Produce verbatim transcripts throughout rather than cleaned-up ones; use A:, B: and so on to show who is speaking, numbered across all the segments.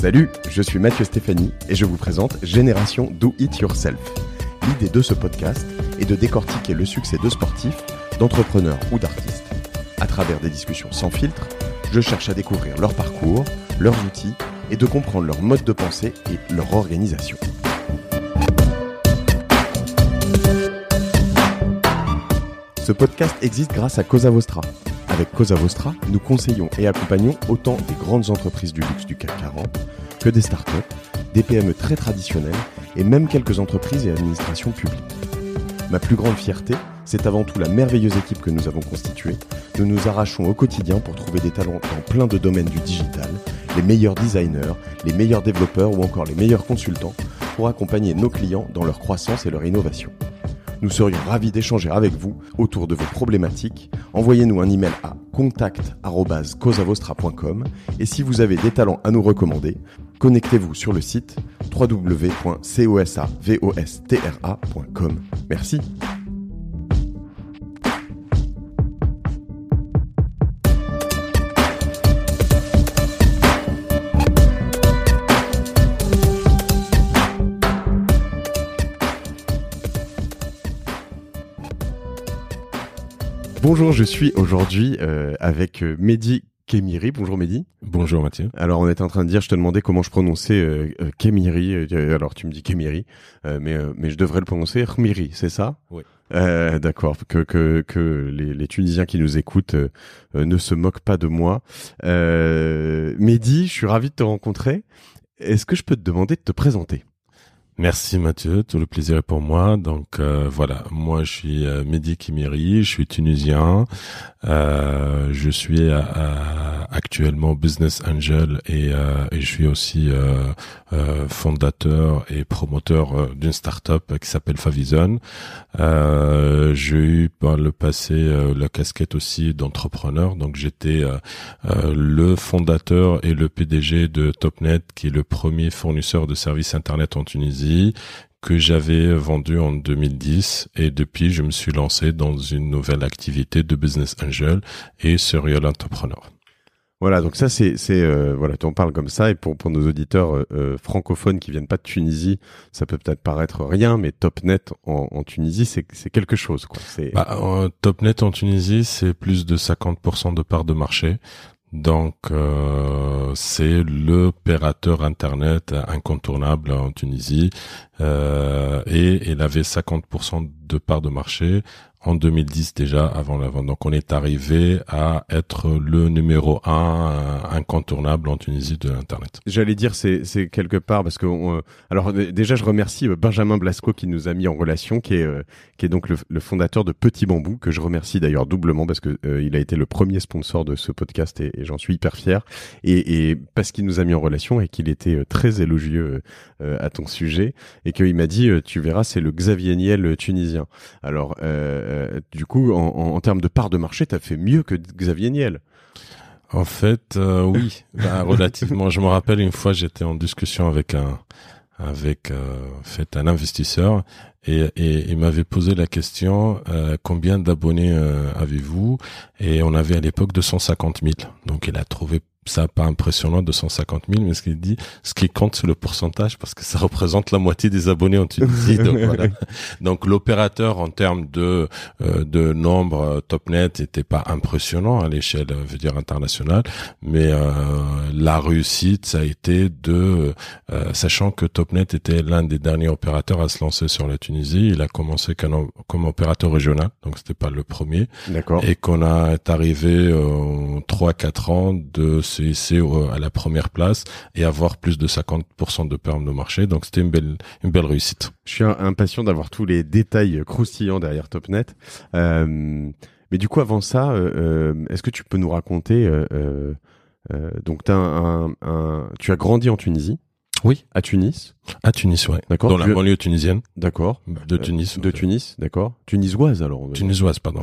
A: Salut, je suis Mathieu Stéphanie et je vous présente Génération Do It Yourself. L'idée de ce podcast est de décortiquer le succès de sportifs, d'entrepreneurs ou d'artistes. À travers des discussions sans filtre, je cherche à découvrir leur parcours, leurs outils et de comprendre leur mode de pensée et leur organisation. Ce podcast existe grâce à Cosa Vostra. Avec Cosa Vostra, nous conseillons et accompagnons autant des grandes entreprises du luxe du C A C quarante que des startups, des P M E très traditionnelles et même quelques entreprises et administrations publiques. Ma plus grande fierté, c'est avant tout la merveilleuse équipe que nous avons constituée. Nous nous arrachons au quotidien pour trouver des talents dans plein de domaines du digital, les meilleurs designers, les meilleurs développeurs ou encore les meilleurs consultants pour accompagner nos clients dans leur croissance et leur innovation. Nous serions ravis d'échanger avec vous autour de vos problématiques. Envoyez-nous un email à contact arobase cosa vostra point com et si vous avez des talents à nous recommander, connectez-vous sur le site w w w point cosa vostra point com. Merci. Bonjour, je suis aujourd'hui euh, avec euh, Mehdi Kemiri. Bonjour Mehdi.
B: Bonjour Mathieu.
A: Alors on était en train de dire, je te demandais comment je prononçais euh, euh, Kemiri. Euh, alors tu me dis Kemiri, euh, mais euh, mais je devrais le prononcer Khmiri, c'est ça?
B: Oui.
A: Euh, d'accord. Que que que les, les Tunisiens qui nous écoutent euh, euh, ne se moquent pas de moi. Euh, Mehdi, je suis ravi de te rencontrer. Est-ce que je peux te demander de te présenter?
B: Merci Mathieu, tout le plaisir est pour moi. Donc euh, voilà, moi je suis euh, Mehdi Kemiri, je suis tunisien, euh, je suis euh, euh, actuellement business angel et, euh, et je suis aussi euh, euh, fondateur et promoteur euh, d'une start-up qui s'appelle Favizon. Euh, j'ai eu par le passé euh, la casquette aussi d'entrepreneur, donc j'étais euh, euh, le fondateur et le P D G de Topnet, qui est le premier fournisseur de services internet en Tunisie, que j'avais vendu en deux mille dix, et depuis je me suis lancé dans une nouvelle activité de business angel et serial entrepreneur.
A: Voilà, donc ça c'est c'est euh, voilà, tu en parles comme ça, et pour pour nos auditeurs euh, francophones qui viennent pas de Tunisie, ça peut peut-être paraître rien, mais Topnet en, en Tunisie c'est c'est quelque chose quoi. C'est
B: bah, euh, Topnet en Tunisie, c'est plus de cinquante pour cent de part de marché. Donc euh, c'est l'opérateur internet incontournable en Tunisie, euh, et il avait cinquante pour cent de part de marché en deux mille dix déjà, avant la vente. Donc on est arrivé à être le numéro un euh, incontournable en Tunisie de l'internet.
A: J'allais dire c'est c'est quelque part parce que on, euh, alors d- déjà je remercie euh, Benjamin Blasco qui nous a mis en relation, qui est euh, qui est donc le, le fondateur de Petit Bambou, que je remercie d'ailleurs doublement parce que euh, il a été le premier sponsor de ce podcast et, et j'en suis hyper fier, et, et parce qu'il nous a mis en relation et qu'il était euh, très élogieux euh, à ton sujet, et qu'il m'a dit euh, tu verras, c'est le Xavier Niel tunisien. Alors euh, Euh, du coup, en, en, en termes de part de marché, t'as fait mieux que Xavier Niel.
B: En fait, euh, oui, bah, relativement. Je me rappelle une fois, j'étais en discussion avec un, avec euh, fait un investisseur, et, et il m'avait posé la question euh, combien d'abonnés euh, avez-vous? Et on avait à l'époque deux cent cinquante mille. Donc il a trouvé ça pas impressionnant, deux cent cinquante mille, mais ce qu'il dit, ce qui compte, c'est le pourcentage, parce que ça représente la moitié des abonnés en Tunisie. Donc, voilà. Donc l'opérateur en termes de euh, de nombre, euh, Topnet était pas impressionnant à l'échelle, euh, je veux dire, internationale, mais euh, la réussite, ça a été de, euh, sachant que Topnet était l'un des derniers opérateurs à se lancer sur la Tunisie. Il a commencé comme, comme opérateur régional, donc c'était pas le premier.
A: D'accord.
B: Et qu'on a est arrivé euh, trois quatre ans de se hisser à la première place et avoir plus de cinquante pour cent de part de marché. Donc c'était une belle une belle réussite.
A: Je suis impatient d'avoir tous les détails croustillants derrière Topnet. Euh, mais du coup, avant ça, euh, est-ce que tu peux nous raconter euh, euh, euh, donc t'as un, un, un, tu as grandi en Tunisie?
B: Oui,
A: à Tunis.
B: À Tunis, ouais.
A: D'accord.
B: Dans la
A: tu...
B: banlieue tunisienne.
A: D'accord.
B: De Tunis.
A: De Tunis, d'accord. Tunisoise alors.
B: Tunisoise, pardon.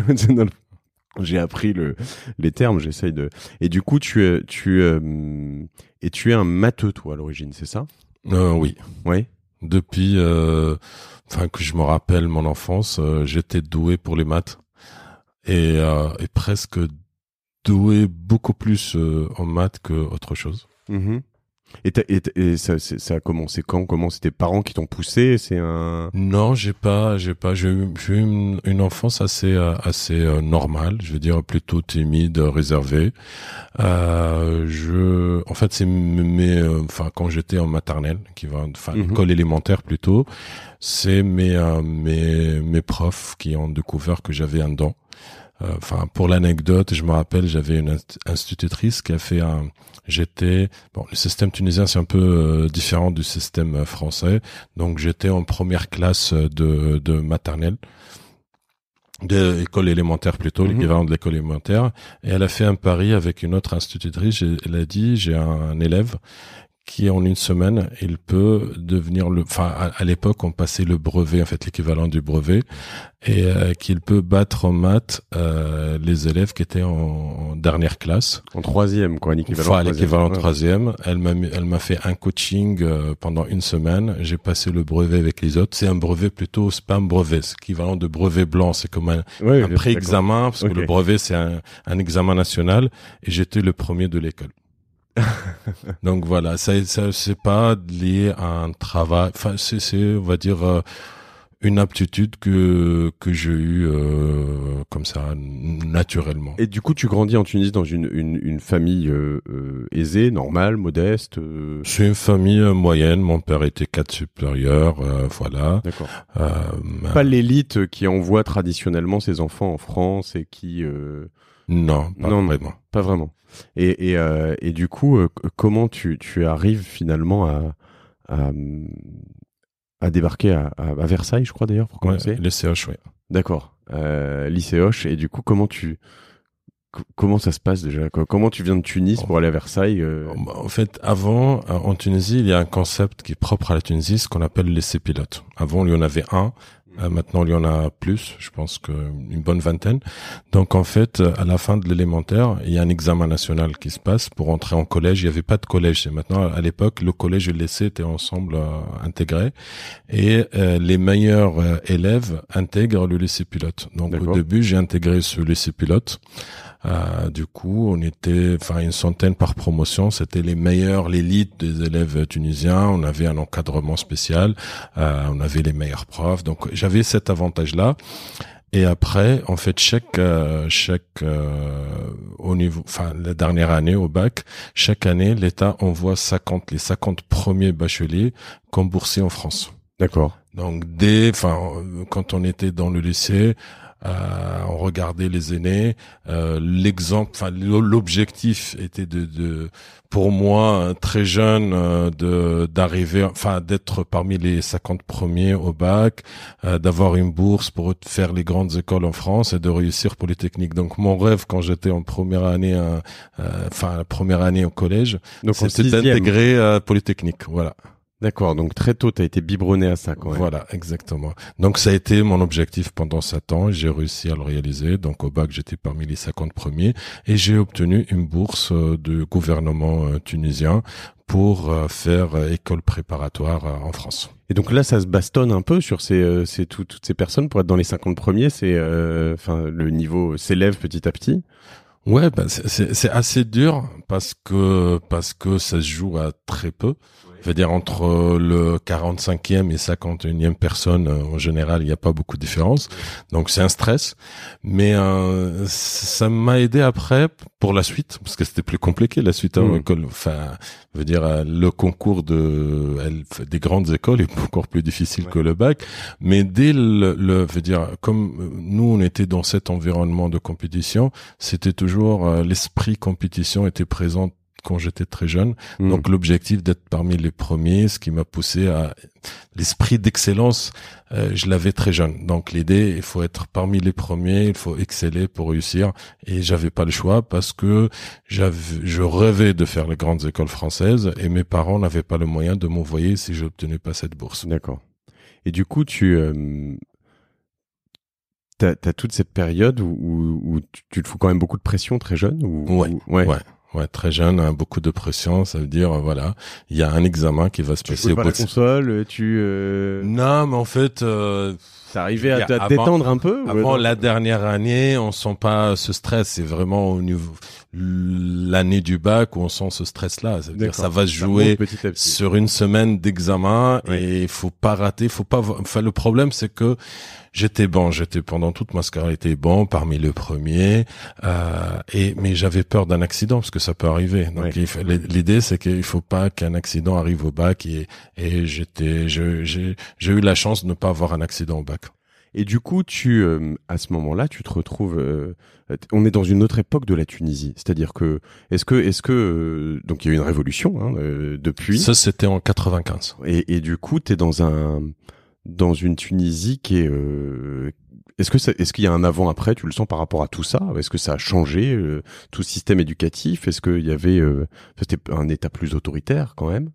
A: J'ai appris le, les termes, j'essaye de. Et du coup, tu es, tu euh, et tu es un matheux, toi, à l'origine, c'est ça?
B: Euh, oui.
A: Oui.
B: Depuis, euh, enfin que je me rappelle mon enfance, euh, j'étais doué pour les maths et, euh, et presque doué beaucoup plus euh, en maths que autre chose.
A: Mmh. Et, et, et ça, ça a commencé quand? Comment? C'est tes parents qui t'ont poussé? C'est un...
B: Non, j'ai pas, j'ai pas, j'ai eu, j'ai eu une, une enfance assez, assez euh, normale. Je veux dire plutôt timide, réservée. Euh, je, en fait, c'est mes, enfin, quand j'étais en maternelle, qui va, enfin,
A: Mm-hmm.
B: école élémentaire plutôt, c'est mes, euh, mes, mes profs qui ont découvert que j'avais un don. Enfin, euh, pour l'anecdote, je me rappelle, j'avais une institutrice qui a fait un. J'étais bon, le système tunisien c'est un peu euh, différent du système français, donc j'étais en première classe de, de maternelle, de école élémentaire plutôt, mmh. l'équivalent de l'école élémentaire, et elle a fait un pari avec une autre institutrice. Elle a dit, j'ai un élève qui en une semaine, il peut devenir le, enfin à, à l'époque on passait le brevet, en fait l'équivalent du brevet, et euh, qu'il peut battre en maths euh, les élèves qui étaient en, en dernière classe.
A: En troisième, quoi, l'équivalent.
B: Enfin, l'équivalent troisième. Elle m'a, elle m'a fait un coaching euh, pendant une semaine. J'ai passé le brevet avec les autres. C'est un brevet plutôt, c'est pas un brevet, c'est l'équivalent de brevet blanc. C'est comme un,
A: oui,
B: un pré-examen, parce okay. que le brevet c'est un, un examen national, et j'étais le premier de l'école. Donc voilà, ça, ça c'est pas lié à un travail. Enfin, c'est, c'est, on va dire, euh, une aptitude que que j'ai eue euh, comme ça naturellement.
A: Et du coup, tu grandis en Tunisie dans une une, une famille euh, euh, aisée, normale, modeste. Euh...
B: C'est une famille euh, moyenne. Mon père était cadre supérieur, euh, voilà.
A: D'accord.
B: Euh,
A: pas l'élite qui envoie traditionnellement ses enfants en France et qui. Euh...
B: Non, pas
A: non,
B: vraiment.
A: Pas vraiment. Et et euh, et du coup, euh, comment tu tu arrives finalement à à, à débarquer à, à, à Versailles, je crois d'ailleurs, pour commencer.
B: Ouais, lycée Hoche, oui.
A: D'accord. Euh, lycée Hoche. Et du coup, comment tu comment ça se passe déjà? Comment tu viens de Tunis pour aller à Versailles? euh...
B: En fait, avant, en Tunisie, il y a un concept qui est propre à la Tunisie, ce qu'on appelle l'essai pilote. Avant, il y en avait un. Euh, maintenant, il y en a plus, je pense qu'une bonne vingtaine. Donc, en fait, à la fin de l'élémentaire, il y a un examen national qui se passe pour entrer en collège. Il n'y avait pas de collège. C'est maintenant, à l'époque, le collège et le lycée étaient ensemble euh, intégrés. Et euh, les meilleurs euh, élèves intègrent le lycée pilote. Donc, D'accord. Au début, j'ai intégré ce lycée pilote. Euh, du coup, on était, enfin, une centaine par promotion. C'était les meilleurs, l'élite des élèves tunisiens. On avait un encadrement spécial. Euh, on avait les meilleurs profs. Donc, j'avais cet avantage-là. Et après, en fait, chaque, euh, chaque, euh, au niveau, enfin, la dernière année au bac, chaque année, l'État envoie cinquante, les cinquante premiers bacheliers remboursés en France.
A: D'accord.
B: Donc, dès, enfin, quand on était dans le lycée, Euh, on regardait les aînés. Euh, l'exemple, enfin l'objectif était de, de, pour moi très jeune, euh, de d'arriver, enfin d'être parmi les cinquante premiers au bac, euh, d'avoir une bourse pour faire les grandes écoles en France et de réussir Polytechnique. Donc mon rêve quand j'étais en première année, euh, enfin la première année au collège, donc c'était d'intégrer euh, Polytechnique. Voilà.
A: D'accord, donc très tôt, tu as été biberonné à ça quand même.
B: Voilà, exactement. Donc ça a été mon objectif pendant sept ans et j'ai réussi à le réaliser. Donc au bac, j'étais parmi les cinquante premiers et j'ai obtenu une bourse du gouvernement tunisien pour faire école préparatoire en France.
A: Et donc là, ça se bastonne un peu sur ces, ces tout, toutes ces personnes pour être dans les cinquante premiers. C'est, enfin, euh, le niveau s'élève petit à petit.
B: Ouais, ben c'est, c'est, c'est assez dur parce que parce que ça se joue à très peu. Je veux dire, entre le quarante-cinquième et cinquante et unième personne, en général, il n'y a pas beaucoup de différence. Donc, c'est un stress. Mais euh, ça m'a aidé après pour la suite, parce que c'était plus compliqué, la suite. Mmh. Hein, enfin, je veux dire, le concours de des grandes écoles est encore plus difficile ouais. que le bac. Mais dès le, le, je veux dire, comme nous, on était dans cet environnement de compétition, c'était toujours, euh, l'esprit compétition était présent quand j'étais très jeune. Mmh. Donc l'objectif d'être parmi les premiers, ce qui m'a poussé à l'esprit d'excellence, euh, je l'avais très jeune. Donc l'idée, il faut être parmi les premiers, il faut exceller pour réussir. Et j'avais pas le choix parce que j'avais, je rêvais de faire les grandes écoles françaises et mes parents n'avaient pas le moyen de m'envoyer si je n'obtenais pas cette bourse.
A: D'accord. Et du coup, tu euh, t'as, t'as toute cette période où, où, où tu, tu te fous quand même beaucoup de pression très jeune ou,
B: ouais,
A: ou, ouais.
B: ouais. Ouais, très jeune, hein, beaucoup de pression, ça veut dire, voilà, il y a un examen qui va se
A: tu
B: passer au
A: bout de la console, tu... Euh...
B: Non, mais en fait... Euh...
A: ça arrivait à te
B: avant,
A: détendre un peu?
B: Avant
A: ou
B: la dernière année, on sent pas ce stress. C'est vraiment au niveau l'année du bac où on sent ce stress-là. Ça veut dire ça va se jouer petit à petit. Sur une semaine d'examen oui. et il faut pas rater, faut pas. Enfin, le problème c'est que j'étais bon, j'étais pendant toute ma scolarité bon, parmi les premiers, euh, et mais j'avais peur d'un accident parce que ça peut arriver. Donc oui. il, l'idée c'est qu'il faut pas qu'un accident arrive au bac et et j'étais, je, j'ai j'ai eu la chance de ne pas avoir un accident au bac.
A: Et du coup, tu euh, à ce moment-là, tu te retrouves. Euh, on est dans une autre époque de la Tunisie, c'est-à-dire que est-ce que est-ce que euh, donc il y a eu une révolution hein, euh, depuis.
B: Ça c'était en quatre-vingt-quinze.
A: Et, et du coup, t'es dans un dans une Tunisie qui est. Euh, est-ce que ça, est-ce qu'il y a un avant-après, tu le sens par rapport à tout ça? Est-ce que ça a changé euh, tout le système éducatif? Est-ce qu'il y avait euh, c'était un État plus autoritaire quand même?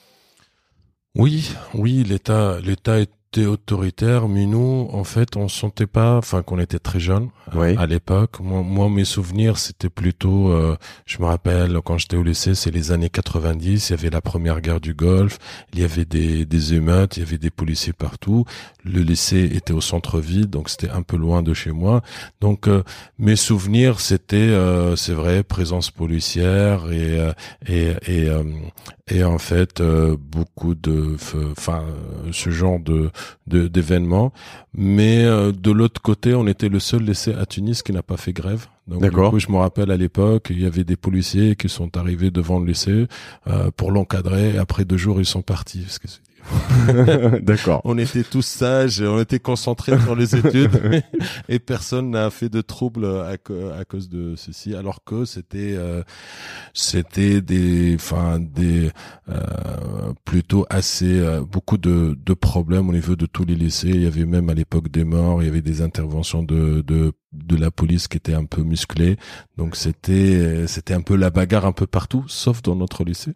B: Oui, oui, l'État, l'État était autoritaire, mais nous, en fait, on sentait pas, enfin, qu'on était très jeunes oui. à, à l'époque. Moi, moi, mes souvenirs, c'était plutôt, euh, je me rappelle, quand j'étais au lycée, c'est les années quatre-vingt-dix, il y avait la première guerre du Golfe, il y avait des, des émeutes, il y avait des policiers partout. Le lycée était au centre-ville, donc c'était un peu loin de chez moi. Donc, euh, mes souvenirs, c'était, euh, c'est vrai, présence policière et, euh, et, et, euh, et en fait, euh, beaucoup de, enfin, ce genre de, de d'événements, mais euh, de l'autre côté, on était le seul lycée à Tunis qui n'a pas fait grève. Donc
A: D'accord.
B: Du coup, je me rappelle à l'époque, il y avait des policiers qui sont arrivés devant le lycée euh, pour l'encadrer. Et après deux jours, ils sont partis. Parce que
A: D'accord.
B: On était tous sages, on était concentrés sur les études et personne n'a fait de trouble à, à cause de ceci, alors que c'était euh, c'était des enfin des euh, plutôt assez euh, beaucoup de de problèmes au niveau de tous les lycées. Il y avait même à l'époque des morts, il y avait des interventions de de de la police qui étaient un peu musclées. Donc c'était c'était un peu la bagarre un peu partout, sauf dans notre lycée.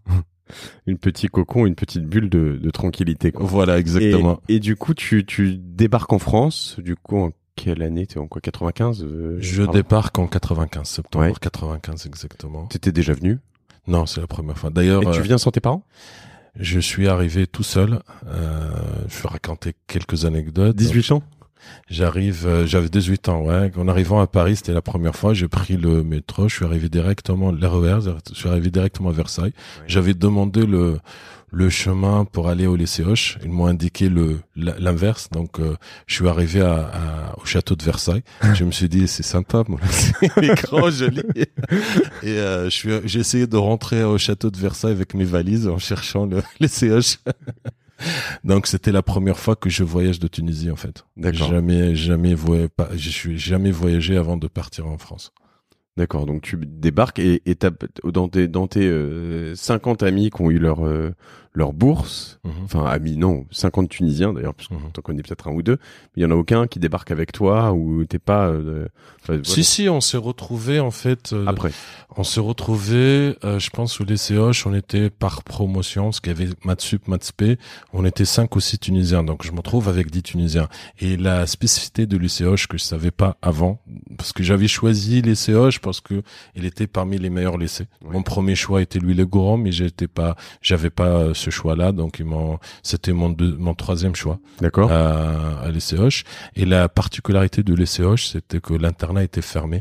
A: Une petite cocon, une petite bulle de, de tranquillité, quoi.
B: Voilà, exactement.
A: Et, et du coup, tu, tu débarques en France. Du coup, en quelle année? T'es en quoi, quatre-vingt-quinze euh,
B: Je pardon. débarque en quatre-vingt-quinze, septembre ouais. quatre-vingt-quinze exactement.
A: T'étais déjà venu?
B: Non, c'est la première fois. D'ailleurs,
A: et tu viens sans tes parents?
B: Je suis arrivé tout seul. Euh, je vais raconter quelques anecdotes.
A: dix-huit ans?
B: J'arrive, euh, j'avais dix-huit ans, ouais. En arrivant à Paris, c'était la première fois, j'ai pris le métro, je suis arrivé directement, l'R E R, je suis arrivé directement à Versailles. Ouais. J'avais demandé le, le chemin pour aller au lycée Hoche. Ils m'ont indiqué le, l'inverse. Donc, euh, je suis arrivé à, à, au château de Versailles. Je me suis dit, c'est sympa, mon lycée. Il est grand, joli. Et, euh, je suis, j'ai essayé de rentrer au château de Versailles avec mes valises en cherchant le lycée Hoche. Donc c'était la première fois que je voyage de Tunisie en fait.
A: D'accord.
B: Jamais, jamais voyagé, pas, je suis jamais voyagé avant de partir en France.
A: D'accord. Donc tu débarques et, et t'as, dans tes dans tes euh, cinquante amis qui ont eu leur euh, leur bourse, mm-hmm. enfin amis non, cinquante Tunisiens d'ailleurs, parce que mm-hmm. t'en connais peut-être un ou deux, mais il y en a aucun qui débarque avec toi ou t'es pas. Euh,
B: voilà. Si si, on s'est retrouvés en fait. Euh,
A: Après.
B: On s'est retrouvés, euh, je pense, au lycée Hoche, on était par promotion, parce qu'il y avait Mathsup, Mathsp, on était cinq ou six Tunisiens, donc je me retrouve avec dix Tunisiens. Et la spécificité de lycée Hoche que je savais pas avant, parce que j'avais choisi lycée Hoche parce que il était parmi les meilleurs lycées. Ouais. Mon premier choix était Louis-le-Grand, mais j'étais pas, j'avais pas ce choix-là, donc ils m'ont, c'était mon deux, mon troisième choix.
A: D'accord.
B: À, à lycée Hoche. Et la particularité de lycée Hoche, c'était que l'internat était fermé.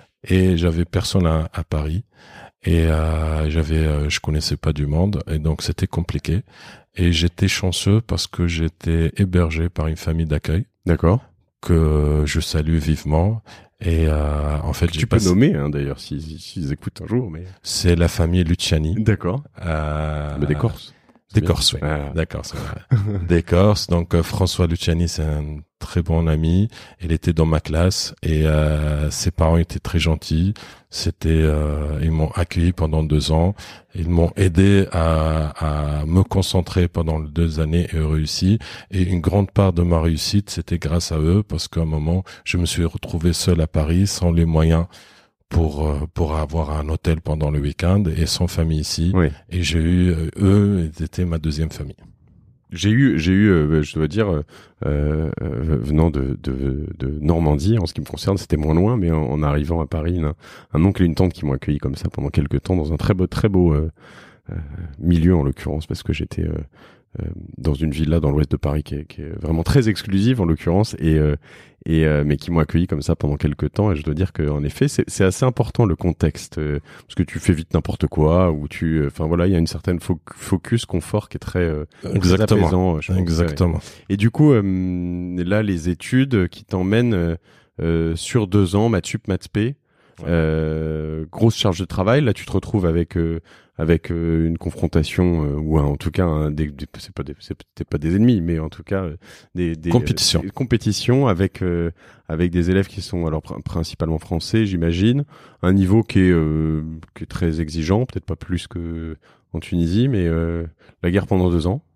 B: Et j'avais personne à, à Paris et euh, j'avais, euh, je connaissais pas du monde et donc c'était compliqué. Et j'étais chanceux parce que j'étais hébergé par une famille d'accueil.
A: D'accord.
B: Que je salue vivement. Et euh, en fait,
A: tu peux passé... nommer hein, d'ailleurs s'ils si, si, si écoutent un jour. Mais
B: c'est la famille Luciani.
A: D'accord.
B: Euh,
A: mais des Corses.
B: Des Corses, oui. Ah. D'accord, c'est vrai. Des Corses. Donc euh, François Luciani, c'est un très bon ami. Il était dans ma classe et euh, ses parents étaient très gentils. C'était, euh, ils m'ont accueilli pendant deux ans. Ils m'ont aidé à, à me concentrer pendant deux années et réussi. Et une grande part de ma réussite, c'était grâce à eux parce qu'à un moment, je me suis retrouvé seul à Paris, sans les moyens pour pour avoir un hôtel pendant le week-end et sans famille ici.
A: Oui.
B: Et j'ai eu eux, ils étaient ma deuxième famille.
A: J'ai eu, j'ai eu, euh, je dois dire, euh, euh, venant de, de, de Normandie, en ce qui me concerne, c'était moins loin, mais en, en arrivant à Paris, un, un oncle et une tante qui m'ont accueilli comme ça pendant quelques temps dans un très beau, très beau euh, euh, milieu en l'occurrence, parce que j'étais, euh, euh, dans une villa dans l'ouest de Paris qui est, qui est vraiment très exclusive en l'occurrence et euh, et euh, mais qui m'ont accueilli comme ça pendant quelques temps et je dois dire que en effet c'est c'est assez important le contexte euh, parce que tu fais vite n'importe quoi ou tu enfin euh, voilà il y a une certaine fo- focus confort qui est très euh,
B: exactement
A: très apaisant, je pense,
B: exactement
A: ouais. Et du coup euh, là les études qui t'emmènent euh, euh, sur deux ans maths sup maths spé euh, grosse charge de travail là tu te retrouves avec euh, avec euh, une confrontation euh, ou un, en tout cas un, des, des, c'est pas des c'est peut-être pas des ennemis mais en tout cas euh, des, des
B: compétitions
A: euh, des compétitions avec euh, avec des élèves qui sont alors pr- principalement français j'imagine un niveau qui est euh, qui est très exigeant peut-être pas plus que en Tunisie mais euh, la guerre pendant deux ans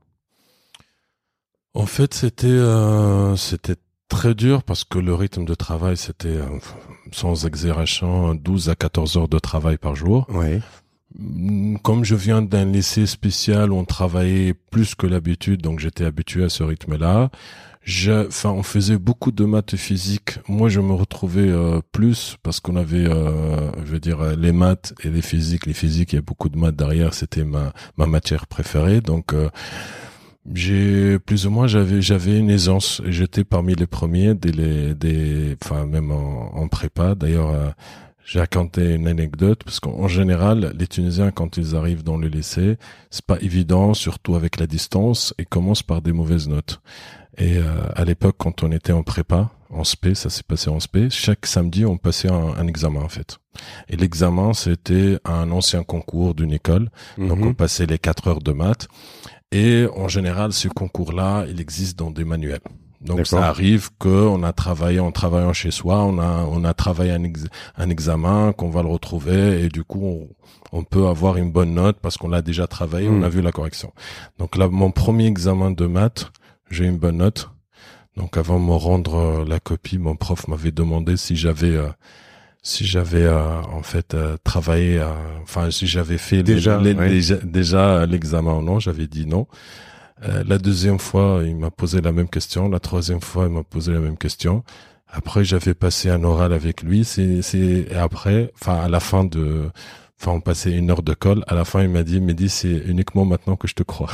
B: en fait c'était euh, c'était très dur parce que le rythme de travail c'était euh, sans exagération douze à quatorze heures de travail par jour.
A: Ouais.
B: Comme je viens d'un lycée spécial où on travaillait plus que l'habitude, donc j'étais habitué à ce rythme-là. Je, enfin, on faisait beaucoup de maths et physique. Moi, je me retrouvais euh, plus parce qu'on avait, euh, je veux dire, les maths et les physiques. Les physiques, il y a beaucoup de maths derrière. C'était ma ma matière préférée. Donc, euh, j'ai plus ou moins, j'avais j'avais une aisance. J'étais parmi les premiers, dès les, des, enfin même en, en prépa. D'ailleurs. Euh, J'ai raconté une anecdote parce qu'en général, les Tunisiens, quand ils arrivent dans le lycée, c'est pas évident, surtout avec la distance, ils commencent par des mauvaises notes. Et euh, à l'époque, quand on était en prépa, en spé, ça s'est passé en spé, chaque samedi, on passait un, un examen en fait. Et l'examen, c'était un ancien concours d'une école, mmh. donc on passait les quatre heures de maths. Et en général, ce concours-là, il existe dans des manuels. Donc D'accord. ça arrive que on a travaillé en travaillant chez soi, on a on a travaillé un, ex, un examen qu'on va le retrouver et du coup on, on peut avoir une bonne note parce qu'on l'a déjà travaillé, mmh. on a vu la correction. Donc là mon premier examen de maths, j'ai une bonne note. Donc avant de me rendre la copie, mon prof m'avait demandé si j'avais euh, si j'avais euh, en fait euh, travaillé euh, enfin si j'avais fait
A: déjà
B: les, les,
A: ouais.
B: déjà, déjà l'examen ou non, j'avais dit non. Euh, la deuxième fois, il m'a posé la même question. La troisième fois, il m'a posé la même question. Après, j'avais passé un oral avec lui. C'est, c'est, et après, enfin, à la fin de, enfin, on passait une heure de colle. À la fin, il m'a dit, Mehdi, c'est uniquement maintenant que je te crois.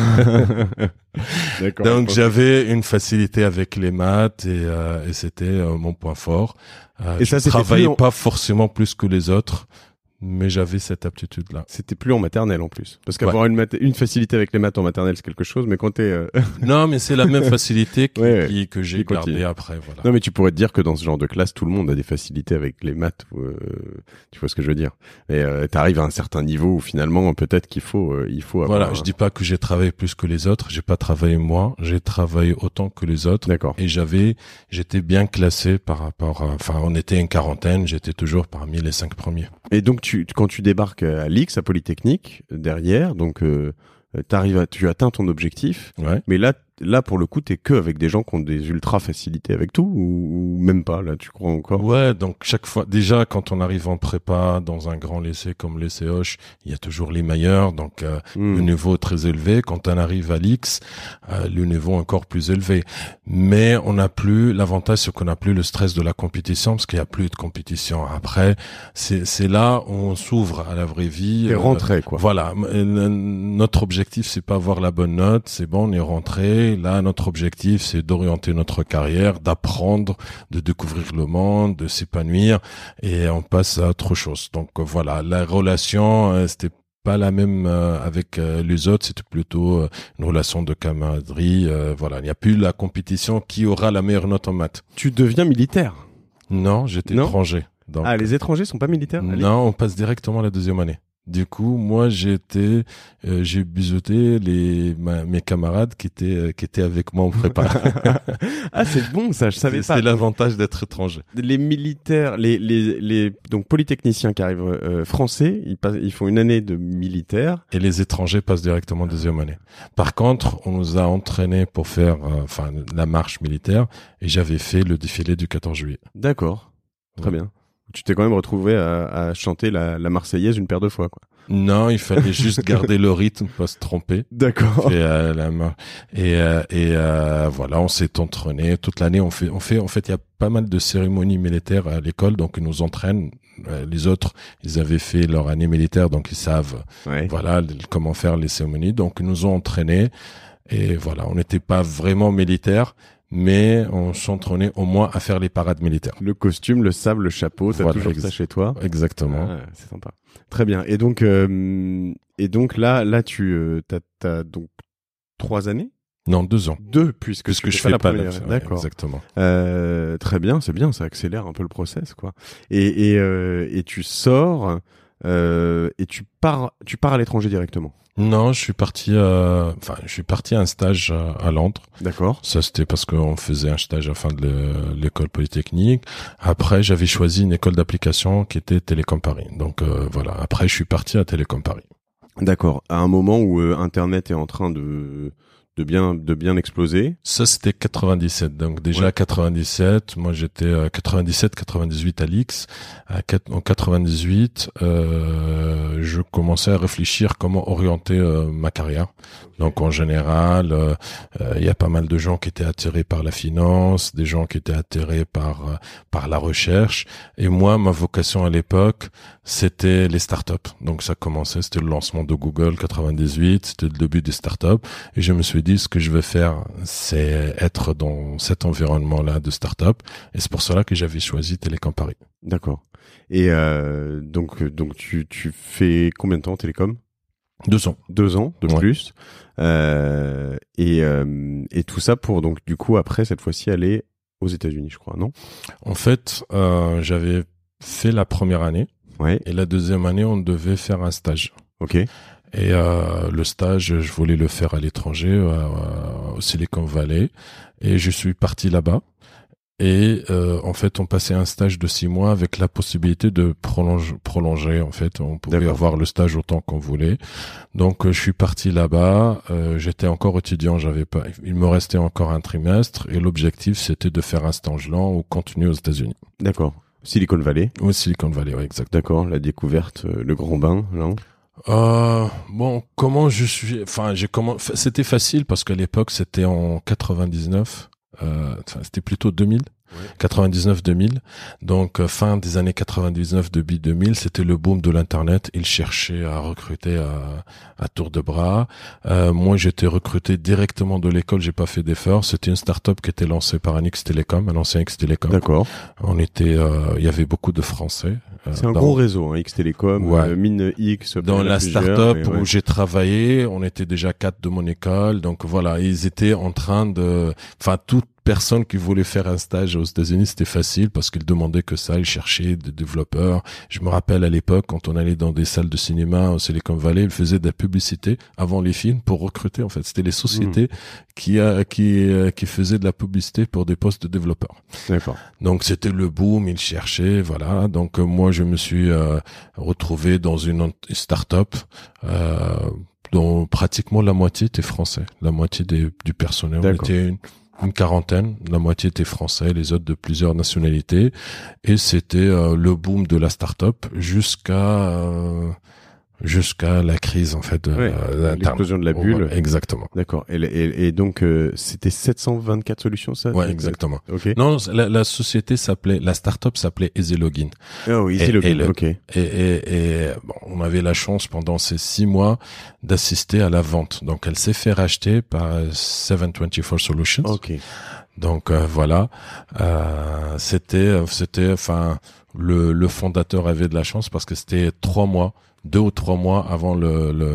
B: D'accord. Donc, j'avais une facilité avec les maths et, euh, et c'était euh, mon point fort. Euh, et je ça, je travaillais en... pas forcément plus que les autres. Mais j'avais cette aptitude-là.
A: C'était plus en maternelle en plus. Parce qu'avoir ouais. une, mat- une facilité avec les maths en maternelle, c'est quelque chose, mais quand t'es... Euh...
B: non, mais c'est la même facilité qui, ouais, qui, que j'ai
A: qui
B: gardée après. Voilà.
A: Non, mais tu pourrais te dire que dans ce genre de classe, tout le monde a des facilités avec les maths. Euh, tu vois ce que je veux dire. Et euh, t'arrives à un certain niveau où finalement, peut-être qu'il faut... Euh, il faut avoir
B: voilà,
A: un...
B: je dis pas que j'ai travaillé plus que les autres. J'ai pas travaillé moi. J'ai travaillé autant que les autres.
A: D'accord.
B: Et j'avais... J'étais bien classé par rapport à... Enfin, on était une quarantaine. J'étais toujours parmi les cinq premiers.
A: Et donc, tu, quand tu débarques à l'I X, à Polytechnique, derrière, donc euh, t'arrives à, tu atteins ton objectif,
B: ouais.
A: mais là, là pour le coup, t'es que avec des gens qui ont des ultra facilités avec tout ou, ou même pas, là, tu crois encore?
B: Ouais, donc chaque fois, déjà quand on arrive en prépa dans un grand lycée comme l'E C H, il y a toujours les meilleurs, donc euh, mmh. le niveau est très élevé. Quand on arrive à l'I X, euh, le niveau est encore plus élevé. Mais on n'a plus, l'avantage c'est qu'on n'a plus le stress de la compétition parce qu'il n'y a plus de compétition. Après, c'est, c'est là où on s'ouvre à la vraie vie.
A: T'es rentré, euh, quoi.
B: Voilà. Notre objectif, c'est pas avoir la bonne note, c'est bon, on est rentré. Là, notre objectif, c'est d'orienter notre carrière, d'apprendre, de découvrir le monde, de s'épanouir, et on passe à autre chose. Donc voilà, la relation, euh, c'était pas la même euh, avec euh, les autres, c'était plutôt euh, une relation de camaraderie. Euh, voilà, il n'y a plus la compétition qui aura la meilleure note en maths.
A: Tu deviens militaire?
B: Non, j'étais non étranger. Donc,
A: ah, les étrangers sont pas militaires?
B: Non, on passe directement à la deuxième année. Du coup, moi, j'ai été, euh, j'ai biseauté les ma, mes camarades qui étaient euh, qui étaient avec moi en prépa.
A: Ah, c'est bon ça, je savais
B: c'est,
A: pas.
B: C'est l'avantage d'être étranger.
A: Les militaires, les les les donc polytechniciens qui arrivent euh, français, ils passent, ils font une année de militaire.
B: Et les étrangers passent directement deuxième année. Par contre, on nous a entraînés pour faire, enfin, euh, la marche militaire, et j'avais fait le défilé du quatorze juillet.
A: D'accord, très ouais. bien. Tu t'es quand même retrouvé à, à chanter la, la Marseillaise une paire de fois, quoi.
B: Non, il fallait juste garder le rythme, pas se tromper.
A: D'accord.
B: Et, euh, la, et, euh, et euh, voilà, on s'est entraîné toute l'année. On fait, on fait, en fait, il y a pas mal de cérémonies militaires à l'école, donc ils nous entraînent. Les autres, ils avaient fait leur année militaire, donc ils savent, ouais. voilà, comment faire les cérémonies. Donc ils nous ont entraînés. Et voilà, on n'était pas vraiment militaire, mais on s'entraînait au moins à faire les parades militaires.
A: Le costume, le sable, le chapeau, t'as
B: Voilà,
A: toujours
B: ex-
A: ça chez toi.
B: Exactement.
A: Ah, c'est sympa. Très bien. Et donc, euh, et donc là, là, tu, euh, t'as, t'as donc trois années.
B: Non, deux ans.
A: Deux, puisque,
B: Puisque
A: tu
B: je
A: fais
B: fais pas la
A: première. D'accord.
B: Exactement.
A: Euh, très bien, c'est bien, ça accélère un peu le process, quoi. Et et euh, et tu sors euh, et tu pars, tu pars à l'étranger directement.
B: Non, je suis parti, euh, enfin, je suis parti à un stage à, à Londres.
A: D'accord.
B: Ça, c'était parce qu'on faisait un stage à la fin de le- l'école polytechnique. Après, j'avais choisi une école d'application qui était Télécom Paris. Donc euh, voilà. Après, je suis parti à Télécom Paris.
A: D'accord. À un moment où euh, Internet est en train de de bien de bien exploser.
B: Ça, c'était quatre-vingt-dix-sept. Donc déjà
A: Ouais.
B: quatre-vingt-dix-sept, moi j'étais à quatre-vingt-dix-sept quatre-vingt-dix-huit à l'I X. À quat- En quatre-vingt-dix-huit, euh, je commençais à réfléchir comment orienter euh, ma carrière. Donc en général, euh, euh, il y a pas mal de gens qui étaient attirés par la finance, des gens qui étaient attirés par euh, par la recherche. Et moi, ma vocation à l'époque, c'était les startups. Donc ça commençait, c'était le lancement de Google quatre-vingt-dix-huit, c'était le début des startups. Et je me suis dit, ce que je veux faire, c'est être dans cet environnement-là de start-up. Et c'est pour cela que j'avais choisi Télécom Paris.
A: D'accord. Et euh, donc donc tu tu fais combien de temps en télécom?
B: Deux ans.
A: Deux ans de
B: Ouais.
A: plus. Euh, et euh, et tout ça pour donc du coup après cette fois-ci aller aux États-Unis, je crois, non?
B: En fait, euh, j'avais fait la première année.
A: Ouais.
B: Et la deuxième année, on devait faire un stage.
A: Ok.
B: Et euh, le stage, je voulais le faire à l'étranger, euh, au Silicon Valley. Et je suis parti là-bas. Et euh, en fait, on passait un stage de six mois avec la possibilité de prolonger. prolonger en fait, on pouvait
A: D'accord.
B: avoir le stage autant qu'on voulait. Donc, euh, je suis parti là-bas. Euh, j'étais encore étudiant, j'avais pas. Il me restait encore un trimestre. Et l'objectif, c'était de faire un stage là ou continuer aux États-Unis.
A: D'accord. Silicon Valley.
B: Au Silicon Valley, oui, exactement.
A: D'accord. La découverte, euh, le grand bain, non?
B: Euh, bon, comment je suis, enfin, j'ai comment, c'était facile parce qu'à l'époque, c'était en quatre-vingt-dix-neuf, euh, enfin, c'était plutôt deux mille.
A: Ouais.
B: quatre-vingt-dix-neuf deux mille. Donc, euh, fin des années quatre-vingt-dix-neuf, début deux mille, c'était le boom de l'Internet. Ils cherchaient à recruter à, à tour de bras. Euh, moi, j'étais recruté directement de l'école. J'ai pas fait d'efforts. C'était une start-up qui était lancée par un X-Télécom, un ancien X-Télécom.
A: D'accord.
B: On était, euh, il y avait beaucoup de Français. Euh,
A: C'est un
B: dans-
A: gros réseau, hein, X-Télécom,
B: Ouais.
A: euh, Mine X.
B: Dans
A: il y en a
B: la
A: plusieurs,
B: start-up
A: mais ouais.
B: où j'ai travaillé, on était déjà quatre de mon école. Donc voilà, ils étaient en train de, enfin, toute personne qui voulait faire un stage aux États-Unis, c'était facile parce qu'ils demandaient que ça, ils cherchaient des développeurs. Je me rappelle à l'époque, quand on allait dans des salles de cinéma au Silicon Valley, ils faisaient de la publicité avant les films pour recruter. En fait, c'était les sociétés mmh. qui a, qui qui faisaient de la publicité pour des postes de développeurs.
A: D'accord.
B: Donc c'était le boom, ils cherchaient, voilà. Donc euh, moi, je me suis euh, retrouvé dans une start-up. Euh, dont pratiquement la moitié était français, la moitié des, du personnel. On était une, une quarantaine, la moitié était français, les autres de plusieurs nationalités. Et c'était euh, le boom de la start-up jusqu'à euh, jusqu'à la crise en fait de
A: ouais,
B: euh,
A: l'explosion de la bulle.
B: Ouais, exactement.
A: D'accord. Et, et, et donc euh, c'était sept cent vingt-quatre solutions, ça?
B: Ouais, exactement.
A: Ok.
B: Non, la, la société s'appelait, la start-up s'appelait EasyLogin.
A: Oh, EasyLogin. Ok.
B: Et, et, et bon, on avait la chance pendant ces six mois d'assister à la vente. Donc, elle s'est fait racheter par sept cent vingt-quatre Solutions.
A: Ok.
B: Donc euh, voilà, euh, c'était, c'était, enfin, le, le fondateur avait de la chance parce que c'était trois mois. Deux ou trois mois avant le, le,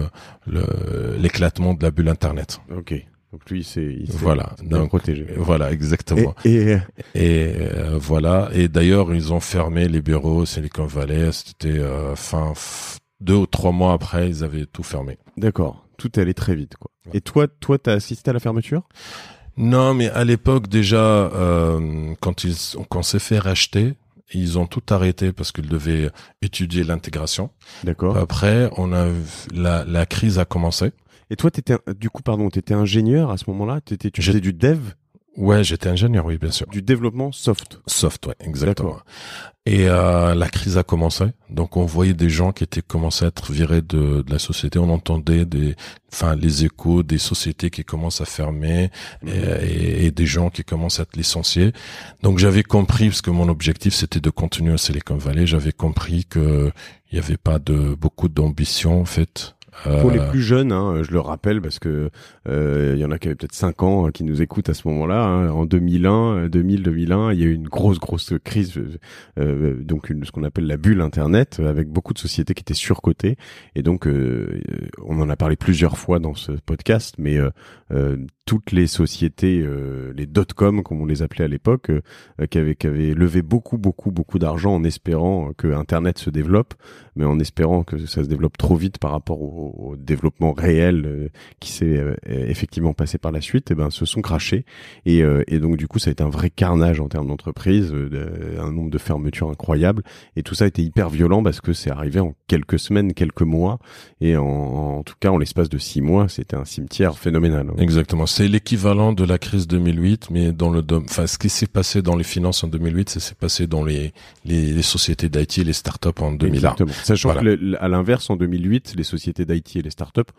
B: le l'éclatement de la bulle Internet.
A: Ok. Donc lui, c'est il s'est
B: voilà, donc
A: protégé.
B: Voilà, exactement.
A: Et, et,
B: et euh, voilà. Et d'ailleurs, ils ont fermé les bureaux Silicon Valley. C'était euh, fin f- deux ou trois mois après, ils avaient tout fermé.
A: D'accord. Tout est allé très vite, quoi. Ouais. Et toi, toi, t'as assisté à la fermeture?
B: Non, mais à l'époque déjà, euh, quand ils, quand on s'est fait racheter. Ils ont tout arrêté parce qu'ils devaient étudier l'intégration.
A: D'accord.
B: Après, on a la, la crise a commencé.
A: Et toi, t'étais du coup, pardon, t'étais ingénieur à ce moment-là. T'étais, tu faisais du dev.
B: Ouais, j'étais ingénieur, oui, bien sûr.
A: Du développement soft.
B: Soft, ouais, exactement. Et euh, la crise a commencé, donc on voyait des gens qui étaient commencés à être virés de, de la société. On entendait des, enfin, les échos des sociétés qui commencent à fermer mmh. et, et, et des gens qui commencent à être licenciés. Donc j'avais compris, parce que mon objectif c'était de continuer au Silicon Valley, j'avais compris que il y avait pas de beaucoup d'ambition en fait
A: Euh... Pour les plus jeunes, hein, je le rappelle parce que euh, il y en a qui avaient peut-être cinq ans qui nous écoutent à ce moment-là. Hein, en deux mille un, deux mille, deux mille un, il y a eu une grosse, grosse crise, euh, donc une, ce qu'on appelle la bulle Internet, avec beaucoup de sociétés qui étaient surcotées. Et donc, euh, on en a parlé plusieurs fois dans ce podcast, mais euh, euh, toutes les sociétés, euh, les dot-com comme on les appelait à l'époque, euh, qui avaient qui avaient levé beaucoup, beaucoup, beaucoup d'argent en espérant que Internet se développe, mais en espérant que ça se développe trop vite par rapport au, au développement réel euh, qui s'est euh, effectivement passé par la suite, et ben se sont crachés. Et, euh, et donc du coup, ça a été un vrai carnage en termes d'entreprise, euh, un nombre de fermetures incroyable. Et tout ça a été hyper violent parce que c'est arrivé en quelques semaines, quelques mois, et en, en tout cas en l'espace de six mois, c'était un cimetière phénoménal.
B: Exactement. C'est l'équivalent de la crise deux mille huit, mais dans le dom- enfin, ce qui s'est passé dans les finances en deux mille huit, ça s'est passé dans les, les, les sociétés d'I T et les startups en deux mille un.
A: Exactement. Sachant voilà. que le, à l'inverse, en deux mille huit, les sociétés d'I T et les startups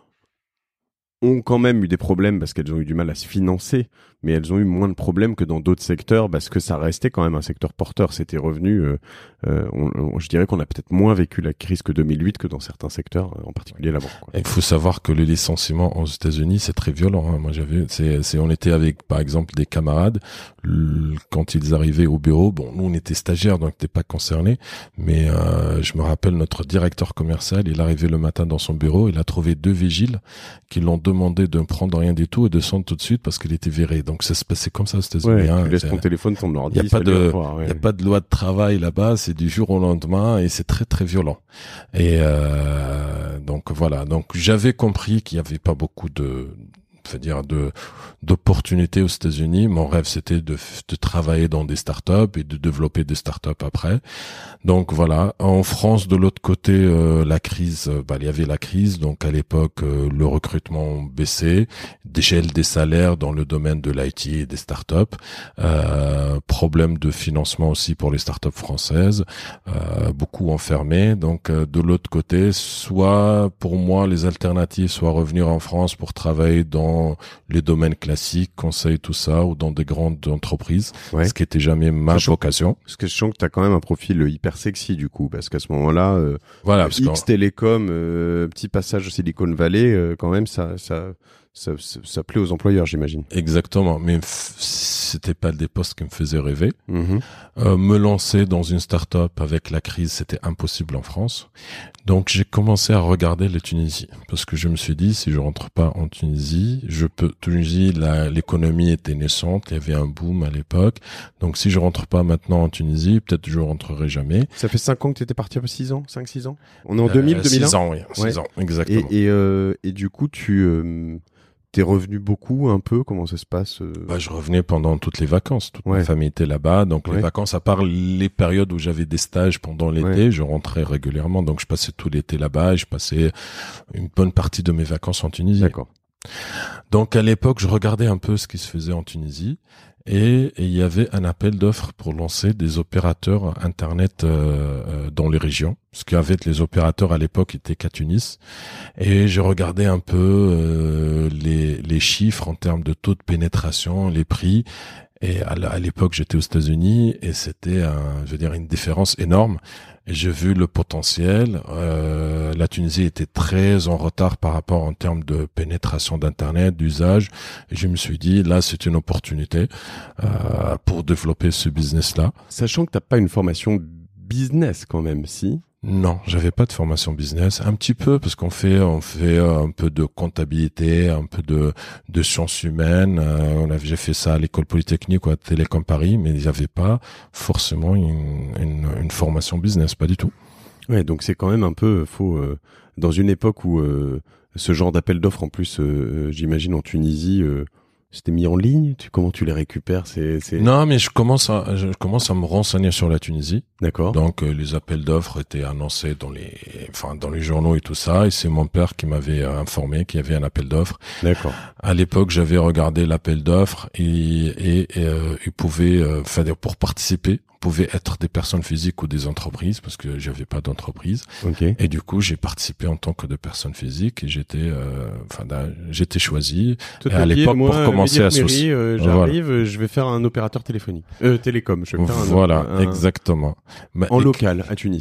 A: ont quand même eu des problèmes parce qu'elles ont eu du mal à se financer, mais elles ont eu moins de problèmes que dans d'autres secteurs parce que ça restait quand même un secteur porteur. C'était revenu, euh, euh, on, on, je dirais qu'on a peut-être moins vécu la crise que deux mille huit que dans certains secteurs, en particulier la banque.
B: Il faut savoir que le licenciement aux États-Unis, c'est très violent. Hein. Moi, j'avais, c'est, c'est, on était avec, par exemple, des camarades le, quand ils arrivaient au bureau. Bon, nous, on était stagiaires, donc on n'était pas concernés, mais euh, je me rappelle notre directeur commercial, il arrivait le matin dans son bureau, il a trouvé deux vigiles qui l'ont demandé de ne prendre rien du tout et de descendre tout de suite parce qu'il était viré. Donc ça se passait comme ça aux États-Unis.
A: Ouais,
B: hein.
A: Tu laisses ton téléphone, ton ordi.
B: Il n'y a pas de, il ouais. y a pas de loi de travail là-bas. C'est du jour au lendemain et c'est très très violent. Et euh, donc voilà. Donc j'avais compris qu'il n'y avait pas beaucoup de, c'est-à-dire de d'opportunités aux États-Unis. Mon rêve, c'était de, de travailler dans des startups et de développer des startups après. Donc voilà. En France, de l'autre côté, euh, la crise, bah, il y avait la crise. Donc à l'époque, euh, le recrutement baissait, des gels des salaires dans le domaine de l'I T et des startups, euh, problème de financement aussi pour les startups françaises, euh, beaucoup enfermés. Donc euh, de l'autre côté, soit pour moi les alternatives, soit revenir en France pour travailler dans les domaines classiques, conseil, tout ça, ou dans des grandes entreprises, ouais. ce qui était jamais ma Sachant, vocation.
A: Parce que je sens que tu as quand même un profil hyper sexy du coup, parce qu'à ce moment-là, euh,
B: voilà,
A: X qu'en... Télécom, euh, petit passage au Silicon Valley, euh, quand même, ça, ça, ça, ça, ça plaît aux employeurs, j'imagine.
B: Exactement, mais f- c'était pas des postes qui me faisaient rêver.
A: Mm-hmm.
B: Euh, me lancer dans une start-up avec la crise, c'était impossible en France. Donc j'ai commencé à regarder la Tunisie, parce que je me suis dit, si je rentre pas en Tunisie, je peux. Tunisie, la, l'économie était naissante, il y avait un boom à l'époque. Donc si je rentre pas maintenant en Tunisie, peut-être je rentrerai jamais.
A: Ça fait cinq ans que tu étais parti, six ans, cinq, six ans. On est en deux mille,
B: euh,
A: deux mille un.
B: Six ans, oui, six ouais. ans, exactement.
A: Et et, euh, et du coup, tu euh, T'es revenu beaucoup, un peu, comment ça se passe euh...
B: bah, je revenais pendant toutes les vacances. Toute
A: ouais.
B: ma famille était là-bas. Donc,
A: ouais.
B: les vacances, à part les périodes où j'avais des stages pendant l'été,
A: ouais.
B: je rentrais régulièrement. Donc, je passais tout l'été là-bas et je passais une bonne partie de mes vacances en Tunisie.
A: D'accord.
B: Donc, à l'époque, je regardais un peu ce qui se faisait en Tunisie. Et il y avait un appel d'offres pour lancer des opérateurs Internet euh, euh, dans les régions. Ce qu'avaient les opérateurs à l'époque étaient qu'à Tunis. Et j'ai regardé un peu euh, les, les chiffres en termes de taux de pénétration, les prix. Et à l'époque, j'étais aux États-Unis et c'était, un, je veux dire, une différence énorme. Et j'ai vu le potentiel. Euh, la Tunisie était très en retard par rapport en termes de pénétration d'Internet, d'usage. Et je me suis dit, là, c'est une opportunité euh, pour développer ce business-là.
A: Sachant que t'as pas une formation business quand même, si?
B: Non, j'avais pas de formation business, un petit peu parce qu'on fait on fait un peu de comptabilité, un peu de de sciences humaines. Euh, on avait j'ai fait ça à l'école polytechnique ou à Télécom Paris, mais il n'y avait pas forcément une, une une formation business, pas du tout.
A: Ouais, donc c'est quand même un peu faut euh, dans une époque où euh, ce genre d'appel d'offres en plus, euh, j'imagine en Tunisie. Euh, C'était mis en ligne. Tu, comment tu les récupères? C'est, c'est...
B: Non, mais je commence à, je commence à me renseigner sur la Tunisie.
A: D'accord.
B: Donc euh, les appels d'offres étaient annoncés dans les, enfin dans les journaux et tout ça. Et c'est mon père qui m'avait informé qu'il y avait un appel d'offres.
A: D'accord.
B: À l'époque, j'avais regardé l'appel d'offres et et, et euh, il pouvait, enfin euh, pour participer, pouvait être des personnes physiques ou des entreprises parce que j'avais pas d'entreprise.
A: Okay.
B: Et du coup, j'ai participé en tant que de personne physique et j'étais, enfin, euh, j'étais choisi.
A: Tout
B: et à l'époque,
A: moi,
B: pour commencer à
A: associer, euh, j'arrive, voilà. Je vais faire un opérateur téléphonique, euh, télécom. Je vais faire
B: voilà,
A: un, un,
B: exactement.
A: En local à Tunis.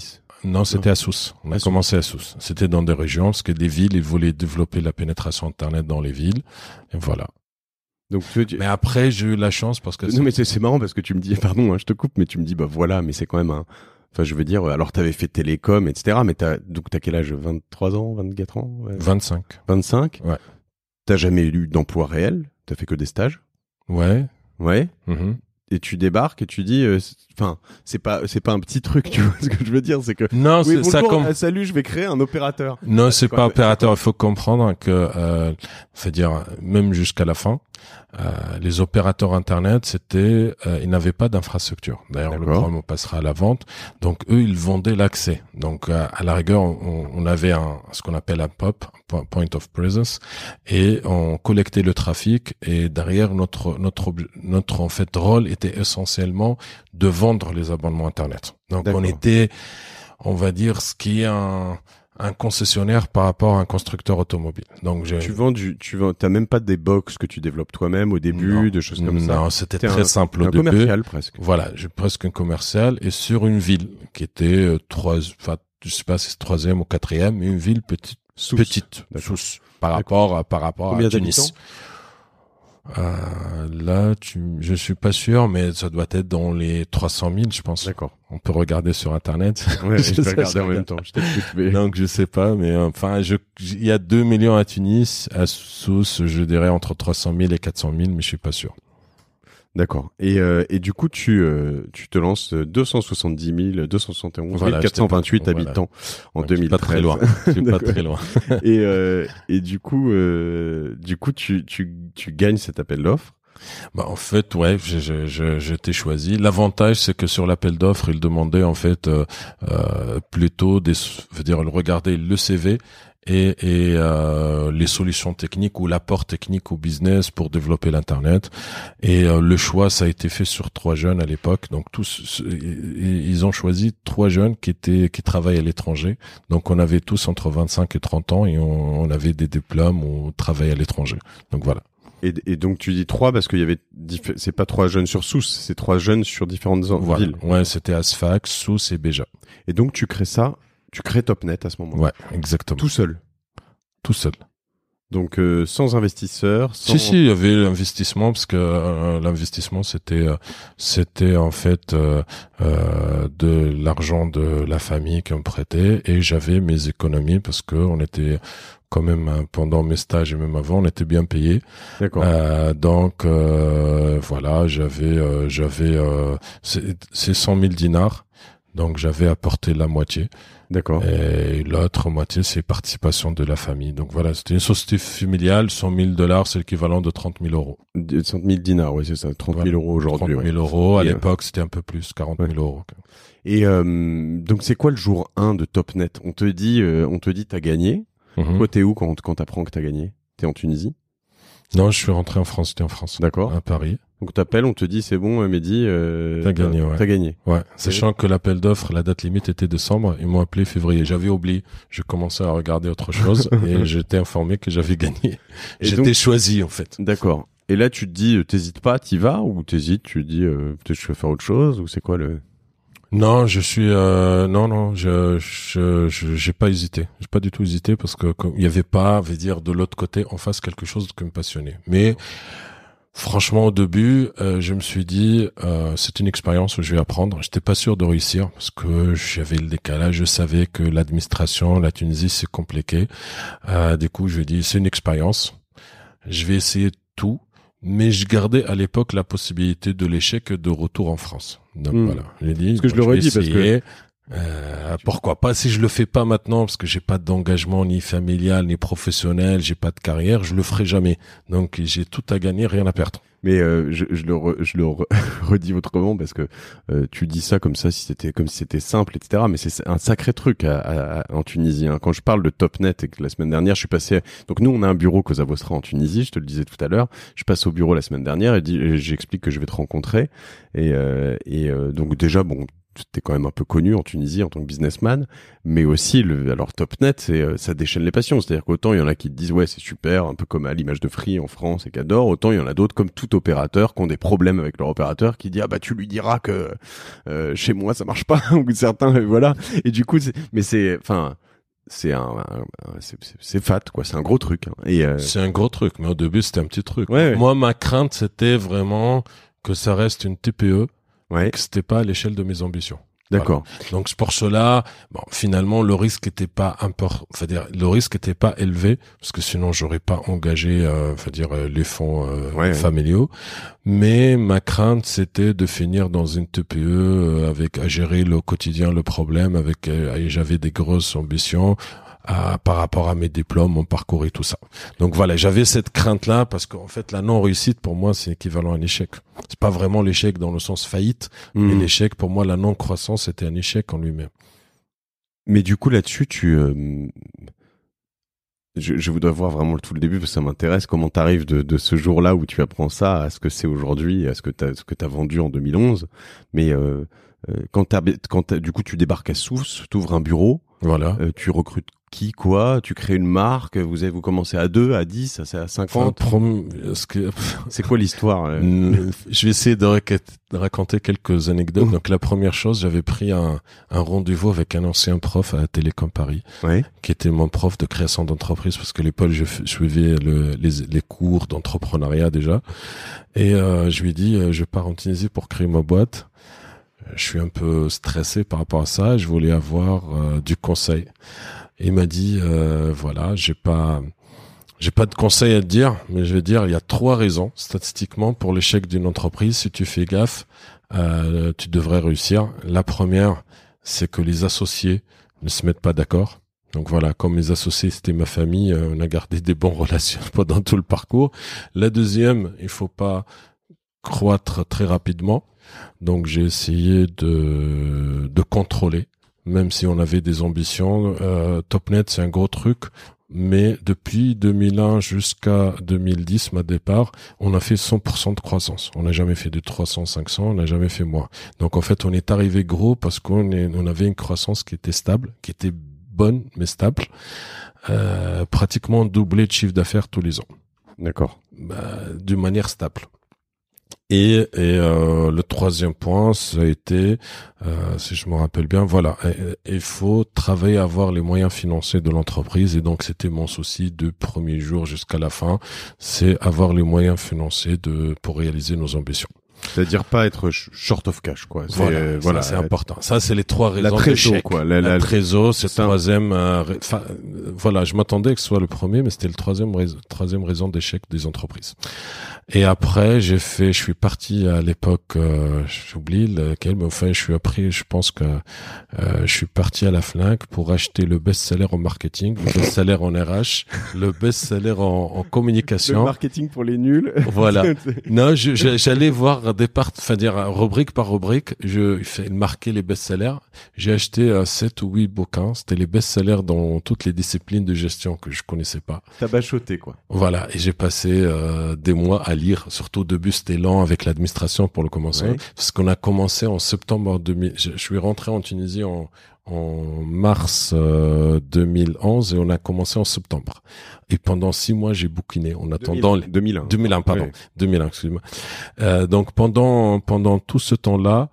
B: Non, c'était à Sousse. On a
A: À Sousse.
B: commencé à Sousse. C'était dans des régions, parce que les villes, ils voulaient développer la pénétration Internet dans les villes. Et voilà.
A: Donc, tu, tu...
B: Mais après, j'ai eu la chance parce que...
A: Non, mais c'est, c'est marrant parce que tu me dis, pardon, hein, je te coupe, mais tu me dis, bah voilà, mais c'est quand même un... Enfin, je veux dire, alors t'avais fait télécom, et cetera, mais t'as, donc t'as quel âge? vingt-trois ans, vingt-quatre ans? Ouais.
B: vingt-cinq.
A: vingt-cinq?
B: Ouais.
A: T'as jamais eu d'emploi réel? T'as fait que des stages?
B: Ouais.
A: Ouais.
B: Mm-hmm.
A: Et tu débarques et tu dis, enfin, euh, c'est pas, c'est pas un petit truc, tu vois ce que je veux dire, c'est que.
B: Non,
A: oui,
B: c'est
A: bonjour,
B: ça comme.
A: euh, salut, je vais créer un opérateur.
B: Non,
A: Ah,
B: c'est pas
A: même...
B: opérateur. Il faut comprendre que, euh, c'est-à-dire même jusqu'à la fin, euh, les opérateurs internet, c'était, euh, ils n'avaient pas d'infrastructure. D'ailleurs,
A: D'accord.
B: le programme on passera à la vente. Donc eux, ils vendaient l'accès. Donc euh, à la rigueur, on, on avait un, ce qu'on appelle un P O P, point of presence, et on collectait le trafic. Et derrière, notre notre notre en fait rôle était essentiellement de vendre les abonnements internet. Donc
A: D'accord.
B: on était, on va dire, ce qui est un un concessionnaire par rapport à un constructeur automobile. Donc j'ai...
A: tu vends du, tu vends, t'as même pas des box que tu développes toi-même au début,
B: non,
A: de choses comme
B: non,
A: ça.
B: Non, c'était
A: T'es
B: très
A: un,
B: simple au
A: un
B: début.
A: commercial presque.
B: Voilà, j'ai presque un commercial et sur une ville qui était euh, trois, enfin je sais pas si c'est troisième ou quatrième, mais une ville petite,
A: Sousse.
B: petite, Sousse, par rapport à, par rapport
A: Combien
B: à Tunis.
A: d'habitants?
B: Euh, là, tu, je suis pas sûr, mais ça doit être dans les trois cent mille, je pense.
A: D'accord.
B: On peut regarder sur Internet.
A: Ouais, je vais regarder en
B: regarde.
A: même temps. Je t'écoute, mais...
B: Donc, je sais pas, mais enfin, je, il y a deux millions à Tunis. À Sousse, je dirais entre trois cent mille et quatre cent mille, mais je suis pas sûr.
A: D'accord. Et, euh, et du coup, tu, euh, tu te lances deux cent soixante-dix mille, deux cent soixante et onze mille quatre cent vingt-huit
B: voilà.
A: habitants en
B: Donc,
A: deux mille treize.
B: Pas très loin. Je suis pas très loin.
A: et, euh, et du coup, euh, du coup, tu, tu, tu gagnes cet appel d'offres.
B: Bah en fait ouais, je je je, je t'ai choisi. L'avantage c'est que sur l'appel d'offres, il demandait en fait euh, euh, plutôt des, veut dire regarder le C V et et euh, les solutions techniques ou l'apport technique au business pour développer l'internet. Et euh, le choix ça a été fait sur trois jeunes à l'époque. Donc tous ils ont choisi trois jeunes qui étaient qui travaillent à l'étranger. Donc on avait tous entre vingt-cinq et trente ans et on, on avait des diplômes ou travaillait à l'étranger. Donc voilà.
A: Et, et donc tu dis trois parce qu'il y avait diff... c'est pas trois jeunes sur Sousse, c'est trois jeunes sur différentes
B: voilà.
A: villes.
B: Ouais, c'était Asfax, Sousse et Béja.
A: Et donc tu crées ça, tu crées Topnet à ce moment-là.
B: Ouais, exactement.
A: Tout seul.
B: Tout seul.
A: Donc euh, sans investisseurs. Sans...
B: Si si, il y avait l'investissement parce que euh, l'investissement c'était euh, c'était en fait euh, euh, de l'argent de la famille qui me prêtait et j'avais mes économies parce que on était quand même hein, pendant mes stages et même avant on était bien payés.
A: D'accord.
B: Euh, donc euh, voilà, j'avais euh, j'avais euh, c'est, c'est cent mille dinars. Donc j'avais apporté la moitié.
A: D'accord.
B: Et l'autre moitié, c'est participation de la famille. Donc voilà, c'était une société familiale, cent mille dollars, c'est l'équivalent de trente mille euros.
A: cent mille dinars, oui, c'est ça, trente mille
B: voilà.
A: euros aujourd'hui.
B: trente mille
A: ouais.
B: euros, à
A: Et
B: l'époque, c'était un peu plus, quarante mille
A: ouais.
B: euros.
A: Et euh, donc c'est quoi le jour un de Topnet? On te dit, euh, on te dit t'as gagné.
B: Mm-hmm.
A: Toi, t'es où quand, quand t'apprends que t'as gagné? T'es en Tunisie?
B: Non, je suis rentré en France, j'étais en France.
A: D'accord.
B: À Paris.
A: Donc t'appelles, on te dit c'est bon, Mehdi, euh,
B: T'as gagné, ouais.
A: T'as gagné.
B: Ouais. Sachant que l'appel d'offres, la date limite était décembre, ils m'ont appelé février. J'avais oublié. Je commençais à regarder autre chose et j'étais informé que j'avais gagné.
A: Et
B: J'étais
A: donc...
B: choisi, en fait.
A: D'accord. Et là, tu te dis, euh, t'hésites pas, t'y vas, ou t'hésites, tu te dis, euh, peut-être je vais faire autre chose, ou c'est quoi le...
B: Non, je suis euh, non non, je je je j'ai pas hésité. J'ai pas du tout hésité parce que il y avait pas, veut dire de l'autre côté en face quelque chose qui me passionnait. Mais franchement au début, euh, je me suis dit euh, c'est une expérience où je vais apprendre. J'étais pas sûr de réussir parce que j'avais le décalage, je savais que l'administration, la Tunisie c'est compliqué. Euh, du coup, je lui ai dit c'est une expérience. Je vais essayer tout. Mais je gardais à l'époque la possibilité de l'échec de retour en France. Donc mmh. voilà, j'ai dit.
A: Parce que je l'aurais dit parce que
B: euh, pourquoi pas si je le fais pas maintenant parce que j'ai pas d'engagement ni familial ni professionnel, j'ai pas de carrière, je le ferai jamais. Donc j'ai tout à gagner, rien à perdre.
A: Mais euh, je, je le re, je le re, redis autrement parce que euh, tu dis ça comme ça si c'était comme si c'était simple, et cetera. Mais c'est un sacré truc à, à, à, en Tunisie. Hein. Quand je parle de Topnet et que la semaine dernière je suis passé, donc nous on a un bureau Cosa Vostra en Tunisie. Je te le disais tout à l'heure. Je passe au bureau la semaine dernière et, dis, et j'explique que je vais te rencontrer. Et, euh, et euh, donc déjà bon. t'es quand même un peu connu en Tunisie en tant que businessman, mais aussi le, alors Topnet, c'est, ça déchaîne les passions. C'est-à-dire qu'autant il y en a qui te disent ouais c'est super, un peu comme à l'image de Free en France et qu'adore, autant il y en a d'autres comme tout opérateur qui ont des problèmes avec leur opérateur, qui dit ah bah tu lui diras que euh, chez moi ça marche pas ou certains voilà. Et du coup, c'est, mais c'est, enfin. C'est un, un, un c'est, c'est, c'est fat quoi, c'est un gros truc. Hein. Et euh...
B: c'est un gros truc, mais au début c'était un petit truc.
A: Ouais, ouais.
B: Moi, ma crainte c'était vraiment que ça reste une T P E,
A: ouais.
B: et que c'était pas à l'échelle de mes ambitions.
A: D'accord.
B: Voilà. Donc pour cela, bon, finalement le risque était pas important, enfin dire le risque était pas élevé parce que sinon j'aurais pas engagé, euh, enfin dire euh, les fonds euh,
A: ouais,
B: familiaux. Ouais. Mais ma crainte c'était de finir dans une T P E euh, avec à gérer le quotidien, le problème, avec euh, j'avais des grosses ambitions. À, par rapport à mes diplômes, mon parcours et tout ça. Donc voilà, j'avais cette crainte-là parce qu'en fait, la non-réussite, pour moi, c'est équivalent à un échec. C'est pas vraiment l'échec dans le sens faillite, mmh. mais l'échec, pour moi, la non-croissance, c'était un échec en lui-même.
A: Mais du coup, là-dessus, tu... Euh... Je, je voudrais voir vraiment tout le début parce que ça m'intéresse. Comment t'arrives de, de ce jour-là où tu apprends ça à ce que c'est aujourd'hui, à ce que t'as, ce que t'as vendu en deux mille onze. Mais euh, euh, quand t'as, quand t'as, du coup, tu débarques à Sousse, t'ouvres un bureau.
B: Voilà.
A: Euh, tu recrutes qui, quoi? Tu crées une marque? Vous avez, vous commencez à deux, à dix, à, à cinquante?
B: Enfin, prom... ce que...
A: C'est quoi l'histoire? euh
B: Je vais essayer de, rac... de raconter quelques anecdotes. Donc la première chose, j'avais pris un, un rendez-vous avec un ancien prof à Télécom Paris,
A: ouais.
B: qui était mon prof de création d'entreprise, parce que à l'époque je suivais le, les, les cours d'entrepreneuriat déjà. Et euh, je lui ai dit, je pars en Tunisie pour créer ma boîte. Je suis un peu stressé par rapport à ça. Je voulais avoir euh, du conseil. Et il m'a dit, euh, voilà, j'ai pas, j'ai pas de conseil à te dire, mais je vais dire, il y a trois raisons statistiquement pour l'échec d'une entreprise. Si tu fais gaffe, euh, tu devrais réussir. La première, c'est que les associés ne se mettent pas d'accord. Donc voilà, comme mes associés, c'était ma famille, euh, on a gardé des bonnes relations pendant tout le parcours. La deuxième, il faut pas croître très rapidement. Donc j'ai essayé de de contrôler, même si on avait des ambitions. Euh, Topnet, c'est un gros truc, mais depuis deux mille un jusqu'à deux mille dix, ma départ, on a fait cent pour cent de croissance. On n'a jamais fait de trois cents, cinq cents, on n'a jamais fait moins. Donc en fait, on est arrivé gros parce qu'on est, on avait une croissance qui était stable, qui était bonne mais stable, euh, pratiquement doublé de chiffre d'affaires tous les ans.
A: D'accord.
B: Bah, d'une manière stable. Et, et euh, le troisième point, ça a été, euh, si je me rappelle bien, voilà, il faut travailler à avoir les moyens financiers de l'entreprise. Et donc, c'était mon souci du premier jour jusqu'à la fin, c'est avoir les moyens financiers de pour réaliser nos ambitions.
A: C'est-à-dire pas être short of cash, quoi.
B: C'est, voilà, euh, voilà, c'est important. Ça, c'est les trois raisons.
A: La trésor, quoi.
B: La, la, la trésor, c'est le troisième. Euh,
A: euh,
B: voilà, je m'attendais que ce soit le premier, mais c'était le troisième, rais, troisième raison d'échec des entreprises. Et après, j'ai fait, je suis parti à l'époque, euh, j'oublie lequel, mais enfin, je suis après, je pense que euh, je suis parti à la Fnac pour acheter le best-seller en marketing, le best-seller en R H, le best-seller en, en communication.
A: Le marketing pour les nuls.
B: Voilà. Non, je, je, j'allais voir des parts, enfin dire rubrique par rubrique, je fais marquer les best-sellers. J'ai acheté euh, sept ou huit bouquins. C'était les best-sellers dans toutes les disciplines de gestion que je connaissais pas.
A: T'as bachoté, quoi.
B: Voilà. Et j'ai passé euh, des mois à lire. Surtout au début, c'était lent avec l'administration pour le commencer. Ouais. Parce qu'on a commencé en septembre deux mille. Je, je suis rentré en Tunisie en en mars euh, deux mille onze et on a commencé en septembre. Et pendant six mois, j'ai bouquiné en attendant
A: deux mille un.
B: deux mille un, pardon, ouais. deux mille un, excuse-moi. Euh, donc pendant pendant tout ce temps-là,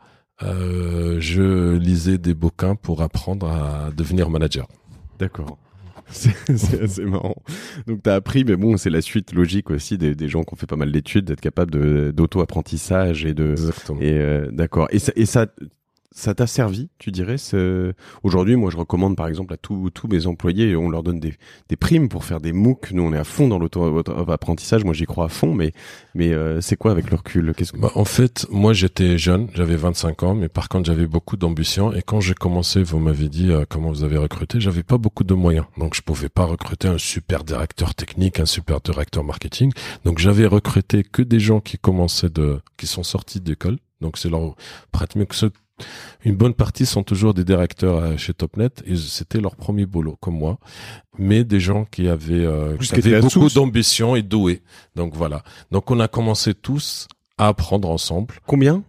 B: euh, je lisais des bouquins pour apprendre à devenir manager.
A: D'accord. C'est, c'est assez marrant. Donc t'as appris, mais bon, c'est la suite logique aussi des, des gens qui ont fait pas mal d'études, d'être capable de d'auto-apprentissage et de.
B: Exactement.
A: Et euh, d'accord. Et ça, et ça. Ça t'a servi, tu dirais ce... Aujourd'hui, moi, je recommande par exemple à tous tous mes employés, on leur donne des, des primes pour faire des MOOC. Nous, on est à fond dans l'auto-apprentissage. Moi, j'y crois à fond, mais mais euh, c'est quoi avec le recul? Qu'est-ce que...
B: Bah, en fait, moi, j'étais jeune, j'avais vingt-cinq ans, mais par contre, j'avais beaucoup d'ambition. Et quand j'ai commencé, vous m'avez dit euh, comment vous avez recruté, j'avais pas beaucoup de moyens, donc je pouvais pas recruter un super directeur technique, un super directeur marketing. Donc, j'avais recruté que des gens qui commençaient de, qui sont sortis d'école. Donc, c'est leur pratiquement que ceux une bonne partie sont toujours des directeurs chez Topnet et c'était leur premier boulot, comme moi. Mais des gens qui avaient, euh, qui avaient beaucoup d'ambition et doués. Donc voilà. Donc on a commencé tous à apprendre ensemble.
A: Combien?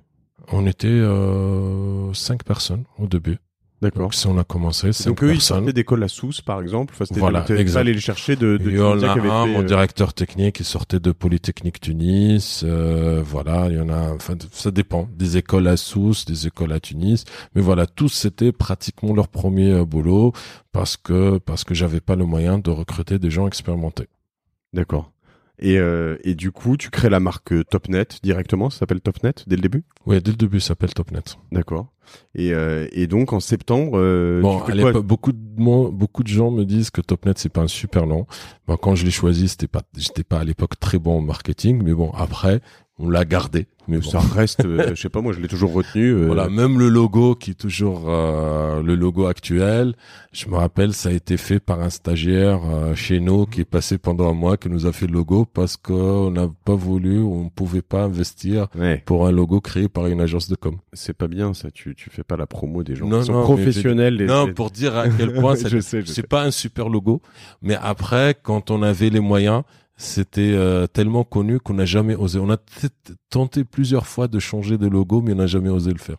B: On était euh, cinq personnes au début.
A: D'accord.
B: Donc, si on a commencé, cinq
A: Donc eux, ils
B: personnes.
A: sortaient d'école à Sousse, par exemple. Enfin, c'était
B: Voilà,
A: de,
B: exact.
A: pas aller les chercher de, de
B: Il y en
A: Tunisia
B: a
A: qui avait
B: un,
A: fait,
B: mon
A: euh,
B: directeur technique, qui sortait de Polytechnique Tunis. Euh, voilà, il y en a. Enfin, ça dépend. Des écoles à Sousse, des écoles à Tunis. Mais voilà, tous c'était pratiquement leur premier euh, boulot parce que parce que j'avais pas le moyen de recruter des gens expérimentés.
A: D'accord. Et, euh, et du coup, tu crées la marque euh, Topnet directement, ça s'appelle Topnet dès le début?
B: Oui, dès le début, ça s'appelle Topnet.
A: D'accord. Et, euh, et donc en septembre, euh,
B: Bon,
A: tu fais
B: à
A: quoi?
B: l'époque, beaucoup de mo- beaucoup de gens me disent que Topnet c'est pas un super nom. Bon, quand je l'ai choisi, c'était pas, j'étais pas à l'époque très bon en marketing, mais bon, après, on l'a gardé. Mais bon.
A: Ça reste, euh, je sais pas, moi je l'ai toujours retenu. euh,
B: Voilà, même le logo qui est toujours euh, le logo actuel, je me rappelle, ça a été fait par un stagiaire euh, chez nous qui est passé pendant un mois, qui nous a fait le logo parce qu'on n'a pas voulu, on pouvait pas investir
A: Ouais,
B: pour un logo créé par une agence de com.
A: c'est pas bien ça. Tu tu fais pas la promo des gens
B: Non,
A: qui sont
B: non,
A: professionnels.
B: mais-
A: et-
B: non, pour dire à quel point ça-
A: Je sais, je
B: c'est
A: sais.
B: pas un super logo, mais après, quand on avait les moyens, c'était euh, tellement connu qu'on n'a jamais osé. On a t- tenté plusieurs fois de changer de logo, mais on n'a jamais osé le faire.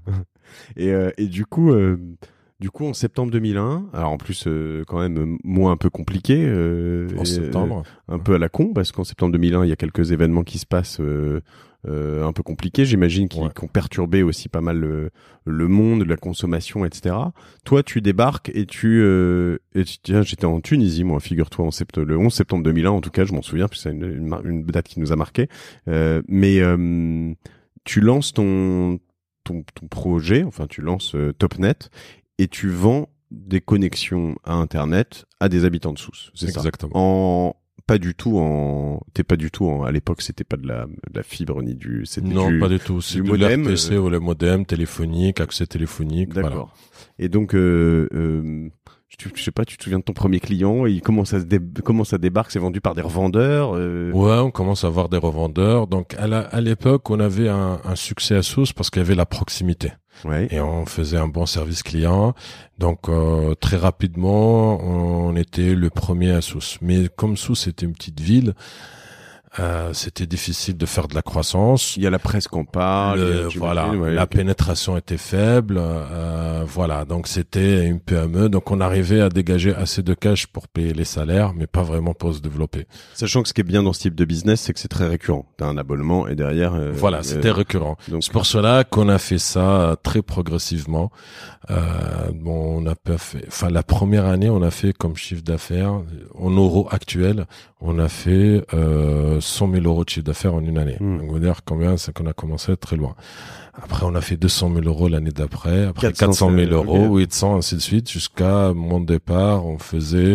A: Et, euh, et du coup, euh, du coup, en septembre deux mille un, alors en plus euh, quand même euh, mois un peu compliqué, euh,
B: En
A: et,
B: septembre.
A: euh, un peu à la con, parce qu'en septembre deux mille un, il y a quelques événements qui se passent euh, euh, un peu compliqués, j'imagine, qui,
B: Ouais.
A: qui ont perturbé aussi pas mal le, le monde, la consommation, et cetera. Toi, tu débarques et tu, euh, et tu tiens, j'étais en Tunisie, moi, figure-toi, en septembre, le onze septembre deux mille un, en tout cas, je m'en souviens, puisque c'est une, une, mar- une date qui nous a marqué. Euh, mais euh, tu lances ton Ton, ton projet, enfin tu lances euh, Topnet et tu vends des connexions à Internet à des habitants de Sousse, c'est ça?
B: Exactement.
A: En pas du tout en, t'es pas du tout en, à l'époque c'était pas de la, de la fibre ni du, c'était
B: Non,
A: du,
B: pas du tout. C'est
A: du
B: du
A: modem,
B: R T C
A: euh,
B: ou le modem téléphonique, accès téléphonique.
A: d'accord.
B: Voilà.
A: Et donc euh, euh, je, je sais pas, tu te souviens de ton premier client, et comment ça se dé, comment ça débarque, c'est vendu par des revendeurs. Euh...
B: Ouais, on commence à avoir des revendeurs. Donc à la, à l'époque, on avait un, un succès à Sousse parce qu'il y avait la proximité.
A: Ouais.
B: Et on faisait un bon service client. Donc euh, très rapidement, on était le premier à Sousse. Mais comme Sousse était une petite ville, euh, c'était difficile de faire de la croissance.
A: Il y a la presse qu'on parle.
B: Le-
A: il y a- j'imagine,
B: voilà,
A: ouais,
B: la
A: ok.
B: pénétration était faible. Euh, voilà, donc c'était une P M E. Donc on arrivait à dégager assez de cash pour payer les salaires, mais pas vraiment pour se développer.
A: Sachant que ce qui est bien dans ce type de business, c'est que c'est très récurrent. T'as un abonnement et derrière. euh,
B: Voilà,
A: euh,
B: c'était récurrent.
A: donc-
B: C'est pour cela qu'on a fait ça euh, très progressivement. Euh, bon, on a pas fait, enfin la première année, on a fait comme chiffre d'affaires en euros actuels, on a fait euh, cent mille euros de chiffre d'affaires en une année.
A: Mm.
B: Donc, on va dire combien, c'est qu'on a commencé très loin. Après, on a fait deux cent mille euros l'année d'après, après quatre cent mille euros,
A: ok.
B: huit cents, ainsi de suite, jusqu'à mon départ, on faisait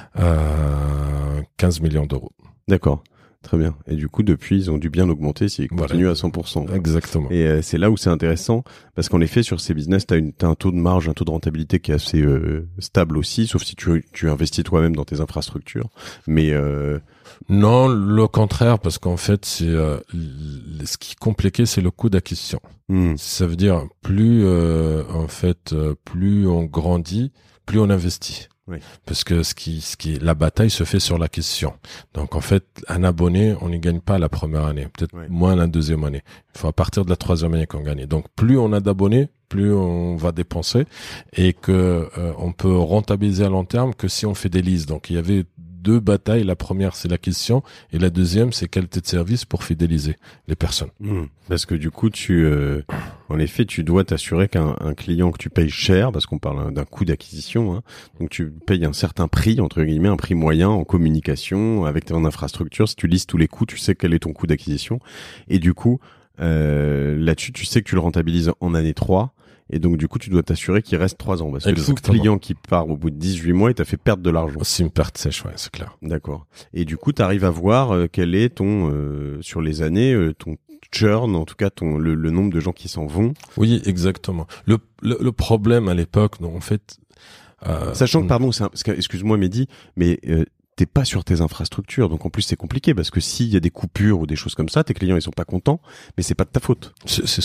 B: euh, quinze millions d'euros.
A: D'accord, très bien. Et du coup, depuis, ils ont dû bien augmenter s'ils
B: Voilà.
A: continuent à cent pour cent.
B: Exactement.
A: Et euh, c'est là où c'est intéressant, parce qu'en effet, sur ces business, t'as, une, t'as un taux de marge, un taux de rentabilité qui est assez euh, stable aussi, sauf si tu, tu investis toi-même dans tes infrastructures. Mais euh,
B: Non, le contraire, parce qu'en fait, c'est euh, l- ce qui est compliqué, c'est le coût d'acquisition.
A: hmm,
B: Ça veut dire plus, euh, en fait, euh, plus on grandit, plus on investit.
A: Oui.
B: Parce que ce qui, ce qui, la bataille se fait sur l'acquisition. Donc en fait, un abonné, on n'y gagne pas la première année, peut-être
A: Ouais.
B: moins la deuxième année. Il faut à partir de la troisième année qu'on gagne. Donc plus on a d'abonnés, plus on va dépenser, et que euh, on peut rentabiliser à long terme que si on fait des leases. Donc il y avait deux batailles. La première, c'est l'acquisition, et la deuxième, c'est qualité de service pour fidéliser les personnes.
A: hmm. Parce que du coup, tu, euh, en effet, tu dois t'assurer qu'un un client que tu payes cher, parce qu'on parle d'un coût d'acquisition, hein, donc tu payes un certain prix, entre guillemets, un prix moyen en communication, avec ton infrastructure. Si tu lises tous les coûts, tu sais quel est ton coût d'acquisition. Et du coup, euh, là-dessus, tu sais que tu le rentabilises en année trois. Et donc, du coup, tu dois t'assurer qu'il reste trois ans. Parce que tout
B: Exactement.
A: client qui part au bout de dix-huit mois, il t'a fait perdre de l'argent.
B: C'est une perte sèche, ouais, c'est clair.
A: D'accord. Et du coup, tu arrives à voir euh, quel est ton, euh, sur les années, euh, ton churn, en tout cas, ton, le, le nombre de gens qui s'en vont.
B: Oui, exactement. Le, le, le problème à l'époque, donc, en fait, euh,
A: Sachant que, pardon, c'est un- parce que- excuse-moi, Mehdi, mais euh, t'es pas sur tes infrastructures. Donc, en plus, c'est compliqué parce que s'il y a des coupures ou des choses comme ça, tes clients, ils sont pas contents, mais c'est pas de ta faute.
B: c'est c'est ce que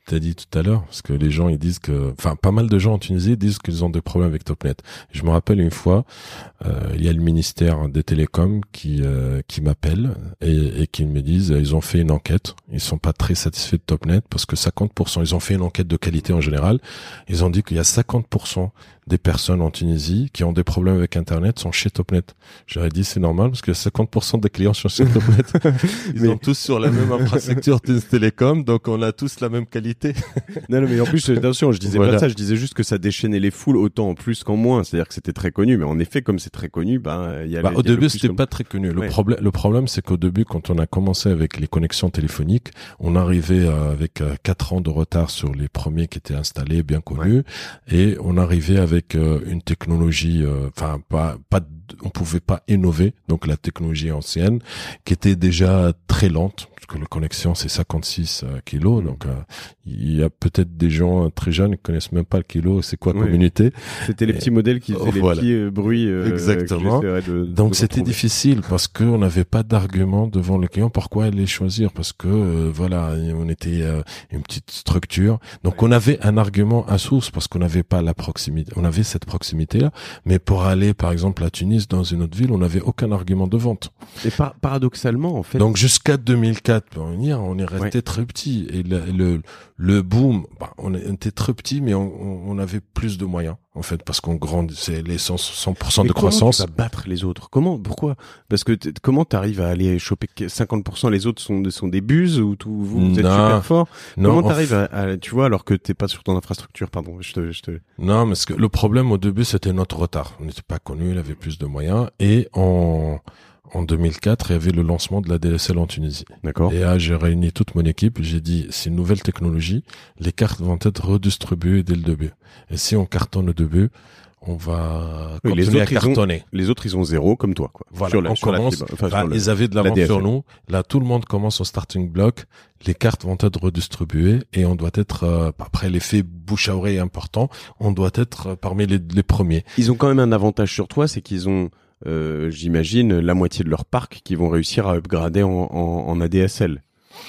B: t'as dit tout à l'heure, parce que les gens ils disent que, enfin pas mal de gens en Tunisie disent qu'ils ont des problèmes avec Topnet. Je me rappelle une fois, euh, il y a le ministère des Télécoms qui euh, qui m'appelle et, et qui me disent ils ont fait une enquête, ils sont pas très satisfaits de Topnet parce que cinquante pour cent, ils ont fait une enquête de qualité en général, ils ont dit qu'il y a cinquante pour cent des personnes en Tunisie qui ont des problèmes avec Internet sont chez Topnet. J'aurais dit c'est normal parce que cinquante pour cent des clients sont chez Topnet. Ils mais... sont tous sur la même infrastructure Télécom, donc on a tous la même qualité.
A: Non, non, mais en plus, attention, je disais voilà. pas ça, je disais juste que ça déchaînait les foules autant en plus qu'en moins. C'est-à-dire que c'était très connu, mais en effet, comme c'est très connu, ben il y a.
B: Bah,
A: les,
B: au
A: y a
B: début, c'était comme... pas très connu. Le
A: ouais.
B: problème, le problème, c'est qu'au début, quand on a commencé avec les connexions téléphoniques, on arrivait euh, avec euh, quatre ans de retard sur les premiers qui étaient installés, bien connus, ouais. et on arrivait avec euh, une technologie, enfin euh, pas pas on pouvait pas innover, donc la technologie ancienne qui était déjà très lente parce que la connexion c'est cinquante-six kilos, donc euh, il y a peut-être des gens très jeunes qui connaissent même pas le kilo, c'est quoi oui. communauté.
A: C'était les et, petits modèles qui faisaient voilà. les petits euh, bruits. Euh,
B: Exactement.
A: De,
B: donc
A: de
B: c'était difficile parce que on n'avait pas d'argument devant le client pourquoi aller choisir parce que euh, voilà on était euh, une petite structure, donc ouais. on avait un argument à source parce qu'on n'avait pas la proximité, on avait cette proximité là, mais pour aller par exemple à Tunis dans une autre ville, on n'avait aucun argument de vente.
A: Et par, paradoxalement, en fait.
B: Donc jusqu'à deux mille quatre, on est resté ouais. très petit. Et le, le, le boom, bah, on était très petit, mais on, on avait plus de moyens, en fait, parce qu'on grandissait les cent pour cent
A: mais
B: de croissance.
A: Comment tu vas battre les autres? Comment? Pourquoi? Parce que t- comment t'arrives à aller choper cinquante pour cent les autres sont, sont des buses ou tout, vous, vous êtes non, super fort?
B: Non,
A: comment t'arrives à, à, tu vois, alors que t'es pas sur ton infrastructure, pardon, je te, je te...
B: Non, mais que le problème au début, c'était notre retard. On n'était pas connu, il avait plus de moyens. Et en, en deux mille quatre, il y avait le lancement de la D S L en Tunisie.
A: D'accord.
B: Et là, j'ai réuni toute mon équipe. J'ai dit, c'est une nouvelle technologie. Les cartes vont être redistribuées dès le début. Et si on cartonne au début, on va
A: oui,
B: continuer
A: les autres,
B: à cartonner.
A: Ils ont, les autres, ils ont zéro, comme toi, quoi.
B: Voilà,
A: sur la,
B: on
A: sur
B: commence.
A: La, enfin,
B: bah,
A: sur le,
B: ils avaient de l'avance sur nous. Là, tout le monde commence au starting block. Les cartes vont être redistribuées et on doit être, euh, après l'effet bouche à oreille important, on doit être parmi les, les premiers.
A: Ils ont quand même un avantage sur toi, c'est qu'ils ont, euh, j'imagine, la moitié de leur parc qui vont réussir à upgrader en, en, en A D S L.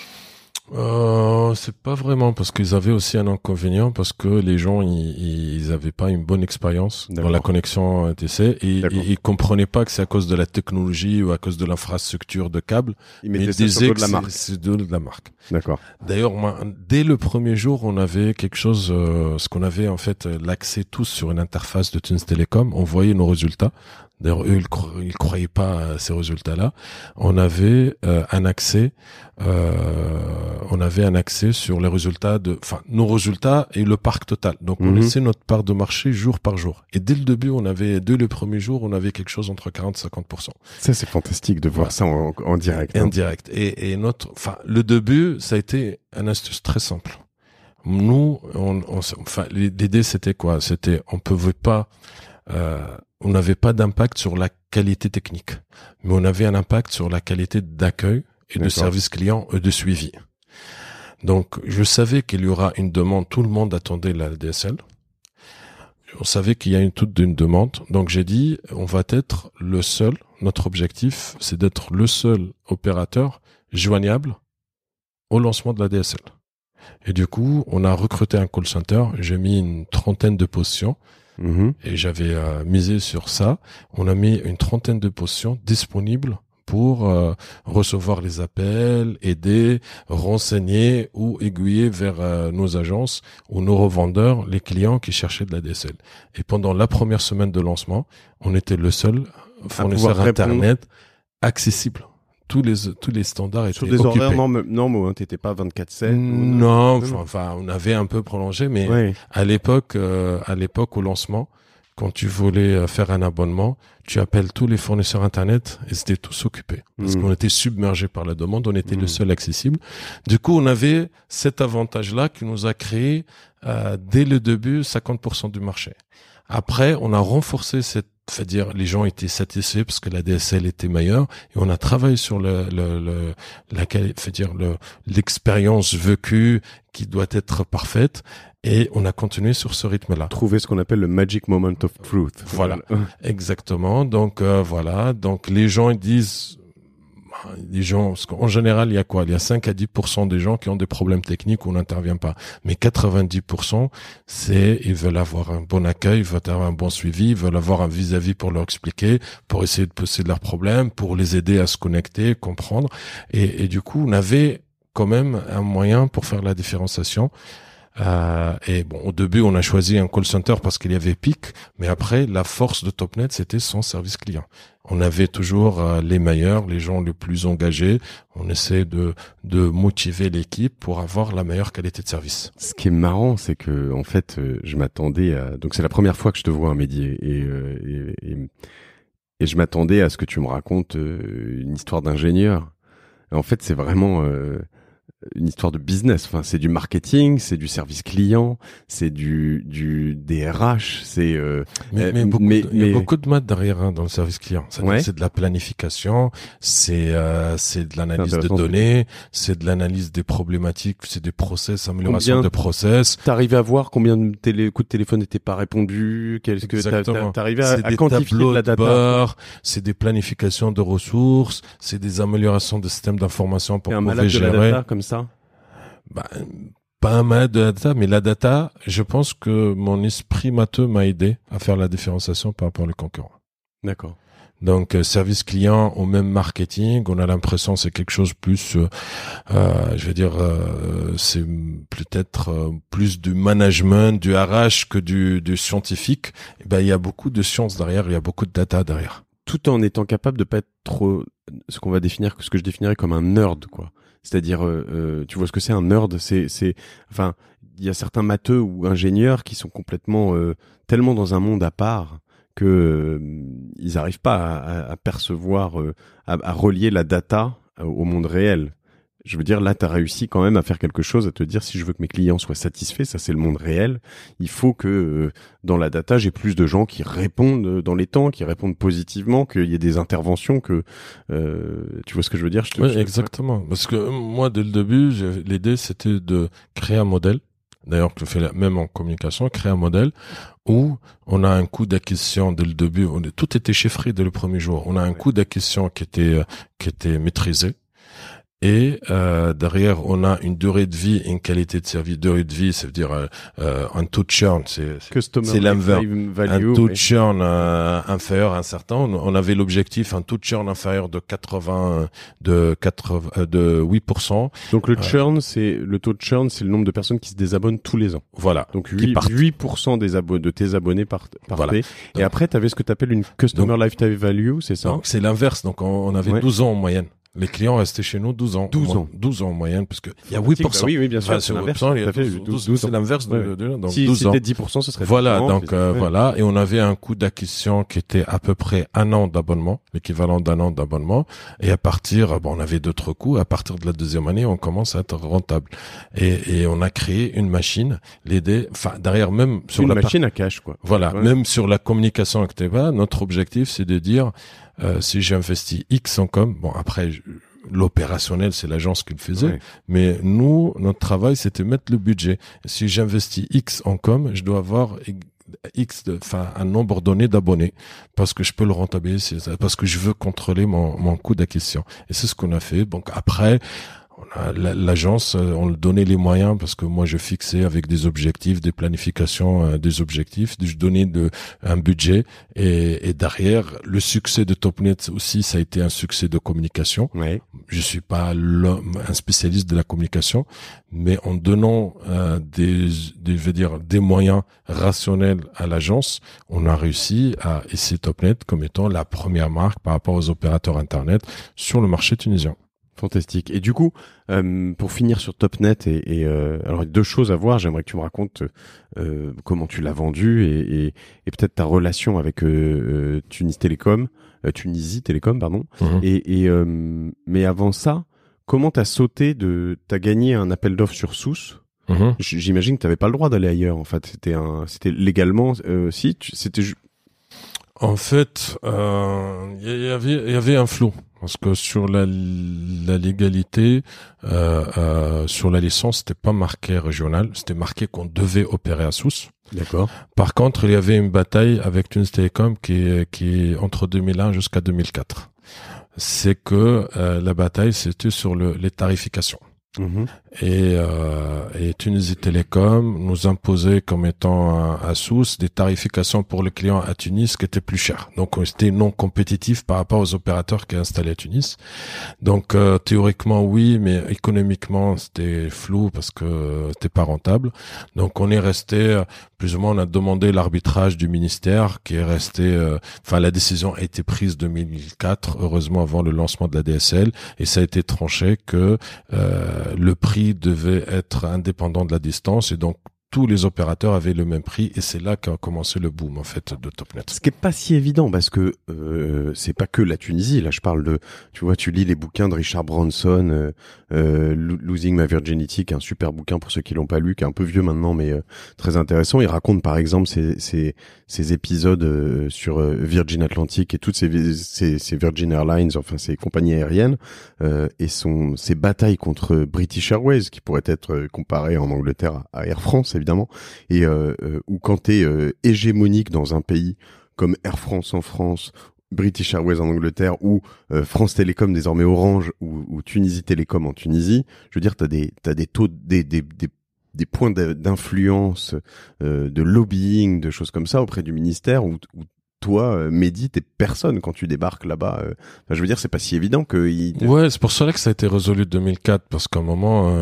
B: Euh, c'est pas vraiment parce qu'ils avaient aussi un inconvénient parce que les gens ils, ils avaient pas une bonne expérience dans la connexion A T C et ils, ils comprenaient pas que c'est à cause de la technologie ou à cause de l'infrastructure de câbles.
A: Ils mettaient ça sur le dos de la marque.
B: C'est de la marque.
A: D'accord.
B: D'ailleurs, moi, dès le premier jour, on avait quelque chose, euh, ce qu'on avait en fait l'accès tous sur une interface de Tunis Telecom. On voyait nos résultats. D'ailleurs, eux, ils, cro- ils croyaient pas à ces résultats-là. On avait euh, un accès, euh, on avait un accès sur les résultats de, enfin, nos résultats et le parc total. Donc, mm-hmm. on laissait notre part de marché jour par jour. Et dès le début, on avait, dès le premier jour, on avait quelque chose entre quarante et cinquante pour cent.
A: Ça, c'est fantastique de voir ouais. ça en, en direct.
B: En
A: hein.
B: direct. Et, et notre, enfin, le début, ça a été une astuce très simple. Nous, on, on enfin, l'idée, c'était quoi? C'était, on pouvait pas, euh, on n'avait pas d'impact sur la qualité technique, mais on avait un impact sur la qualité d'accueil et D'accord. de service client et de suivi. Donc, je savais qu'il y aura une demande. Tout le monde attendait la D S L. On savait qu'il y a une toute une demande. Donc, j'ai dit, on va être le seul. Notre objectif, c'est d'être le seul opérateur joignable au lancement de la D S L. Et du coup, on a recruté un call center. J'ai mis une trentaine de positions. Mmh. Et j'avais euh, misé sur ça. On a mis une trentaine de positions disponibles pour euh, recevoir les appels, aider, renseigner ou aiguiller vers euh, nos agences ou nos revendeurs les clients qui cherchaient de la D S L. Et pendant la première semaine de lancement, on était le seul fournisseur Internet accessible. Tous les tous les standards étaient occupés.
A: Sur des horaires normaux, normaux hein, t'étais pas vingt-quatre sept.
B: Non, enfin, enfin, on avait un peu prolongé, mais oui. à l'époque, euh, à l'époque au lancement, quand tu voulais faire un abonnement, tu appelles tous les fournisseurs internet et c'était tous occupés parce mmh. qu'on était submergé par la demande, on était mmh. le seul accessible. Du coup, on avait cet avantage-là qui nous a créé euh, dès le début cinquante pour cent du marché. Après, on a renforcé cette c'est-à-dire les gens étaient satisfaits parce que la D S L était meilleure et on a travaillé sur le, le, le la c'est-à-dire le l'expérience vécue qui doit être parfaite et on a continué sur ce rythme-là.
A: Trouver ce qu'on appelle le magic moment of truth.
B: Voilà, exactement. Donc euh, voilà, donc les gens ils disent les gens, parce qu'en général, il y a quoi? Il y a cinq à dix pour cent des gens qui ont des problèmes techniques où on n'intervient pas. Mais quatre-vingt-dix pour cent, c'est, ils veulent avoir un bon accueil, ils veulent avoir un bon suivi, ils veulent avoir un vis-à-vis pour leur expliquer, pour essayer de pousser de leurs problèmes, pour les aider à se connecter, comprendre. Et, et du coup, on avait quand même un moyen pour faire la différenciation. Euh, et bon, au début, on a choisi un call center parce qu'il y avait Pic, mais après, la force de Topnet, c'était son service client. On avait toujours euh, les meilleurs, les gens les plus engagés. On essaie de de motiver l'équipe pour avoir la meilleure qualité de service.
A: Ce qui est marrant, c'est que en fait, euh, je m'attendais à. Donc, c'est la première fois que je te vois, Mehdi, et euh, et, et, et je m'attendais à ce que tu me racontes euh, une histoire d'ingénieur. En fait, c'est vraiment. Euh, une histoire de business. Enfin, c'est du marketing, c'est du service client, c'est du du des R H, c'est euh,
B: mais, mais, beaucoup, mais, de, il y a beaucoup de maths derrière hein, dans le service client. C'est, ouais. c'est de la planification, c'est euh, c'est de l'analyse de données, c'est de l'analyse des problématiques, c'est des process, amélioration combien de process.
A: T'arrivais à voir combien de télé, coups de téléphone n'étaient pas répondus, qu'est-ce que t'a, t'a, t'arrivais à, à quantifier de la data.
B: Bord, c'est des planifications de ressources, c'est des améliorations de systèmes d'information pour pouvoir gérer.
A: De la data, comme ça.
B: Bah, pas un malade de la data, mais la data, je pense que mon esprit matheux m'a aidé à faire la différenciation par rapport aux concurrents.
A: D'accord.
B: Donc, euh, service client au même marketing, on a l'impression que c'est quelque chose plus, euh, euh, je veux dire, euh, c'est peut-être euh, plus du management, du R H que du, du scientifique. Et ben, il y a beaucoup de science derrière, il y a beaucoup de data derrière.
A: Tout en étant capable de pas être trop, ce qu'on va définir, ce que je définirais comme un nerd, quoi. C'est-à-dire, euh, euh, tu vois ce que c'est un nerd, c'est, c'est, enfin, il y a certains matheux ou ingénieurs qui sont complètement, euh, tellement dans un monde à part que euh, ils n'arrivent pas à, à, à percevoir, euh, à, à relier la data au monde réel. Je veux dire, là, tu as réussi quand même à faire quelque chose, à te dire, si je veux que mes clients soient satisfaits, ça c'est le monde réel, il faut que euh, dans la data, j'ai plus de gens qui répondent dans les temps, qui répondent positivement, qu'il y ait des interventions, que euh, tu vois ce que je veux dire je te,
B: Oui,
A: je
B: exactement. Parce que moi, dès le début, j'ai, l'idée, c'était de créer un modèle. D'ailleurs, je fais même en communication, créer un modèle où on a un coût d'acquisition dès le début. On est, tout était chiffré dès le premier jour. On a un coût d'acquisition qui était qui était maîtrisé. Et euh, derrière, on a une durée de vie et une qualité de service. Durée de vie, ça veut dire euh, un taux de churn, c'est, c'est l'inverse. Un taux de churn euh, inférieur à un certain. On, on avait l'objectif, un taux de churn inférieur de quatre-vingts, de quatre-vingts, de huit pour cent.
A: Donc le churn, euh, c'est le taux de churn, c'est le nombre de personnes qui se désabonnent tous les ans.
B: Voilà.
A: Donc huit pour cent des abonnés, de tes abonnés partent. Voilà. Et donc, après, tu avais ce que tu appelles une customer donc, lifetime value, c'est ça?
B: Donc c'est l'inverse. Donc on, on avait ouais. douze ans en moyenne. Les clients restaient chez nous douze ans.
A: douze ans.
B: douze ans en moyenne, parce que il y a huit pour cent.
A: Bah oui, oui, bien sûr.
B: Enfin, c'est l'inverse. Il y a douze, douze, douze, c'est l'inverse de,
A: ouais.
B: de, de, donc
A: si,
B: douze
A: si
B: ans.
A: c'était dix pour cent, ce serait
B: voilà, donc, euh, ouais. voilà. Et on avait un coût d'acquisition qui était à peu près un an d'abonnement, l'équivalent d'un an d'abonnement. Et à partir, bon, on avait d'autres coûts. À partir de la deuxième année, on commence à être rentable. Et, et on a créé une machine, l'aider, enfin, derrière même sur
A: une
B: la
A: machine par... à cash, quoi.
B: Voilà. Ouais. Même sur la communication avec Teva, notre objectif, c'est de dire, euh, si j'investis X en com, bon, après, je, l'opérationnel, c'est l'agence qui le faisait. Ouais. Mais nous, notre travail, c'était mettre le budget. Si j'investis X en com, je dois avoir X, enfin, un nombre donné d'abonnés parce que je peux le rentabiliser, parce que je veux contrôler mon, mon coût d'acquisition. Et c'est ce qu'on a fait. Donc après, on a, l'agence, on le donnait les moyens parce que moi je fixais avec des objectifs, des planifications, euh, des objectifs, je donnais de, un budget et, et derrière le succès de Topnet aussi, ça a été un succès de communication.
A: Ouais.
B: Je suis pas l'homme, un spécialiste de la communication, mais en donnant euh, des, des, je veux dire, des moyens rationnels à l'agence, on a réussi à essayer Topnet comme étant la première marque par rapport aux opérateurs internet sur le marché tunisien.
A: Fantastique. Et du coup, euh, pour finir sur Topnet, et, et euh, alors deux choses à voir. J'aimerais que tu me racontes euh, comment tu l'as vendu et, et, et peut-être ta relation avec euh, Tunis Télécom, euh, Tunisie Télécom, pardon. Mmh. Et, et euh, mais avant ça, comment t'as sauté de, t'as gagné un appel d'offres sur Sousse. Mmh. J'imagine que t'avais pas le droit d'aller ailleurs. En fait, c'était un, c'était légalement, euh, si, tu, c'était.
B: En fait, il euh, y, y avait, il y avait un flou. Parce que sur la, la légalité, euh, euh, sur la licence, c'était pas marqué régional, c'était marqué qu'on devait opérer à Sousse.
A: D'accord.
B: Par contre, il y avait une bataille avec Tunis Télécom qui est, qui est entre deux mille un jusqu'à deux mille quatre. c'est que euh, la bataille c'était sur le, les tarifications. Mmh. Et, euh, et Tunisie Télécom nous imposait comme étant à, à Sousse des tarifications pour le client à Tunis qui étaient plus chères. Donc c'était non compétitif par rapport aux opérateurs qui est installés à Tunis. Donc euh, théoriquement oui, mais économiquement c'était flou parce que euh, c'était pas rentable. Donc on est resté plus ou moins, on a demandé l'arbitrage du ministère qui est resté. Enfin euh, la décision a été prise deux mille quatre, heureusement avant le lancement de la D S L, et ça a été tranché que euh, le prix devait être indépendant de la distance et donc tous les opérateurs avaient le même prix et c'est là qu'a commencé le boom en fait de Topnet.
A: Ce qui est pas si évident parce que euh, c'est pas que la Tunisie. Là, je parle de, tu vois, tu lis les bouquins de Richard Branson, euh, euh, Losing My Virginity, qui est un super bouquin pour ceux qui l'ont pas lu, qui est un peu vieux maintenant mais euh, très intéressant. Il raconte par exemple ces ces, ces épisodes euh, sur euh, Virgin Atlantic et toutes ces, ces ces Virgin Airlines, enfin ces compagnies aériennes euh, et son ces batailles contre British Airways qui pourraient être comparées en Angleterre à Air France évidemment, et euh, euh, où quand t'es euh, hégémonique dans un pays comme Air France en France, British Airways en Angleterre ou euh, France Télécom désormais Orange ou, ou Tunisie Télécom en Tunisie, je veux dire t'as des t'as des taux des des des des points d'influence, euh, de lobbying, de choses comme ça auprès du ministère où, où toi, Mehdi, t'es personne quand tu débarques là-bas. Enfin, je veux dire, c'est pas si évident que. Il...
B: Ouais, c'est pour cela que ça a été résolu deux mille quatre, parce qu'à un moment,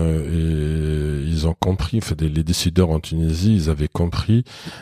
B: euh, ils ont compris, fait, les décideurs en Tunisie, ils avaient compris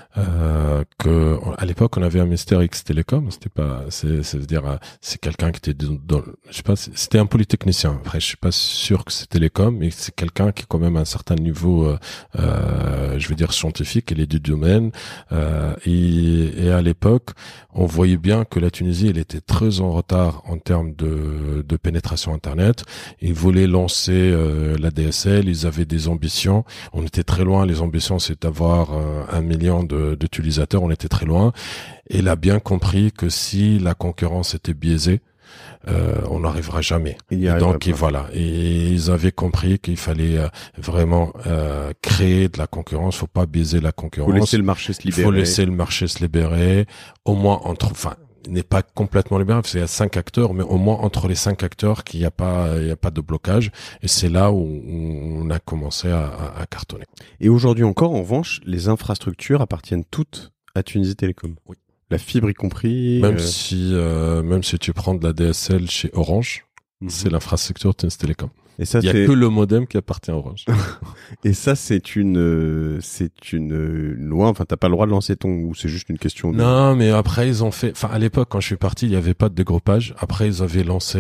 B: euh, que à l'époque, on avait un ministère X Télécom. C'était pas, c'est, c'est dire, c'est quelqu'un qui était dans, dans, je sais pas, c'était un polytechnicien. Après, je suis pas sûr que c'est Télécom, mais c'est quelqu'un qui est quand même à un certain niveau, euh, euh, je veux dire scientifique, il est du domaine. Euh, et, et à l'époque, on voyait bien que la Tunisie, elle était très en retard en termes de, de pénétration Internet. Ils voulaient lancer euh, la D S L, ils avaient des ambitions. On était très loin. Les ambitions, c'est d'avoir euh, un million de, d'utilisateurs. On était très loin. Et il a bien compris que si la concurrence était biaisée, Euh, on n'arrivera jamais. Et donc et voilà. Et ils avaient compris qu'il fallait euh, vraiment euh, créer de la concurrence. Faut pas biaiser la concurrence.
A: Faut laisser le marché se libérer.
B: Faut laisser le marché se libérer. Au moins entre, enfin, il n'est pas complètement libéré parce qu'il y a cinq acteurs, mais au moins entre les cinq acteurs qu'il n'y a pas, il y a pas de blocage. Et c'est là où on a commencé à, à, à cartonner.
A: Et aujourd'hui encore, en revanche, les infrastructures appartiennent toutes à Tunisie Télécom.
B: Oui.
A: La fibre y compris.
B: Même
A: euh...
B: si, euh, même si tu prends de la D S L chez Orange, mmh. c'est l'infrastructure Tunisie Télécom.
A: Et ça,
B: il y a
A: c'est...
B: que le modem qui appartient à Orange.
A: Et ça, c'est une, c'est une loi. Enfin, t'as pas le droit de lancer ton, ou c'est juste une question de...
B: Non, mais après ils ont fait. Enfin, à l'époque, quand je suis parti, il y avait pas de dégroupage. Après, ils avaient lancé.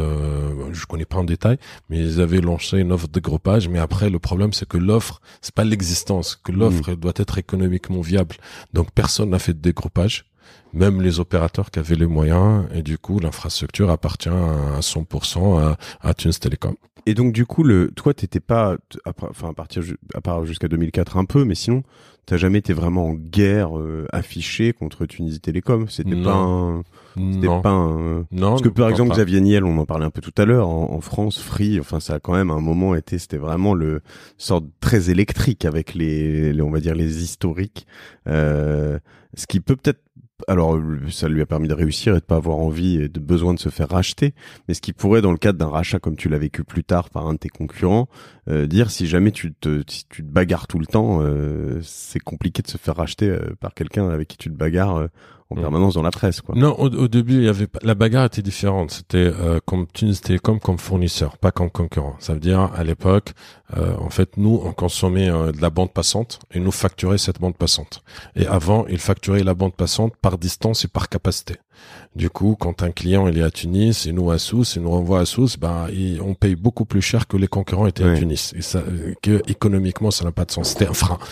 B: Euh, je connais pas en détail, mais ils avaient lancé une offre de dégroupage. Mais après, le problème, c'est que l'offre, c'est pas l'existence. Que l'offre mmh. doit être économiquement viable. Donc, personne n'a fait de dégroupage. Même les opérateurs qui avaient les moyens, et du coup l'infrastructure appartient à cent pour cent à, à Tunisie Télécom.
A: Et donc du coup, le, toi t'étais pas, enfin à partir, à part jusqu'à deux mille quatre un peu, mais sinon t'as jamais été vraiment en guerre euh, affichée contre Tunisie Télécom. C'était
B: non.
A: pas un, c'était
B: non.
A: pas un.
B: Non.
A: Parce que par exemple
B: pas.
A: Xavier Niel, on en parlait un peu tout à l'heure, en, en France, Free, enfin ça a quand même à un moment été, c'était vraiment le sorte très électrique avec les, les on va dire les historiques, euh, ce qui peut peut-être. Alors, ça lui a permis de réussir et de pas avoir envie et de besoin de se faire racheter. Mais ce qui pourrait, dans le cadre d'un rachat comme tu l'as vécu plus tard par un de tes concurrents, euh, dire si jamais tu te, si tu te bagarres tout le temps, euh, c'est compliqué de se faire racheter euh, par quelqu'un avec qui tu te bagarres euh, en permanence dans la presse, quoi.
B: Non, au, au début, il y avait pas, la bagarre était différente. C'était euh, comme Tunisie Télécom comme fournisseur, pas comme concurrent. Ça veut dire à l'époque, euh, en fait, nous on consommait euh, de la bande passante et nous facturait cette bande passante. Et avant, ils facturaient la bande passante par distance et par capacité. Du coup, quand un client il est à Tunis et nous à Sousse, il nous renvoie à Sousse, ben il, on paye beaucoup plus cher que les concurrents étaient ouais. à Tunis. Et ça, que économiquement, ça n'a pas de sens. C'était un frein.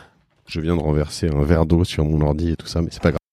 A: Je viens de renverser un verre d'eau sur mon ordi et tout ça, mais c'est pas grave.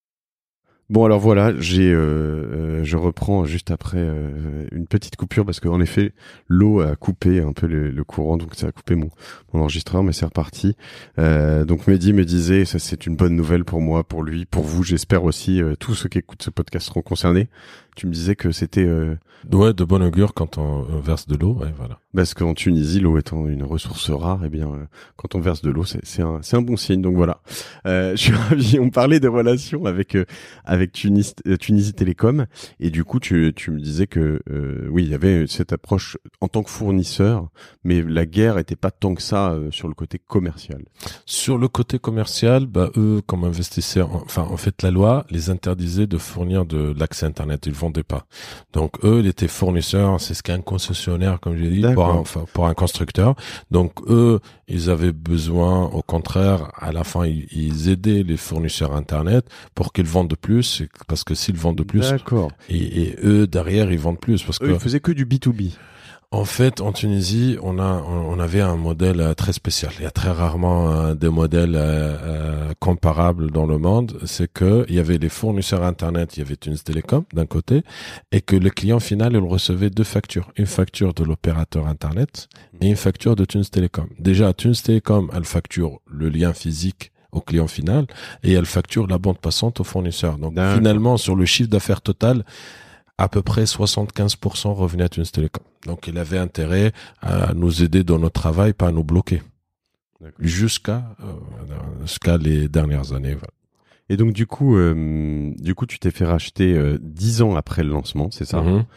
A: Bon alors voilà, j'ai, euh, euh, je reprends juste après euh, une petite coupure parce qu'en effet l'eau a coupé un peu le, le courant, donc ça a coupé mon, mon enregistreur, mais c'est reparti. Euh, donc Mehdi me disait, ça c'est une bonne nouvelle pour moi, pour lui, pour vous, j'espère aussi, euh, tous ceux qui écoutent ce podcast seront concernés. Tu me disais que c'était euh...
B: ouais, de bon augure quand on verse de l'eau, ouais, voilà.
A: Parce qu'en Tunisie, l'eau étant une ressource rare, eh bien, euh, quand on verse de l'eau, c'est, c'est un, c'est un bon signe. Donc voilà. Euh, je suis ravi. On parlait des relations avec euh, avec Tunis, euh, Tunisie Télécom, et du coup, tu tu me disais que euh, oui, il y avait cette approche en tant que fournisseur, mais la guerre était pas tant que ça euh, sur le côté commercial.
B: Sur le côté commercial, bah eux, comme investisseurs, enfin en fait, la loi les interdisait de fournir de, de l'accès Internet. Ils vendaient pas. Donc eux, ils étaient fournisseurs. C'est ce qu'un concessionnaire, comme j'ai dit. Pour un, enfin, pour un constructeur. Donc eux, ils avaient besoin, au contraire, à la fin, ils, ils aidaient les fournisseurs Internet pour qu'ils vendent plus, parce que s'ils vendent plus,
A: D'accord.
B: Et, et eux derrière, ils vendent plus, parce
A: eux,
B: que
A: ils faisaient que du B to B.
B: En fait, en Tunisie, on a, on avait un modèle euh, très spécial. Il y a très rarement euh, des modèles euh, euh, comparables dans le monde. C'est que il y avait les fournisseurs Internet, il y avait Tunis Télécom d'un côté, et que le client final, il recevait deux factures. Une facture de l'opérateur Internet et une facture de Tunis Télécom. Déjà, Tunis Télécom, elle facture le lien physique au client final et elle facture la bande passante au fournisseur. Donc, D'accord. Finalement, sur le chiffre d'affaires total, à peu près soixante-quinze pour cent revenaient à Tunis Télécom. Donc, il avait intérêt à nous aider dans notre travail, pas à nous bloquer. D'accord. Jusqu'à euh, jusqu'à les dernières années. Voilà.
A: Et donc, du coup, euh, du coup, tu t'es fait racheter euh, dix ans après le lancement, c'est ça, mm-hmm.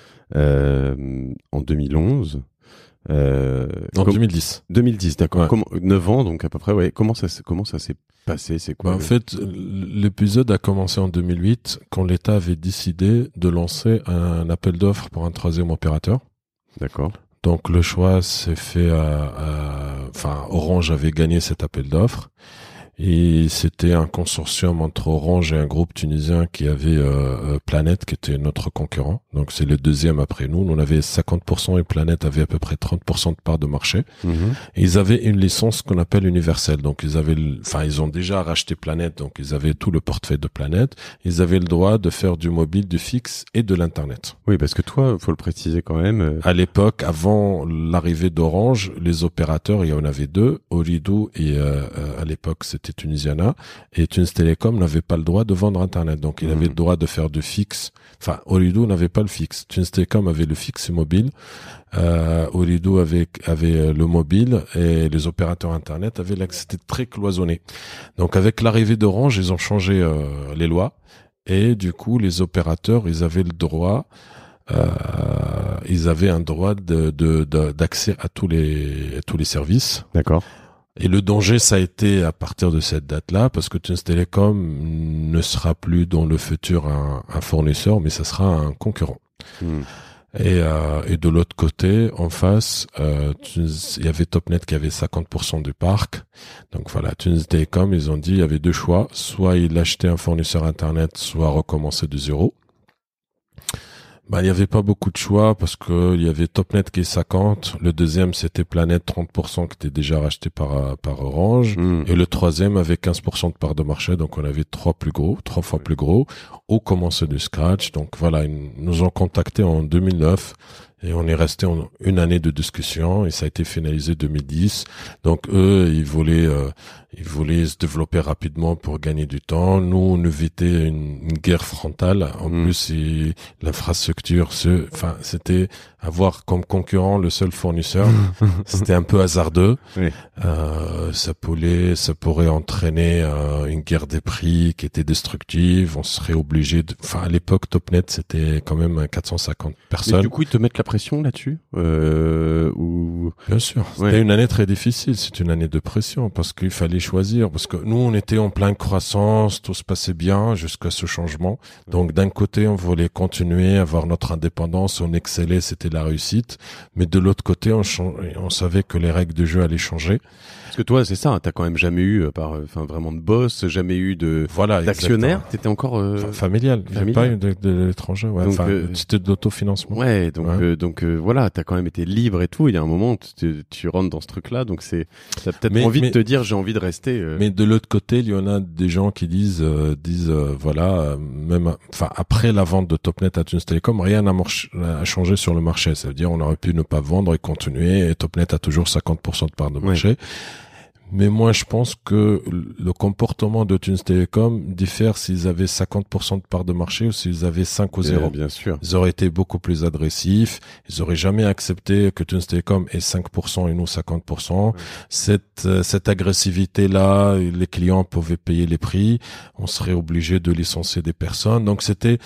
A: euh, en deux mille onze.
B: Euh, en com- deux mille dix.
A: deux mille dix, d'accord. Ouais. Comment, neuf ans, donc à peu près. Ouais. Comment ça, comment ça s'est passé, c'est quoi
B: bah,
A: le...
B: En fait, l'épisode a commencé en deux mille huit quand l'État avait décidé de lancer un appel d'offres pour un troisième opérateur.
A: D'accord.
B: Donc le choix s'est fait à, à, enfin Orange avait gagné cet appel d'offres. Et c'était un consortium entre Orange et un groupe tunisien qui avait euh, Planète, qui était notre concurrent. Donc c'est le deuxième après nous. Nous on avait cinquante pour cent et Planète avait à peu près trente pour cent de part de marché. Mmh. Et ils avaient une licence qu'on appelle universelle. Donc ils avaient, enfin ils ont déjà racheté Planète, donc ils avaient tout le portefeuille de Planète. Ils avaient le droit de faire du mobile, du fixe et de l'internet.
A: Oui, parce que toi, faut le préciser quand même. Euh...
B: À l'époque, avant l'arrivée d'Orange, les opérateurs, il y en avait deux, Ooredoo et euh, à l'époque c'était Tunisiana, et Tunis Télécom n'avait pas le droit de vendre Internet. Donc, il mmh. avait le droit de faire du fixe. Enfin, Ooredoo n'avait pas le fixe. Tunis Télécom avait le fixe et mobile. Euh, Ooredoo avait, avait le mobile et les opérateurs Internet avaient l'accès. C'était très cloisonné. Donc, avec l'arrivée d'Orange, ils ont changé euh, les lois. Et du coup, les opérateurs, ils avaient le droit Euh, ils avaient un droit de, de, de, d'accès à tous les, à tous les services.
A: D'accord.
B: Et le danger, ça a été à partir de cette date-là, parce que Tunis Télécom ne sera plus dans le futur un, un fournisseur, mais ça sera un concurrent. Mmh. Et, euh, et de l'autre côté, en face, euh, Tunis, il y avait Topnet qui avait cinquante pour cent du parc. Donc voilà, Tunis Télécom, ils ont dit il y avait deux choix, soit ils achetaient un fournisseur Internet, soit recommencer de zéro. Bah, il y avait pas beaucoup de choix parce que il y avait Topnet qui est cinquante, le deuxième c'était Planète trente pour cent qui était déjà racheté par par Orange mmh. et le troisième avait quinze pour cent de part de marché, donc on avait trois plus gros, trois fois plus gros, ou commencer du scratch. Donc voilà, ils nous ont contactés en deux mille neuf et on est resté en une année de discussion et ça a été finalisé deux mille dix. Donc eux, ils voulaient euh, ils voulaient se développer rapidement pour gagner du temps. Nous, on évitait une, une guerre frontale. En mmh. plus, il, l'infrastructure, ce, enfin, c'était avoir comme concurrent le seul fournisseur. C'était un peu hasardeux. Oui. Euh, ça pourrait, ça pourrait entraîner euh, une guerre des prix qui était destructive. On serait obligé de, enfin, à l'époque, Topnet, c'était quand même quatre cent cinquante personnes.
A: Mais du coup, ils te mettent la pression là-dessus, euh, ou...
B: Bien sûr. C'était ouais. une année très difficile. C'est une année de pression parce qu'il fallait choisir, parce que nous on était en pleine croissance, tout se passait bien jusqu'à ce changement. Donc d'un côté on voulait continuer à avoir notre indépendance, on excellait, c'était la réussite, mais de l'autre côté on, ch- on savait que les règles de jeu allaient changer.
A: Parce que toi c'est ça, t'as quand même jamais eu, par, enfin vraiment de boss, jamais eu de
B: voilà,
A: d'actionnaire, exactement. T'étais encore euh...
B: F- familial, j'ai pas eu de, de, de l'étranger, ouais. Donc, enfin, euh... c'était de l'autofinancement.
A: Ouais, donc ouais. Euh, donc euh, voilà, t'as quand même été libre et tout. Il y a un moment tu, tu rentres dans ce truc-là, donc c'est t'as peut-être mais, envie mais... de te dire j'ai envie de rester. Euh...
B: Mais de l'autre côté, il y en a des gens qui disent, euh, disent, euh, voilà, euh, même, enfin après la vente de Topnet à Tunis Télécom, rien n'a march- a changé sur le marché. Ça veut dire on aurait pu ne pas vendre et continuer. Et Topnet a toujours cinquante pour cent de part de marché. Ouais. Mais moi, je pense que le comportement de Tunis Telecom diffère s'ils avaient cinquante pour cent de part de marché ou s'ils avaient cinq ou zéro.
A: Eh bien sûr.
B: Ils auraient été beaucoup plus agressifs. Ils auraient jamais accepté que Tunis Telecom ait cinq pour cent et nous cinquante pour cent. Ouais. Cette, cette agressivité-là, les clients pouvaient payer les prix. On serait obligé de licencier des personnes. Donc c'était,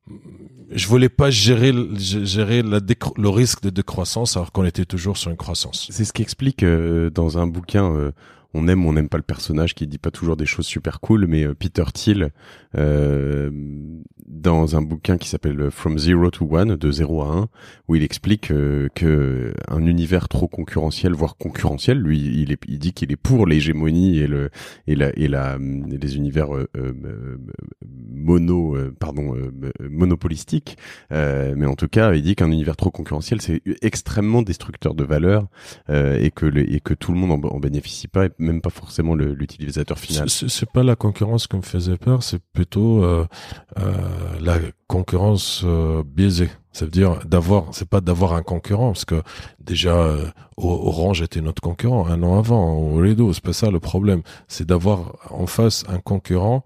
B: je voulais pas gérer, gérer la décro- le risque de décroissance alors qu'on était toujours sur une croissance.
A: C'est ce qu'explique euh, dans un bouquin, euh, on aime ou on n'aime pas le personnage qui dit pas toujours des choses super cool, mais euh, Peter Thiel, euh, dans un bouquin qui s'appelle From Zero to One, de zéro à un, où il explique euh, que un univers trop concurrentiel, voire concurrentiel, lui, il, est, il dit qu'il est pour l'hégémonie et le et la et la et les univers euh, euh, mono, euh, pardon, euh, monopolistiques. Euh, mais en tout cas, il dit qu'un univers trop concurrentiel, c'est extrêmement destructeur de valeur euh, et que le, et que tout le monde en, en bénéficie pas, et même pas forcément le, l'utilisateur final.
B: C'est, c'est pas la concurrence qui me faisait peur, c'est plutôt euh, euh, la concurrence euh, biaisée. Ça veut dire d'avoir, c'est pas d'avoir un concurrent, parce que déjà euh, Orange était notre concurrent un an avant, au Ledo, c'est pas ça le problème. C'est d'avoir en face un concurrent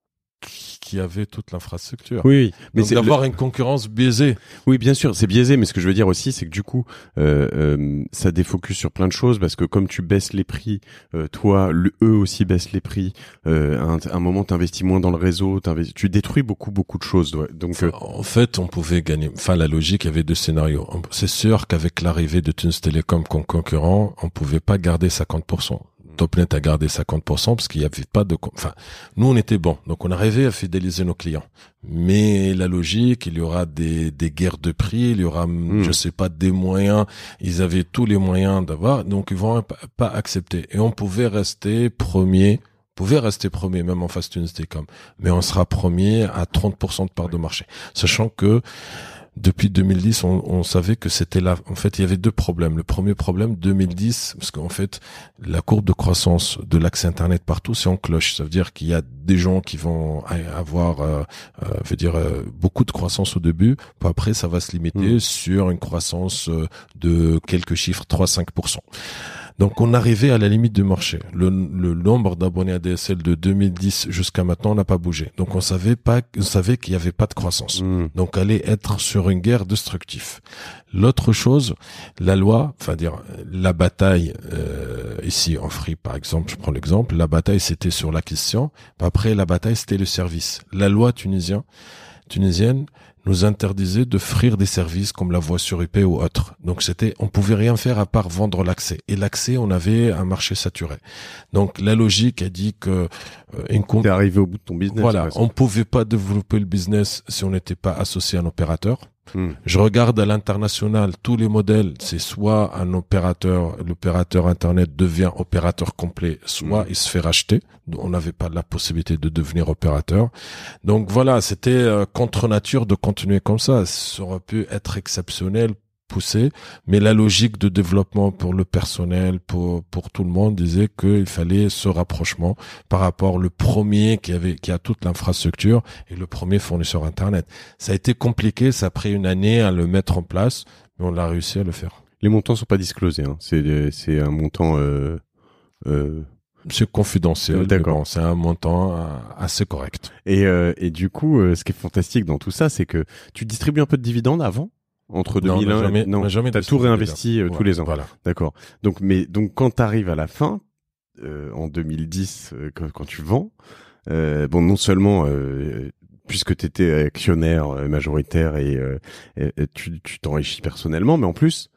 B: qui avait toute l'infrastructure.
A: Oui, mais
B: donc
A: c'est
B: d'avoir
A: le...
B: une concurrence biaisée.
A: Oui, bien sûr, c'est biaisé, mais ce que je veux dire aussi, c'est que du coup, euh, euh, ça défocus sur plein de choses, parce que comme tu baisses les prix, euh, toi, le, eux aussi baissent les prix. Euh, à un, un moment, t'investis moins dans le réseau, tu détruis beaucoup, beaucoup de choses. Donc,
B: enfin, euh... en fait, on pouvait gagner. Enfin, la logique, il y avait deux scénarios. C'est sûr qu'avec l'arrivée de Tunis Telecom comme concurrent, on pouvait pas garder cinquante pour cent. Topnet a gardé cinquante pour cent parce qu'il n'y avait pas de, enfin, nous on était bons, donc on arrivait à fidéliser nos clients. Mais la logique, il y aura des, des guerres de prix, il y aura, mmh. je sais pas, des moyens. Ils avaient tous les moyens d'avoir, donc ils vont pas accepter. Et on pouvait rester premier, on pouvait rester premier même en face Tunis Telecom, mais on sera premier à trente pour cent de part de marché, sachant que depuis deux mille dix, on, on savait que c'était là. En fait, il y avait deux problèmes. Le premier problème, deux mille dix, parce qu'en fait, la courbe de croissance de l'accès Internet partout, c'est en cloche. Ça veut dire qu'il y a des gens qui vont avoir, euh, euh, veut dire, euh, beaucoup de croissance au début. Puis après, ça va se limiter mmh. sur une croissance euh, de quelques chiffres, trois à cinq pour cent. Donc, on arrivait à la limite du marché. Le, le nombre d'abonnés A D S L de deux mille dix jusqu'à maintenant n'a pas bougé. Donc, on savait pas, on savait qu'il y avait pas de croissance. Mmh. Donc, allait être sur une guerre destructive. L'autre chose, la loi, enfin dire la bataille euh, ici en Free par exemple, je prends l'exemple, la bataille c'était sur l'acquisition. Après, la bataille c'était le service. La loi tunisienne, tunisienne. nous interdisait d'offrir des services comme la voix sur I P ou autre. Donc c'était, on pouvait rien faire à part vendre l'accès. Et l'accès, on avait un marché saturé. Donc la logique a dit que euh, une compte.
A: T'es arrivé au bout de ton business.
B: Voilà, on pouvait pas développer le business si on n'était pas associé à un opérateur.
A: Hmm.
B: Je regarde à l'international, tous les modèles, c'est soit un opérateur, l'opérateur internet devient opérateur complet, soit hmm. il se fait racheter. On n'avait pas la possibilité de devenir opérateur. Donc voilà, c'était euh, contre nature de continuer comme ça. Ça aurait pu être exceptionnel, poussé, mais la logique de développement pour le personnel, pour pour tout le monde disait qu'il fallait ce rapprochement par rapport au premier qui avait qui a toute l'infrastructure et le premier fournisseur internet. Ça a été compliqué, ça a pris une année à le mettre en place, mais on a réussi à le faire.
A: Les montants sont pas disclosés, hein. C'est c'est un montant euh, euh...
B: c'est confidentiel.
A: D'accord.
B: Bon, c'est un montant euh, assez correct.
A: Et euh, et du coup, euh, ce qui est fantastique dans tout ça, c'est que tu distribues un peu de dividendes avant. Entre deux mille un,
B: non, jamais,
A: non,
B: jamais
A: t'as tout réinvesti euh,
B: voilà,
A: tous les ans.
B: Voilà.
A: D'accord. Donc, mais donc quand t'arrives à la fin, euh, en deux mille dix, euh, quand, quand tu vends, euh, bon, non seulement euh, puisque t'étais actionnaire euh, majoritaire et, euh, et, et tu tu t'enrichis personnellement, mais en plus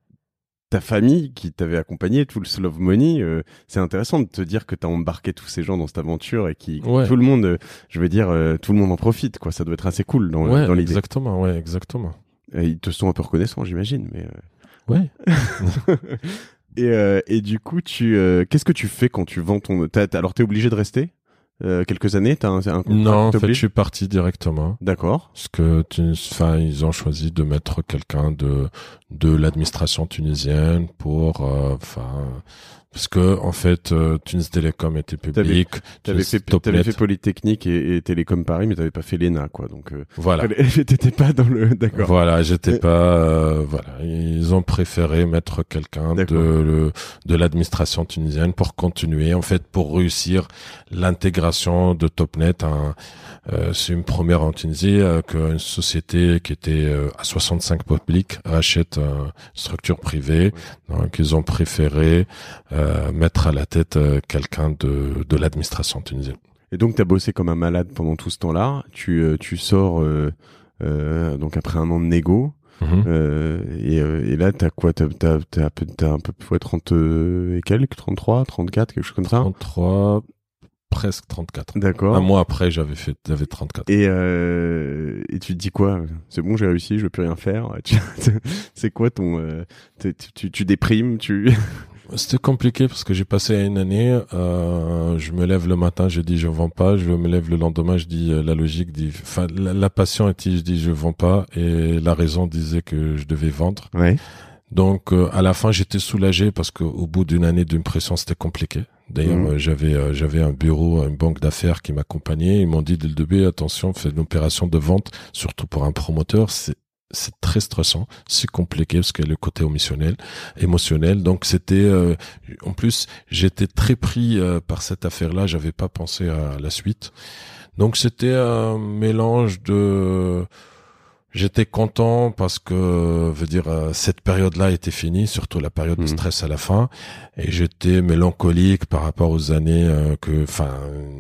A: ta famille qui t'avait accompagné, tout le Slow Money, euh, c'est intéressant de te dire que t'as embarqué tous ces gens dans cette aventure et qui
B: ouais.
A: tout le monde, euh, je veux dire, euh, tout le monde en profite, quoi. Ça doit être assez cool dans,
B: ouais,
A: dans l'idée.
B: Exactement, ouais, exactement.
A: Et ils te sont un peu reconnaissants, j'imagine, mais. Euh...
B: Ouais.
A: et euh, et du coup, tu, euh, qu'est-ce que tu fais quand tu vends ton. T'as, t'as, alors, t'es obligé de rester euh, quelques années. T'as un, un contrat.
B: Non, en fait, je suis parti directement.
A: D'accord.
B: Parce que, enfin, ils ont choisi de mettre quelqu'un de de l'administration tunisienne pour, enfin. Euh, Parce que en fait, euh, Tunis Télécom était public.
A: T'avais fait, t'avais fait Polytechnique et, et Télécom Paris, mais t'avais pas fait l'E N A, quoi. Donc euh,
B: voilà.
A: T'étais pas dans le. D'accord.
B: Voilà, j'étais pas. Euh, voilà, ils ont préféré mettre quelqu'un de le, de l'administration tunisienne pour continuer, en fait, pour réussir l'intégration de Topnet. Hein. Euh, c'est une première en Tunisie euh, qu'une société qui était euh, à soixante-cinq publics rachète euh, une structure privée. Oui. Donc ils ont préféré euh, mettre à la tête euh, quelqu'un de, de l'administration tunisienne.
A: Et donc t'as bossé comme un malade pendant tout ce temps-là. Tu euh, tu sors euh, euh, donc après un an de négo. Mmh. Euh, et, euh, et là, t'as quoi? T'as, t'as, t'as, t'as un peu, ouais, trente et quelques, trente-trois, trente-quatre, quelque chose comme ça?
B: trente-trois, presque trente-quatre.
A: D'accord.
B: Un mois après, j'avais fait, j'avais trente-quatre.
A: Et, euh, et tu te dis quoi? C'est bon, j'ai réussi, je veux plus rien faire. C'est quoi ton, euh, tu, tu, tu déprimes, tu...
B: C'était compliqué parce que j'ai passé une année, euh, je me lève le matin, je dis je vends pas, je me lève le lendemain, je dis euh, la logique dit, enfin la, la passion était, je dis je vends pas et la raison disait que je devais vendre.
A: Ouais.
B: Donc euh, à la fin j'étais soulagé parce que au bout d'une année d'impression c'était compliqué. D'ailleurs mmh. euh, j'avais euh, j'avais un bureau, une banque d'affaires qui m'accompagnait. Ils m'ont dit dès le début attention, fais une opération de vente, surtout pour un promoteur, c'est c'est très stressant, c'est compliqué parce qu'il y a le côté émotionnel, émotionnel. Donc c'était, euh, en plus, j'étais très pris euh, par cette affaire-là. J'avais pas pensé à la suite. Donc c'était un mélange de. J'étais content parce que, veut dire, cette période-là était finie, surtout la période mmh. de stress à la fin, et j'étais mélancolique par rapport aux années euh, que, enfin.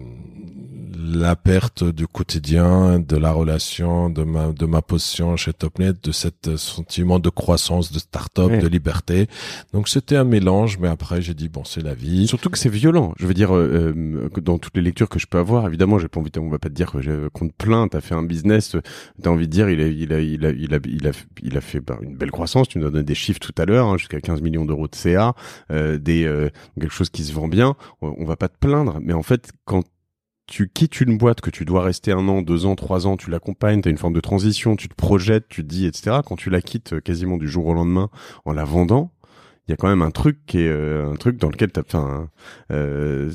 B: La perte du quotidien, de la relation, de ma de ma position chez Topnet, de cet sentiment de croissance, de start-up, ouais. de liberté. Donc c'était un mélange, mais après j'ai dit bon c'est la vie.
A: Surtout que c'est violent. Je veux dire euh, dans toutes les lectures que je peux avoir, évidemment j'ai pas envie, de, on va pas te dire que qu'on te plaint, t'as fait un business, t'as envie de dire il a il a il a il a il a il a fait bah, une belle croissance. Tu nous as donné des chiffres tout à l'heure, hein, jusqu'à quinze millions d'euros de C A, euh, des euh, quelque chose qui se vend bien. On, on va pas te plaindre, mais en fait quand tu quittes une boîte que tu dois rester un an, deux ans, trois ans, tu l'accompagnes, tu as une forme de transition, tu te projettes, tu te dis, et cetera. Quand tu la quittes quasiment du jour au lendemain en la vendant, il y a quand même un truc qui est euh, un truc dans lequel t'as, enfin, euh...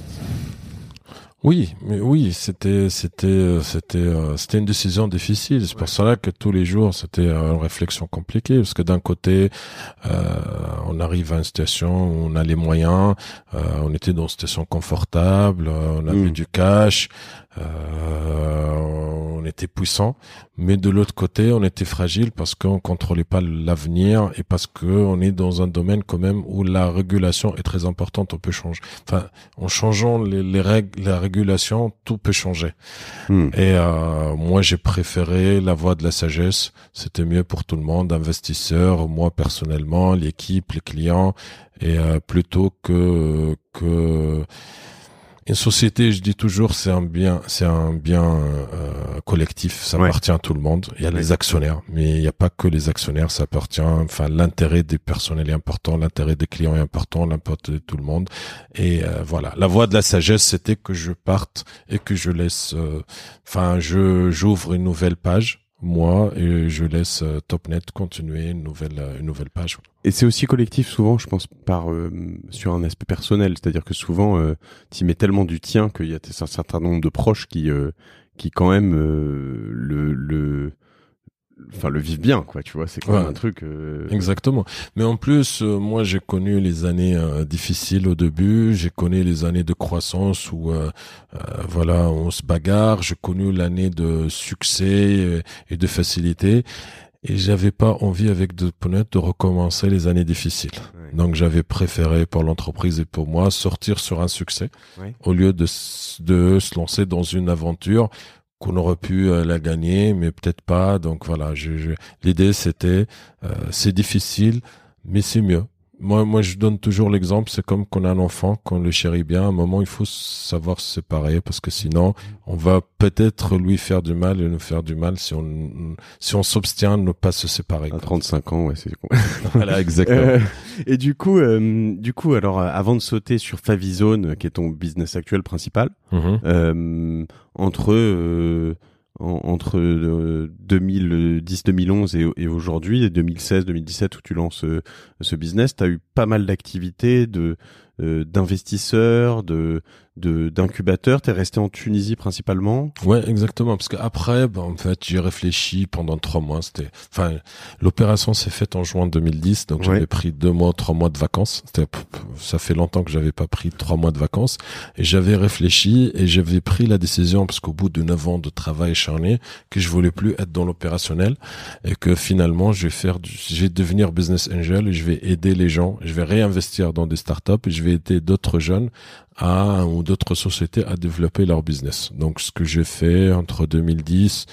B: oui, mais oui, c'était c'était c'était euh, c'était une décision difficile. C'est ouais. pour cela que tous les jours c'était une réflexion compliquée parce que d'un côté euh, on arrive à une situation où on a les moyens, euh, on était dans une situation confortable, on avait mmh. du cash, euh, on était puissant, mais de l'autre côté on était fragile parce qu'on contrôlait pas l'avenir et parce que on est dans un domaine quand même où la régulation est très importante. On peut changer, enfin en changeant les, les règles, la régulation, tout peut changer. Mmh. Et euh, moi j'ai préféré la voie de la sagesse. C'était mieux pour tout le monde, investisseurs, moi personnellement, l'équipe, les clients, et euh, plutôt que que une société, je dis toujours, c'est un bien, c'est un bien euh, collectif. Ça ouais. appartient à tout le monde. Il y a ouais. les actionnaires, mais il n'y a pas que les actionnaires. Ça appartient, enfin, l'intérêt des personnels est important, l'intérêt des clients est important, l'intérêt de tout le monde. Et euh, voilà, la voie de la sagesse, c'était que je parte et que je laisse, enfin, euh, je j'ouvre une nouvelle page. Moi, et je laisse euh, Topnet continuer une nouvelle, euh, une nouvelle page.
A: Et c'est aussi collectif souvent, je pense, par euh, sur un aspect personnel. C'est-à-dire que souvent, euh, tu y mets tellement du tien qu'il y a un certain nombre de proches qui, euh, qui quand même euh, le, le, enfin le vivent bien, quoi. Tu vois, c'est quand ouais. même un truc. Euh...
B: Exactement. Mais en plus, euh, moi, j'ai connu les années euh, difficiles au début. J'ai connu les années de croissance où, euh, euh, voilà, on se bagarre. J'ai connu l'année de succès et, et de facilité. Et j'avais pas envie avec Topnet de recommencer les années difficiles. Ouais. Donc j'avais préféré pour l'entreprise et pour moi sortir sur un succès ouais. au lieu de de se lancer dans une aventure qu'on aurait pu euh, la gagner, mais peut-être pas. Donc voilà, je, je... l'idée c'était euh, c'est difficile, mais c'est mieux. Moi, moi, je donne toujours l'exemple. C'est comme qu'on a un enfant, qu'on le chérit bien. À un moment, il faut savoir se séparer parce que sinon, on va peut-être lui faire du mal et nous faire du mal si on si on s'obstient de ne pas se séparer.
A: À trente-cinq ans, ouais, c'est con.
B: Voilà, exactement.
A: Euh, et du coup, euh, du coup, alors, avant de sauter sur Favizone, qui est ton business actuel principal, mm-hmm. euh, entre euh, En, entre euh, deux mille dix deux mille onze et, et aujourd'hui, et deux mille seize deux mille dix-sept où tu lances euh, ce business, tu as eu pas mal d'activités, de euh, d'investisseurs, de de d'incubateurs. T'es resté en Tunisie principalement?
B: Ouais, exactement. Parce qu'après, bah, en fait, j'ai réfléchi pendant trois mois. C'était, enfin, l'opération s'est faite en juin deux mille dix, donc ouais. J'avais pris deux mois, trois mois de vacances. C'était, ça fait longtemps que j'avais pas pris trois mois de vacances. Et j'avais réfléchi et j'avais pris la décision, parce qu'au bout de neuf ans de travail acharné, que je voulais plus être dans l'opérationnel et que finalement, je vais faire, du, je vais devenir business angel et je vais aider les gens. Je vais réinvestir dans des startups et je vais aider d'autres jeunes à ou d'autres sociétés à développer leur business. Donc ce que j'ai fait entre deux mille dix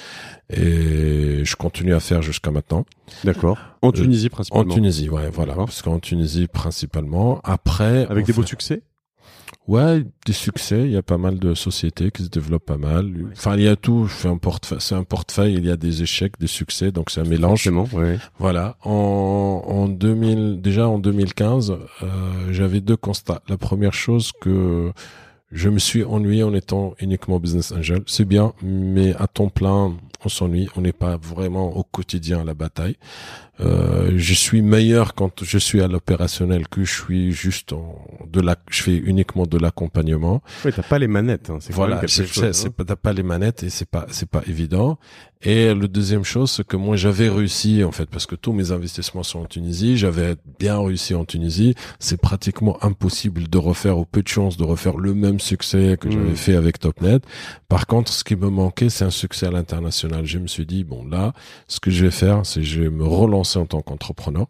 B: et je continue à faire jusqu'à maintenant.
A: D'accord. En Tunisie principalement.
B: En Tunisie, ouais, voilà. Parce qu'en Tunisie principalement. Après,
A: avec des beaux succès.
B: Ouais, des succès. Il y a pas mal de sociétés qui se développent pas mal. Enfin, il y a tout. Je fais un portefeuille. C'est un portefeuille. Il y a des échecs, des succès. Donc c'est un mélange.
A: Ouais.
B: Voilà. En, en deux mille, déjà en deux mille quinze, euh, j'avais deux constats. La première chose que je me suis ennuyé en étant uniquement business angel. C'est bien, mais à temps plein, on s'ennuie. On n'est pas vraiment au quotidien à la bataille. Euh, je suis meilleur quand je suis à l'opérationnel que je suis juste en, de la, je fais uniquement de l'accompagnement.
A: Oui, t'as pas les manettes, hein. C'est
B: voilà,
A: quelque
B: c'est,
A: chose,
B: c'est,
A: hein.
B: c'est pas, t'as pas les manettes et c'est pas, c'est pas évident. Et le deuxième chose, c'est que moi j'avais réussi en fait, parce que tous mes investissements sont en Tunisie, j'avais bien réussi en Tunisie. C'est pratiquement impossible de refaire, ou peu de chance de refaire le même succès que mmh. j'avais fait avec Topnet. Par contre, ce qui me manquait, c'est un succès à l'international. Je me suis dit bon là, ce que je vais faire, c'est je vais me relancer en tant qu'entrepreneur,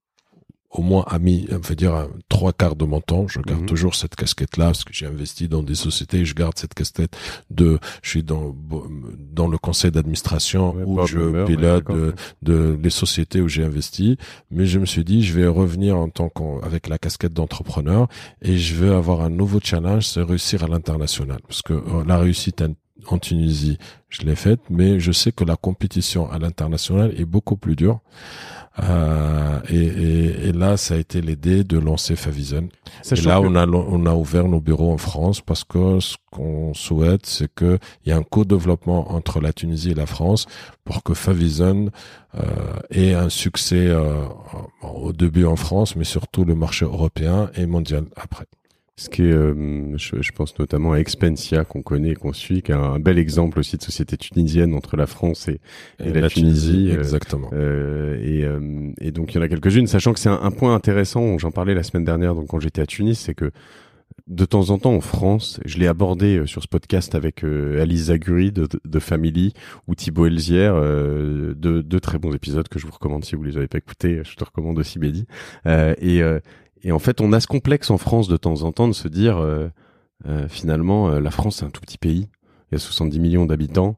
B: au moins à mi, on va dire trois quarts de mon temps. Je garde mmh. toujours cette casquette-là parce que j'ai investi dans des sociétés. Et je garde cette casquette de, je suis dans dans le conseil d'administration ouais, où je member, pilote ouais, de, de les sociétés où j'ai investi. Mais je me suis dit, je vais revenir en tant qu'avec la casquette d'entrepreneur et je veux avoir un nouveau challenge, c'est réussir à l'international, parce que euh, la réussite en Tunisie, je l'ai faite, mais je sais que la compétition à l'international est beaucoup plus dure. Euh, et, et, et là, ça a été l'idée de lancer Favizon. Et là, que... on a on a ouvert nos bureaux en France parce que ce qu'on souhaite, c'est que il y a un co-développement entre la Tunisie et la France pour que Favizon euh, ait un succès euh, au début en France, mais surtout le marché européen et mondial après.
A: Ce qui est, euh, je, je pense notamment à Expensia qu'on connaît et qu'on suit, qui est un bel exemple aussi de société tunisienne entre la France et, et, et la, la Tunisie. Tunisie
B: euh, exactement.
A: Euh, et, euh, et donc il y en a quelques-unes, sachant que c'est un, un point intéressant, j'en parlais la semaine dernière, donc quand j'étais à Tunis, c'est que de temps en temps en France, je l'ai abordé sur ce podcast avec euh, Alice Zaguri de, de Family ou Thibaut Elzière, euh, deux, deux très bons épisodes que je vous recommande si vous les avez pas écoutés. Je te recommande aussi Mehdi. Euh, et euh, Et en fait, on a ce complexe en France de temps en temps de se dire, euh, euh, finalement, euh, la France, c'est un tout petit pays. Il y a soixante-dix millions d'habitants.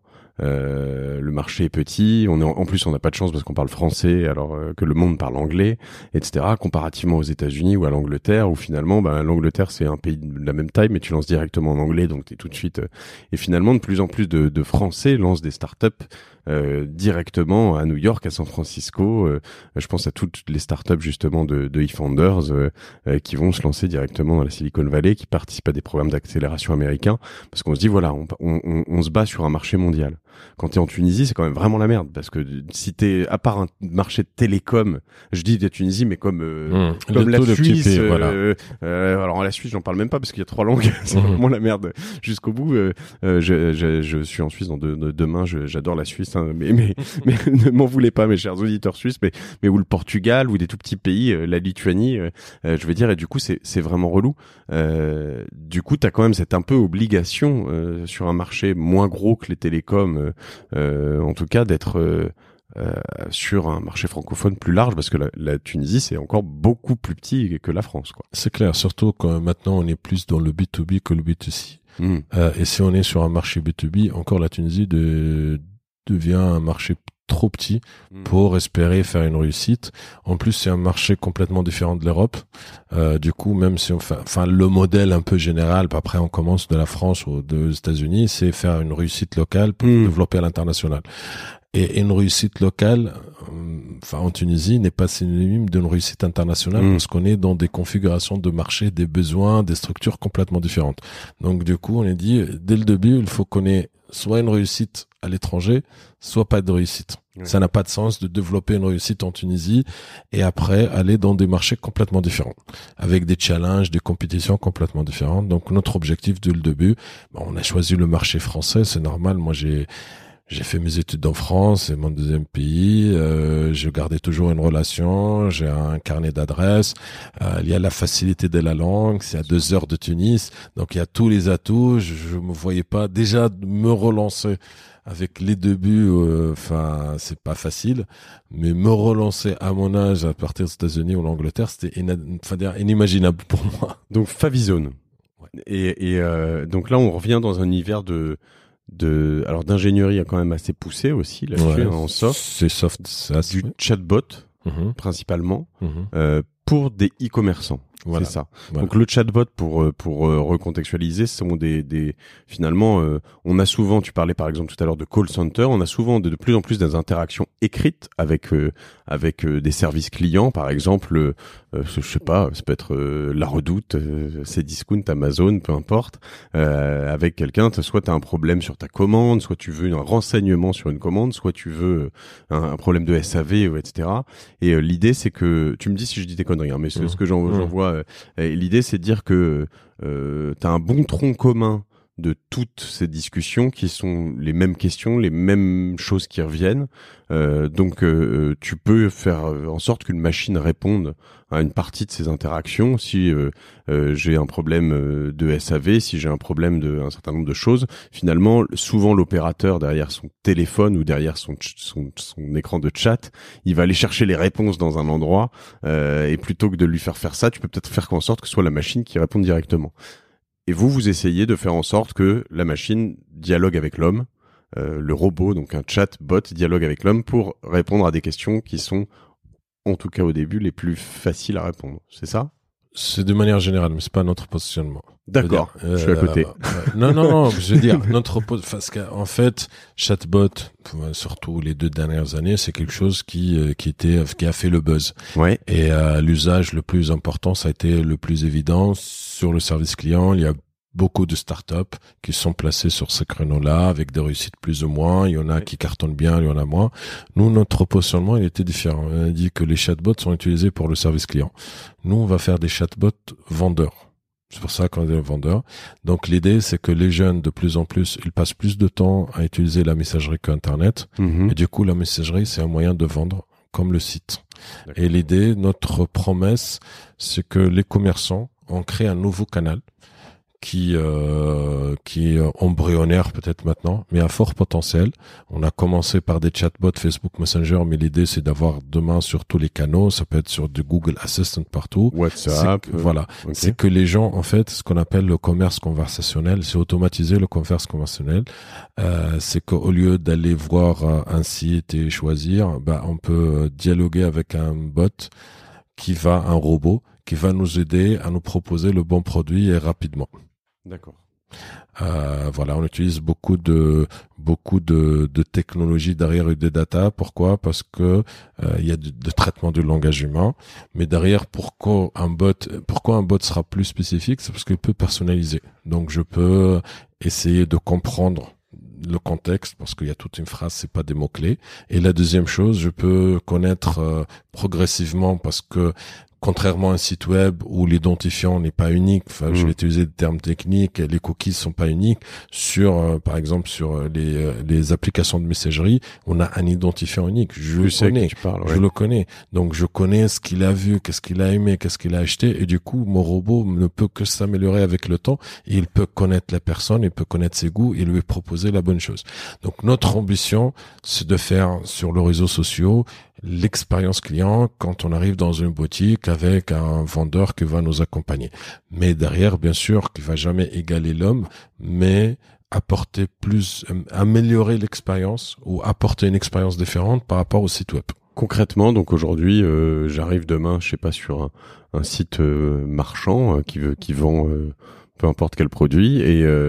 A: Euh, le marché est petit. On est en, en plus, on n'a pas de chance parce qu'on parle français, alors euh, que le monde parle anglais, et cetera. Comparativement aux États-Unis ou à l'Angleterre, où finalement, ben, l'Angleterre, c'est un pays de la même taille, mais tu lances directement en anglais, donc t'es tout de suite. Euh, et finalement, de plus en plus de, de Français lancent des startups. Euh, directement à New York, à San Francisco. Euh, je pense à toutes les startups justement de, de eFounders euh, euh, qui vont se lancer directement dans la Silicon Valley, qui participent à des programmes d'accélération américains, parce qu'on se dit voilà, on, on, on se bat sur un marché mondial. Quand t'es en Tunisie, c'est quand même vraiment la merde, parce que si t'es à part un marché de télécom, je dis de Tunisie, mais comme euh, mmh. comme la Suisse. Pays, euh, voilà. euh, alors la Suisse, j'en parle même pas parce qu'il y a trois langues, c'est mmh. vraiment la merde jusqu'au bout. Euh, euh, je, je, je suis en Suisse dans deux, demain, je, j'adore la Suisse. Hein, mais mais, mais ne m'en voulez pas, mes chers auditeurs suisses, mais mais ou le Portugal ou des tout petits pays, euh, la Lituanie, euh, euh, je veux dire, et du coup c'est c'est vraiment relou. Euh, du coup t'as quand même cette un peu obligation euh, sur un marché moins gros que les télécoms, euh, euh, en tout cas d'être euh, euh, sur un marché francophone plus large, parce que la, la Tunisie c'est encore beaucoup plus petit que la France, quoi.
B: C'est clair, surtout quand maintenant on est plus dans le B deux B que le B deux C. Mmh. Euh, et si on est sur un marché B deux B, encore la Tunisie de devient un marché trop petit pour espérer faire une réussite. En plus, c'est un marché complètement différent de l'Europe. Euh, du coup, même si on fait, enfin, le modèle un peu général, après on commence de la France ou des États-Unis, c'est faire une réussite locale pour mmh. développer à l'international. Et une réussite locale, enfin en Tunisie, n'est pas synonyme d'une réussite internationale mmh. parce qu'on est dans des configurations de marché, des besoins, des structures complètement différentes. Donc du coup, on a dit dès le début, il faut qu'on ait soit une réussite à l'étranger, soit pas de réussite. Ouais. Ça n'a pas de sens de développer une réussite en Tunisie et après aller dans des marchés complètement différents, avec des challenges, des compétitions complètement différentes. Donc notre objectif dès le début, bon, on a choisi le marché français, c'est normal. Moi, j'ai J'ai fait mes études en France, c'est mon deuxième pays. Euh, je gardais toujours une relation, j'ai un carnet d'adresses. Euh, il y a la facilité de la langue, c'est à deux heures de Tunis, donc il y a tous les atouts. Je, je me voyais pas déjà me relancer avec les débuts. Enfin, euh, c'est pas facile, mais me relancer à mon âge à partir des États-Unis ou l'Angleterre, c'était ina- enfin, inimaginable pour moi.
A: Donc Favizone. Ouais. Et, et euh, donc là, on revient dans un univers de de alors d'ingénierie quand même assez poussé aussi là-dessus, ouais, hein, en soft.
B: C'est soft, ça,
A: du oui. chatbot mm-hmm. principalement mm-hmm. Euh, pour des e-commerçants. Voilà. C'est ça. Voilà. Donc le chatbot, pour pour euh, recontextualiser, ce sont des des finalement euh, on a souvent, tu parlais par exemple tout à l'heure de call center, on a souvent de, de plus en plus des interactions écrites avec euh, avec euh, des services clients, par exemple euh, je sais pas, ça peut être euh, La Redoute, euh, Cdiscount, Amazon, peu importe, euh, avec quelqu'un, soit tu as un problème sur ta commande, soit tu veux un renseignement sur une commande, soit tu veux un, un problème de S A V, et cetera. Et euh, l'idée c'est que tu me dis si je dis des conneries, hein, mais c'est mmh. ce que j'en, mmh. j'en vois. Et l'idée, c'est de dire que euh, tu as un bon tronc commun de toutes ces discussions qui sont les mêmes questions, les mêmes choses qui reviennent. Euh, donc, euh, tu peux faire en sorte qu'une machine réponde à une partie de ces interactions. Si euh, euh, j'ai un problème de S A V, si j'ai un problème de un certain nombre de choses, finalement, souvent l'opérateur derrière son téléphone ou derrière son son, son écran de chat, il va aller chercher les réponses dans un endroit. Euh, et plutôt que de lui faire faire ça, tu peux peut-être faire en sorte que ce soit la machine qui réponde directement. Et vous, vous essayez de faire en sorte que la machine dialogue avec l'homme, euh, le robot, donc un chatbot, dialogue avec l'homme pour répondre à des questions qui sont, en tout cas au début, les plus faciles à répondre. C'est ça ?
B: C'est de manière générale, mais c'est pas notre positionnement.
A: D'accord, je, euh, je suis à côté.
B: Euh, non, non, non, je veux dire, notre parce qu'en fait, chatbot, surtout les deux dernières années, c'est quelque chose qui qui était qui a fait le buzz.
A: Ouais.
B: Et euh, l'usage le plus important, ça a été le plus évident sur le service client. Il y a beaucoup de startups qui sont placées sur ce créneau-là avec des réussites plus ou moins. Il y en a qui cartonnent bien, il y en a moins. Nous, notre positionnement, il était différent. On a dit que les chatbots sont utilisés pour le service client. Nous, on va faire des chatbots vendeurs. C'est pour ça qu'on est vendeurs. Donc, l'idée, c'est que les jeunes, de plus en plus, ils passent plus de temps à utiliser la messagerie qu'Internet. Mm-hmm. Et du coup, la messagerie, c'est un moyen de vendre comme le site. D'accord. Et l'idée, notre promesse, c'est que les commerçants ont créé un nouveau canal qui euh, qui est embryonnaire peut-être maintenant, mais à fort potentiel. On a commencé par des chatbots Facebook Messenger, mais l'idée c'est d'avoir demain sur tous les canaux. Ça peut être sur du Google Assistant partout.
A: WhatsApp.
B: C'est que, euh, voilà, okay. C'est que les gens en fait, ce qu'on appelle le commerce conversationnel, c'est automatiser le commerce conversationnel. Euh, c'est qu'au lieu d'aller voir un site et choisir, bah on peut dialoguer avec un bot qui va, un robot qui va nous aider à nous proposer le bon produit et rapidement.
A: D'accord.
B: Euh, voilà, on utilise beaucoup de beaucoup de, de technologies derrière et des data. Pourquoi ? Parce que euh, il y a de, de traitement du langage humain, mais derrière, pourquoi un bot Pourquoi un bot sera plus spécifique ? C'est parce qu'il peut personnaliser. Donc, je peux essayer de comprendre le contexte, parce qu'il y a toute une phrase, c'est pas des mots-clés. Et la deuxième chose, je peux connaître euh, progressivement, parce que contrairement à un site web où l'identifiant n'est pas unique, enfin, mmh. je vais utiliser des termes techniques, les cookies sont pas uniques. Sur, euh, par exemple, sur les euh, les applications de messagerie, on a un identifiant unique. Je, je le connais,
A: parles, ouais.
B: je le connais. Donc, je connais ce qu'il a vu, qu'est-ce qu'il a aimé, qu'est-ce qu'il a acheté, et du coup, mon robot ne peut que s'améliorer avec le temps. Et il peut connaître la personne, il peut connaître ses goûts et lui proposer la bonne chose. Donc, notre ambition, c'est de faire sur les réseaux sociaux l'expérience client quand on arrive dans une boutique avec un vendeur qui va nous accompagner. Mais derrière, bien sûr, qui va jamais égaler l'homme, mais apporter plus, améliorer l'expérience ou apporter une expérience différente par rapport au site web.
A: Concrètement, donc aujourd'hui, euh, j'arrive demain, je sais pas, sur un, un site euh, marchand euh, qui veut, qui vend euh, peu importe quel produit, et euh,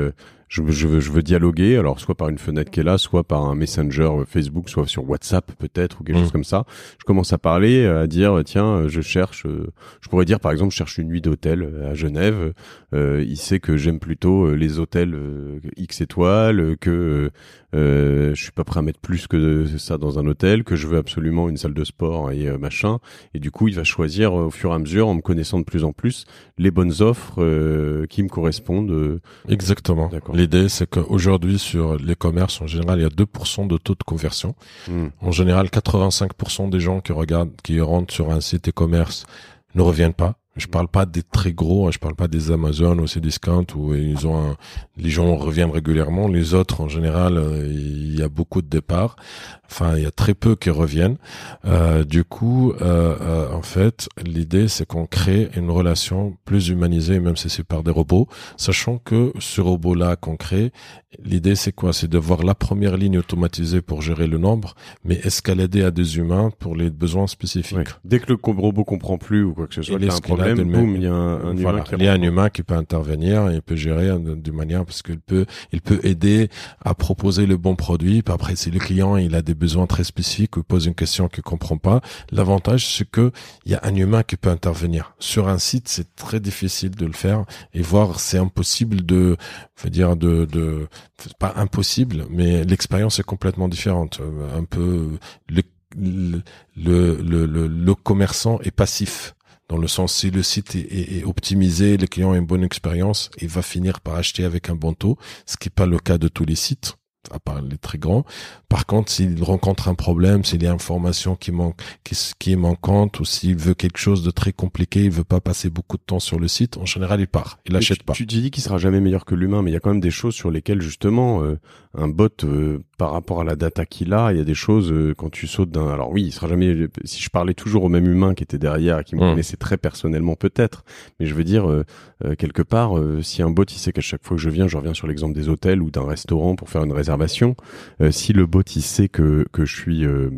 A: je, je veux, je veux dialoguer, alors soit par une fenêtre qui est là, soit par un messenger Facebook, soit sur WhatsApp peut-être ou quelque mmh. chose comme ça. Je commence à parler, à dire tiens, je cherche, je pourrais dire par exemple, je cherche une nuit d'hôtel à Genève. Euh, il sait que j'aime plutôt les hôtels euh, X étoiles, que euh, je suis pas prêt à mettre plus que ça dans un hôtel, que je veux absolument une salle de sport et euh, machin. Et du coup, il va choisir euh, au fur et à mesure, en me connaissant de plus en plus, les bonnes offres euh, qui me correspondent. Euh...
B: Exactement. D'accord. L'idée, c'est qu'aujourd'hui, sur les commerces, en général, il y a deux pour cent de taux de conversion. Mmh. En général, quatre-vingt-cinq pour cent des gens qui regardent, qui rentrent sur un site e-commerce ne reviennent pas. Je parle pas des très gros, je parle pas des Amazon ou ces discount où ils ont un, les gens reviennent régulièrement. Les autres, en général, il y a beaucoup de départs. Enfin, il y a très peu qui reviennent. Euh, du coup, euh, euh, en fait, l'idée, c'est qu'on crée une relation plus humanisée, même si c'est par des robots, sachant que ce robot-là qu'on crée, l'idée, c'est quoi? C'est de voir la première ligne automatisée pour gérer le nombre, mais escalader à des humains pour les besoins spécifiques. Ouais.
A: Dès que le robot comprend plus ou quoi que ce soit, il y a un problème, boum, il y a un, un
B: voilà,
A: humain qui
B: il y a un humain qui peut intervenir, il peut gérer d'une manière parce qu'il peut, il peut aider à proposer le bon produit. Puis après, si le client, il a des besoins très spécifiques ou pose une question qu'il comprend pas, l'avantage, c'est que il y a un humain qui peut intervenir. Sur un site, c'est très difficile de le faire et voir, c'est impossible de, je veux dire, de, de, pas impossible, mais l'expérience est complètement différente. Un peu, le, le, le, le, le commerçant est passif. Dans le sens, si le site est, est, est optimisé, le client a une bonne expérience, il va finir par acheter avec un bon taux, ce qui n'est pas le cas de tous les sites, à part les très grands. Par contre, s'il rencontre un problème, s'il y a une information qui manque, qui, qui est manquante, ou s'il veut quelque chose de très compliqué, il veut pas passer beaucoup de temps sur le site, en général, il part, il n'achète pas.
A: Tu, tu dis qu'il sera jamais meilleur que l'humain, mais il y a quand même des choses sur lesquelles, justement, euh, un bot, euh, par rapport à la data qu'il a, il y a des choses, euh, quand tu sautes d'un... Alors oui, il sera jamais... Si je parlais toujours au même humain qui était derrière, qui me mmh. connaissait très personnellement, peut-être, mais je veux dire, euh, euh, quelque part, euh, si un bot, il sait qu'à chaque fois que je viens, je reviens sur l'exemple des hôtels ou d'un restaurant pour faire une réservation, euh, si le bot, il sait que, que je suis... Euh,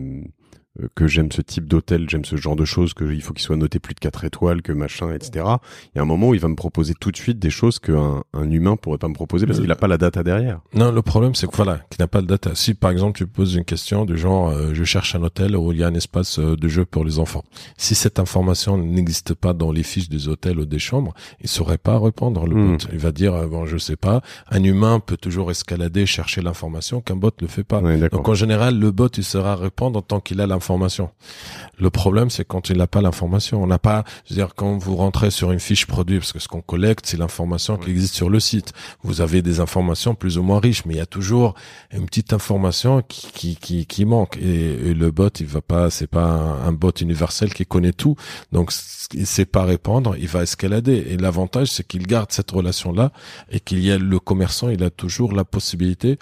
A: que j'aime ce type d'hôtel, j'aime ce genre de choses, que il faut qu'il soit noté plus de quatre étoiles, que machin, et cetera. Il y a un moment où il va me proposer tout de suite des choses qu'un un humain pourrait pas me proposer parce qu'il n'a pas la data derrière.
B: Non, le problème c'est que voilà, qu'il n'a pas de data. Si par exemple tu poses une question du genre, euh, je cherche un hôtel où il y a un espace euh, de jeu pour les enfants. Si cette information n'existe pas dans les fiches des hôtels ou des chambres, il saurait pas répondre. Le mmh. bot, il va dire euh, bon, je sais pas. Un humain peut toujours escalader, chercher l'information qu'un bot le fait pas. Ouais, donc en général, le bot il saura répondre tant qu'il a l'information. Le problème, c'est quand il n'a pas l'information. On n'a pas, je veux dire, quand vous rentrez sur une fiche produit, parce que ce qu'on collecte, c'est l'information oui. qui existe sur le site. Vous avez des informations plus ou moins riches, mais il y a toujours une petite information qui qui qui, qui manque. Et, et le bot, il va pas, c'est pas un, un bot universel qui connaît tout. Donc, il sait pas répondre, il va escalader. Et l'avantage, c'est qu'il garde cette relation-là et qu'il y a le commerçant, il a toujours la possibilité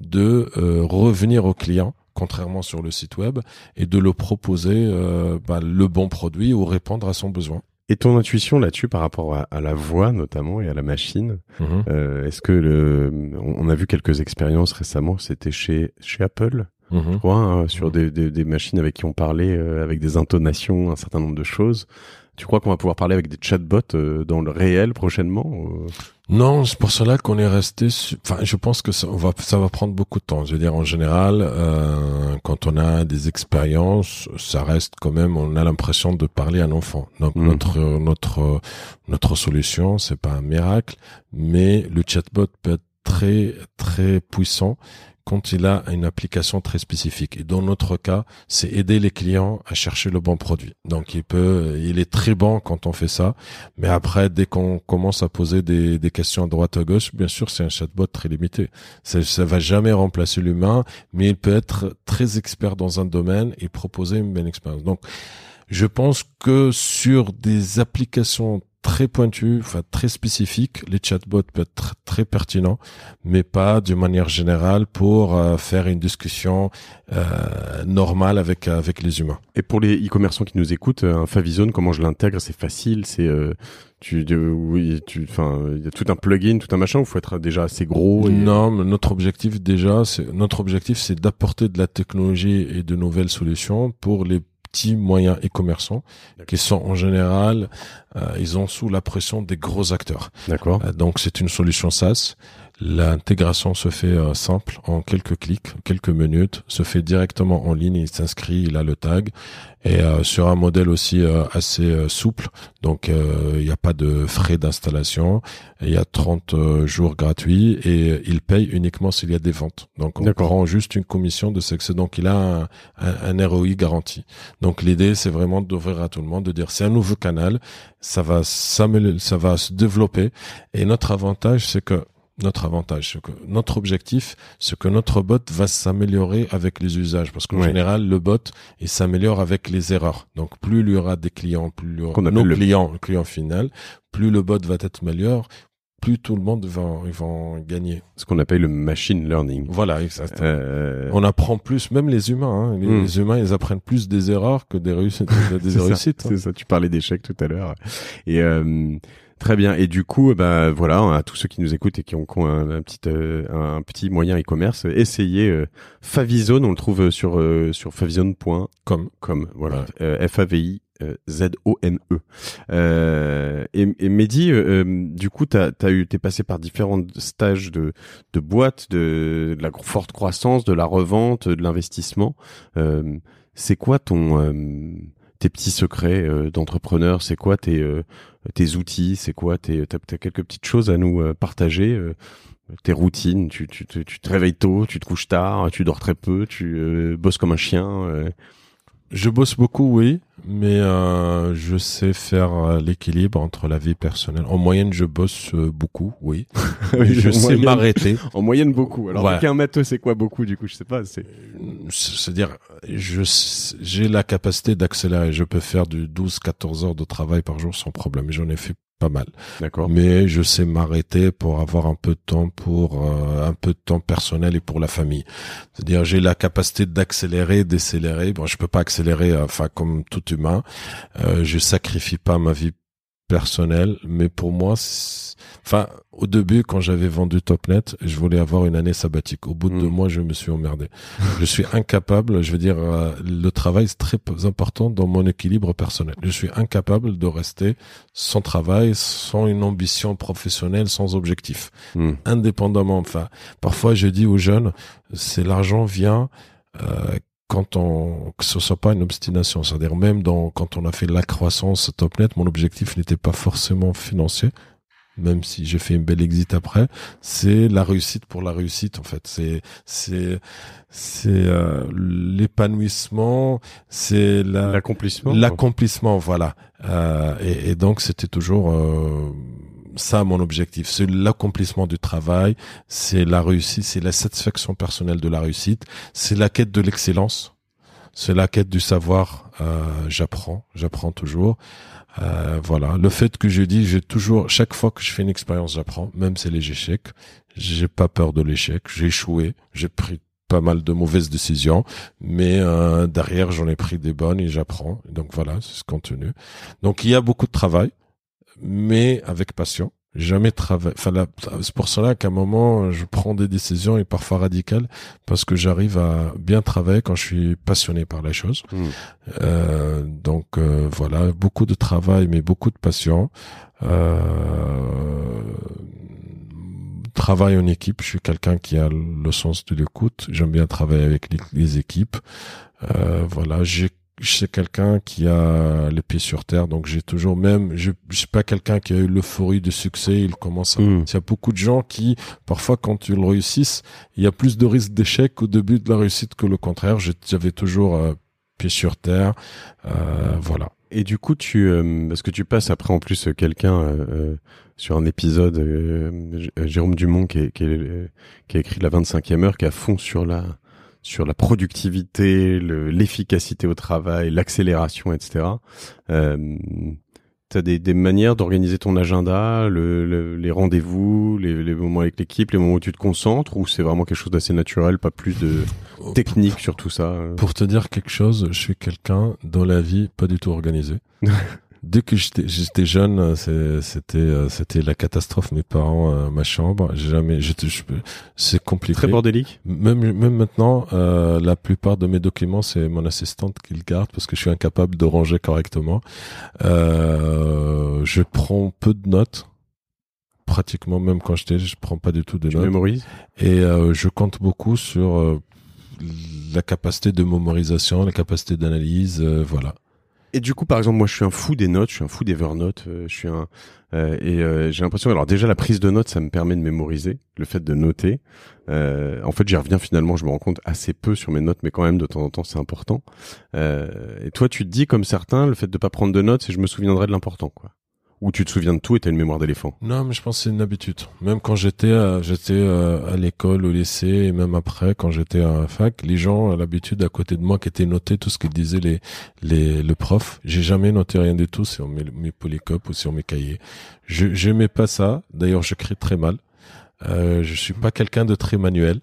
B: de euh, revenir au client, contrairement sur le site web, et de le proposer euh, bah, le bon produit ou répondre à son besoin.
A: Et ton intuition là-dessus par rapport à, à la voix notamment et à la machine, mmh. euh, est-ce que le, on a vu quelques expériences récemment, c'était chez chez Apple, mmh. je crois, hein, sur mmh. des, des, des machines avec qui on parlait, euh, avec des intonations, un certain nombre de choses. Tu crois qu'on va pouvoir parler avec des chatbots euh, dans le réel prochainement euh...
B: Non, c'est pour cela qu'on est resté. Su... Enfin, je pense que ça on va, ça va prendre beaucoup de temps. Je veux dire, en général, euh, quand on a des expériences, ça reste quand même. On a l'impression de parler à un enfant. Donc mmh. notre notre notre solution, c'est pas un miracle, mais le chatbot peut être très très puissant quand il a une application très spécifique. Et dans notre cas, c'est aider les clients à chercher le bon produit. Donc, il peut, il est très bon quand on fait ça. Mais après, dès qu'on commence à poser des, des questions à droite à gauche, bien sûr, c'est un chatbot très limité. Ça, ça va jamais remplacer l'humain, mais il peut être très expert dans un domaine et proposer une bonne expérience. Donc, je pense que sur des applications très pointu, enfin très spécifique, les chatbots peuvent être très pertinents, mais pas de manière générale pour euh, faire une discussion euh, normale avec avec les humains.
A: Et pour les e-commerçants qui nous écoutent, un Favizone, comment je l'intègre? C'est facile, c'est euh, tu euh, oui, tu enfin il y a tout un plugin, tout un machin, où il faut être déjà assez gros. Et...
B: Non, mais notre objectif déjà, c'est notre objectif, c'est d'apporter de la technologie et de nouvelles solutions pour les petits moyens e-commerçants qui sont en général euh, ils ont sous la pression des gros acteurs.
A: D'accord.
B: Euh, donc c'est une solution SaaS. L'intégration se fait euh, simple, en quelques clics, quelques minutes, se fait directement en ligne, il s'inscrit, il a le tag, et euh, sur un modèle aussi euh, assez euh, souple, donc euh, il n'y a pas de frais d'installation, il y a trente euh, jours gratuits, et il paye uniquement s'il y a des ventes. Donc on
A: D'accord.
B: prend juste une commission de sexe, donc il a un, un, un R O I garanti. Donc l'idée c'est vraiment d'ouvrir à tout le monde, de dire c'est un nouveau canal, ça va s'améliorer, ça va se développer, et notre avantage c'est que Notre avantage, c'est que notre objectif, c'est que notre bot va s'améliorer avec les usages. Parce qu'en ouais. général, le bot, il s'améliore avec les erreurs. Donc, plus il y aura des clients, plus il y aura nos le... clients, le client final, plus le bot va être meilleur, plus tout le monde va, ils vont gagner.
A: Ce qu'on appelle le machine learning.
B: Voilà, exactement. Euh... On apprend plus, même les humains, hein. Les, mmh. les humains, ils apprennent plus des erreurs que des réussites. Des
A: c'est
B: réussites
A: ça,
B: hein.
A: C'est ça, tu parlais d'échecs tout à l'heure. Et, euh, très bien. Et du coup, bah voilà, à tous ceux qui nous écoutent et qui ont, qui ont un, un petit euh, un petit moyen e-commerce, essayez euh, Favizone. On le trouve sur euh, sur favizone point com. Com, voilà. Ouais. Euh, F A V I Z O N E. Euh, et, et Mehdi, euh, du coup, t'as t'as eu t'es passé par différents stages de de boîtes, de, de la forte croissance, de la revente, de l'investissement. Euh, c'est quoi ton euh, tes petits secrets euh, d'entrepreneur? C'est quoi tes euh, tes outils? C'est quoi tes t'as, t'as quelques petites choses à nous euh, partager? Euh, tes routines? Tu tu tu tu te réveilles tôt, tu te couches tard, tu dors très peu, tu euh, bosses comme un chien. Euh...
B: Je bosse beaucoup, oui, mais euh, je sais faire euh, l'équilibre entre la vie personnelle. En moyenne, je bosse euh, beaucoup, oui.
A: oui
B: je sais
A: moyenne,
B: m'arrêter.
A: En moyenne, beaucoup. Alors, ouais. Un matheux, c'est quoi beaucoup, du coup? Je sais pas. C'est...
B: C'est-à-dire, je, j'ai la capacité d'accélérer. Je peux faire du douze à quatorze heures de travail par jour sans problème. J'en ai fait pas mal.
A: D'accord.
B: Mais je sais m'arrêter pour avoir un peu de temps pour euh, un peu de temps personnel et pour la famille. C'est-à-dire j'ai la capacité d'accélérer, décélérer. Bon, je peux pas accélérer, enfin comme tout humain. Euh, je sacrifie pas ma vie personnelle, mais pour moi, c'est... enfin au début quand j'avais vendu Topnet, je voulais avoir une année sabbatique. Au bout de mmh. deux mois, je me suis emmerdé. Je suis incapable. Je veux dire, euh, le travail c'est très important dans mon équilibre personnel. Je suis incapable de rester sans travail, sans une ambition professionnelle, sans objectif, mmh. indépendamment. Enfin, parfois je dis aux jeunes, c'est l'argent vient. Euh, quand on, que ce soit pas une obstination, c'est-à-dire même dans, quand on a fait la croissance Topnet, mon objectif n'était pas forcément financier, même si j'ai fait une belle exit après, c'est la réussite pour la réussite, en fait. C'est, c'est, c'est, euh, l'épanouissement, c'est la,
A: l'accomplissement.
B: L'accomplissement, voilà. Euh, et, et donc c'était toujours, euh, ça mon objectif, c'est l'accomplissement du travail, c'est la réussite, c'est la satisfaction personnelle de la réussite, c'est la quête de l'excellence, c'est la quête du savoir. Euh, j'apprends, j'apprends toujours. Euh, voilà, le fait que je dis, j'ai toujours, chaque fois que je fais une expérience, j'apprends, même si c'est les échecs. J'ai pas peur de l'échec. J'ai échoué, j'ai pris pas mal de mauvaises décisions, mais euh, derrière j'en ai pris des bonnes et j'apprends. Donc voilà, c'est ce contenu. Donc il y a beaucoup de travail, mais avec passion. Jamais travaillé. Enfin, là, c'est pour cela qu'à un moment, je prends des décisions et parfois radicales parce que j'arrive à bien travailler quand je suis passionné par la chose. Mmh. Euh, donc euh, voilà, beaucoup de travail, mais beaucoup de passion. Euh, travail en équipe. Je suis quelqu'un qui a le sens de l'écoute. J'aime bien travailler avec les, les équipes. Euh, voilà, j'ai je suis quelqu'un qui a les pieds sur terre, donc j'ai toujours même, je, je suis pas quelqu'un qui a eu l'euphorie du succès, il commence à, mmh. il y a beaucoup de gens qui, parfois, quand ils réussissent, il y a plus de risques d'échec au début de la réussite que le contraire. J'avais toujours euh, pieds sur terre, euh, voilà.
A: Et du coup, tu, euh, parce que tu passes après en plus quelqu'un euh, sur un épisode, euh, Jérôme Dumont qui, est, qui, est, qui a écrit la vingt-cinquième heure, qui a fond sur la sur la productivité, le, l'efficacité au travail, l'accélération, et cetera. Euh, t'as des, des manières d'organiser ton agenda, le, le, les rendez-vous, les, les moments avec l'équipe, les moments où tu te concentres, ou c'est vraiment quelque chose d'assez naturel, pas plus de technique sur tout ça?
B: Pour te dire quelque chose, je suis quelqu'un dans la vie pas du tout organisé. Dès que j'étais, j'étais jeune, c'est, c'était, c'était la catastrophe. Mes parents, euh, ma chambre, j'ai jamais, j'étais, je, c'est compliqué.
A: Très bordélique.
B: Même, même maintenant, euh, la plupart de mes documents, c'est mon assistante qui le garde parce que je suis incapable de ranger correctement. Euh, je prends peu de notes. Pratiquement, même quand j'étais, je prends pas du tout de
A: Tu
B: notes.
A: mémorises?
B: Et euh, je compte beaucoup sur euh, la capacité de mémorisation, la capacité d'analyse, euh, voilà.
A: Et du coup, par exemple, moi, je suis un fou des notes, je suis un fou d'Evernote, euh, je suis un euh, et euh, j'ai l'impression. Alors déjà, la prise de notes, ça me permet de mémoriser, le fait de noter. Euh, en fait, j'y reviens finalement. Je me rends compte assez peu sur mes notes, mais quand même de temps en temps, c'est important. Euh, et toi, tu te dis comme certains, le fait de pas prendre de notes, c'est je me souviendrai de l'important, quoi. Ou tu te souviens de tout et t'as une mémoire d'éléphant.
B: Non, mais je pense que c'est une habitude. Même quand j'étais, euh, j'étais euh, à l'école, au lycée, et même après, quand j'étais à la fac, les gens ont l'habitude à côté de moi qui étaient notés tout ce qu'ils disaient les les le prof. J'ai jamais noté rien du tout sur mes, mes polycopes ou sur mes cahiers. Je j'aimais pas ça. D'ailleurs, j'écris très mal. Euh, je suis pas quelqu'un de très manuel.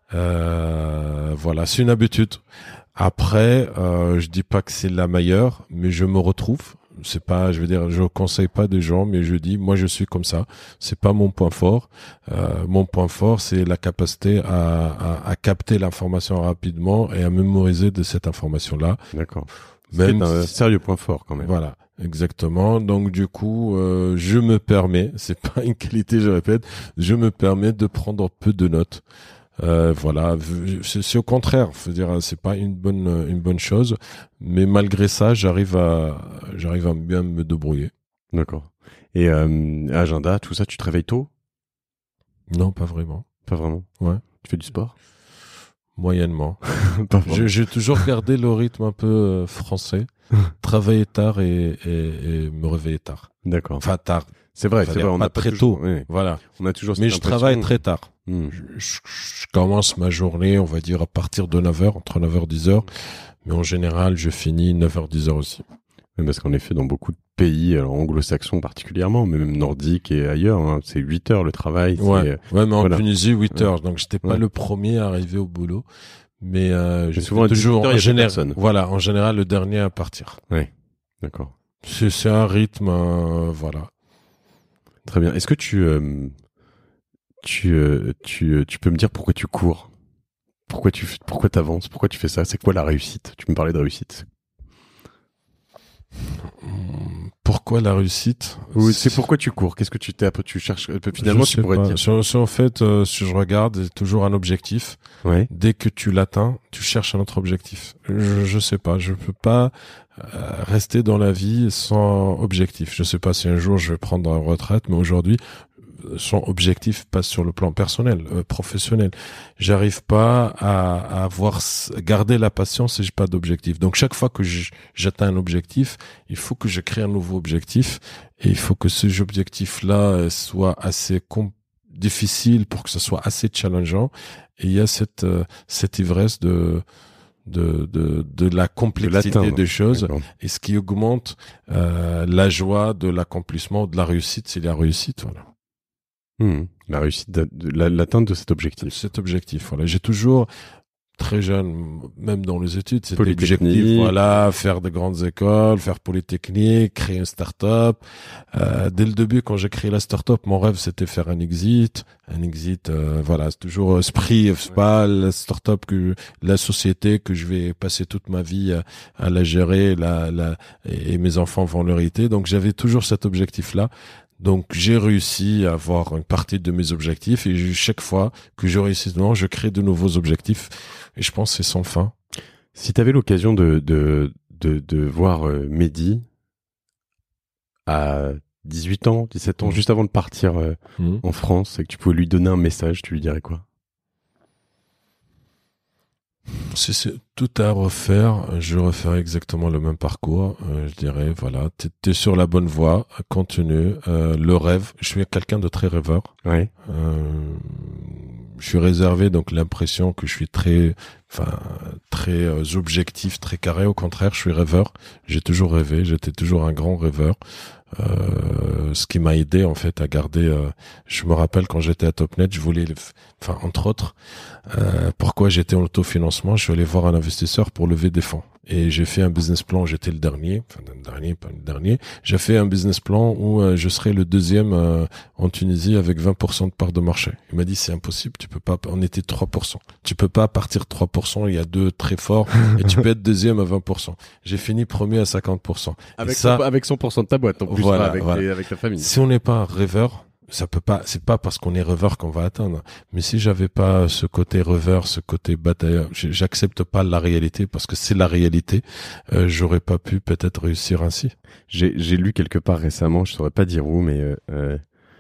B: Euh, voilà, c'est une habitude. Après, euh, je dis pas que c'est la meilleure, mais je me retrouve. C'est pas, je veux dire, je conseille pas des gens, mais je dis, moi, je suis comme ça. C'est pas mon point fort. Euh, mon point fort, c'est la capacité à, à, à capter l'information rapidement et à mémoriser de cette information-là.
A: D'accord.
B: Même
A: c'est un sérieux point fort quand même.
B: Voilà, exactement. Donc du coup, euh, je me permets, c'est pas une qualité, je répète, je me permets de prendre peu de notes. Euh, voilà, c'est, c'est au contraire, faut dire, c'est pas une bonne une bonne chose, mais malgré ça, j'arrive à j'arrive à bien me débrouiller.
A: D'accord. Et euh, agenda, tout ça, tu te réveilles tôt?
B: Non, pas vraiment.
A: Pas vraiment.
B: Ouais.
A: Tu fais du sport?
B: Moyennement. Pas j'ai, j'ai toujours gardé le rythme un peu euh, français, travailler tard et, et, et me réveiller tard.
A: D'accord.
B: Enfin tard.
A: C'est vrai, c'est vrai. On
B: pas
A: a pas
B: très
A: toujours,
B: tôt.
A: oui.
B: Voilà.
A: On a toujours.
B: Mais je travaille très tard.
A: Mmh.
B: Je, je, je commence ma journée, on va dire, à partir de neuf heures, entre neuf heures et dix heures. Mais en général, je finis neuf heures dix heures aussi.
A: Oui, parce qu'en effet, dans beaucoup de pays, alors anglo-saxons particulièrement, mais même nordiques et ailleurs, hein, c'est huit heures le travail.
B: Ouais,
A: c'est...
B: ouais mais en
A: voilà.
B: Tunisie, huit heures. Donc, j'étais pas
A: ouais.
B: le premier à arriver au boulot. Mais, euh, je
A: suis souvent
B: toujours, en
A: général,
B: voilà, en général, le dernier à partir.
A: Oui. D'accord.
B: C'est, c'est un rythme, euh, voilà.
A: Très bien. Est-ce que tu, euh, tu, euh, tu, tu peux me dire pourquoi tu cours? Pourquoi tu, pourquoi t'avances? Pourquoi tu fais ça? C'est quoi la réussite? Tu me parlais de réussite.
B: Pourquoi la réussite?
A: Oui, c'est pourquoi tu cours. Qu'est-ce que tu t'es, tu cherches, finalement, tu pourrais dire.
B: Sur, sur, en fait, euh, si je regarde, c'est toujours un objectif.
A: Ouais.
B: Dès que tu l'atteins, tu cherches un autre objectif. Je, je sais pas, je peux pas euh, rester dans la vie sans objectif. Je sais pas si un jour je vais prendre une retraite, mais aujourd'hui, son objectif passe sur le plan personnel, euh, professionnel. J'arrive pas à, à avoir garder la patience si j'ai pas d'objectif. Donc chaque fois que je, j'atteins un objectif, il faut que je crée un nouveau objectif et il faut que ce objectif-là soit assez com- difficile pour que ce soit assez challengeant. Et il y a cette euh, cette ivresse de de de de la complexité
A: de
B: des choses.
A: D'accord.
B: Et ce qui augmente euh, la joie de l'accomplissement, de la réussite, c'est la réussite, voilà.
A: Mmh. La réussite, de, de, la, l'atteinte de cet objectif.
B: Cet objectif, voilà. J'ai toujours, très jeune, même dans les études, c'était l'objectif, voilà, faire de grandes écoles, faire polytechnique, créer une start-up. Euh, dès le début, quand j'ai créé la start-up, mon rêve, c'était faire un exit. Un exit, euh, voilà, c'est toujours esprit, c'est pas la start-up que, la société que je vais passer toute ma vie à, à la gérer, la, la, et mes enfants vont l'hériter. Donc, j'avais toujours cet objectif-là. Donc, j'ai réussi à avoir une partie de mes objectifs et chaque fois que je réussis, non, je crée de nouveaux objectifs et je pense que c'est sans fin.
A: Si tu avais l'occasion de, de, de, de voir euh, Mehdi à dix-huit ans, dix-sept ans, mmh. juste avant de partir euh, mmh. en France et que tu pouvais lui donner un message, tu lui dirais quoi?
B: Si c'est tout à refaire, je referais exactement le même parcours. Euh, je dirais, voilà, t'es, t'es sur la bonne voie, continue. Euh, le rêve, je suis quelqu'un de très rêveur.
A: Ouais.
B: Euh, je suis réservé, donc l'impression que je suis très, enfin, très euh, objectif, très carré. Au contraire, je suis rêveur. J'ai toujours rêvé, j'étais toujours un grand rêveur. Euh, ce qui m'a aidé en fait à garder. Euh, je me rappelle quand j'étais à Topnet, je voulais, enfin entre autres, euh, pourquoi j'étais en autofinancement, je suis allé voir un investisseur pour lever des fonds. et j'ai fait un business plan. J'étais le dernier, enfin le dernier, pas le dernier. J'ai fait un business plan où euh, je serais le deuxième euh, en Tunisie avec vingt pour cent de part de marché. Il m'a dit c'est impossible, tu peux pas. On était trois pour cent. Tu peux pas partir trois pour cent. Il y a deux très forts et tu peux être deuxième à vingt pour cent. J'ai fini premier à cinquante pour cent.
A: Avec
B: ça,
A: son, avec cent pour cent de ta boîte en plus,
B: voilà,
A: avec,
B: voilà.
A: les, avec ta famille.
B: Si on n'est pas un rêveur, ça peut pas, c'est pas parce qu'on est rêveur qu'on va atteindre. Mais si j'avais pas ce côté rêveur, ce côté batailleur, j'accepte pas la réalité parce que c'est la réalité, euh, j'aurais pas pu peut-être réussir ainsi.
A: J'ai, j'ai lu quelque part récemment, je saurais pas dire où, mais euh, euh,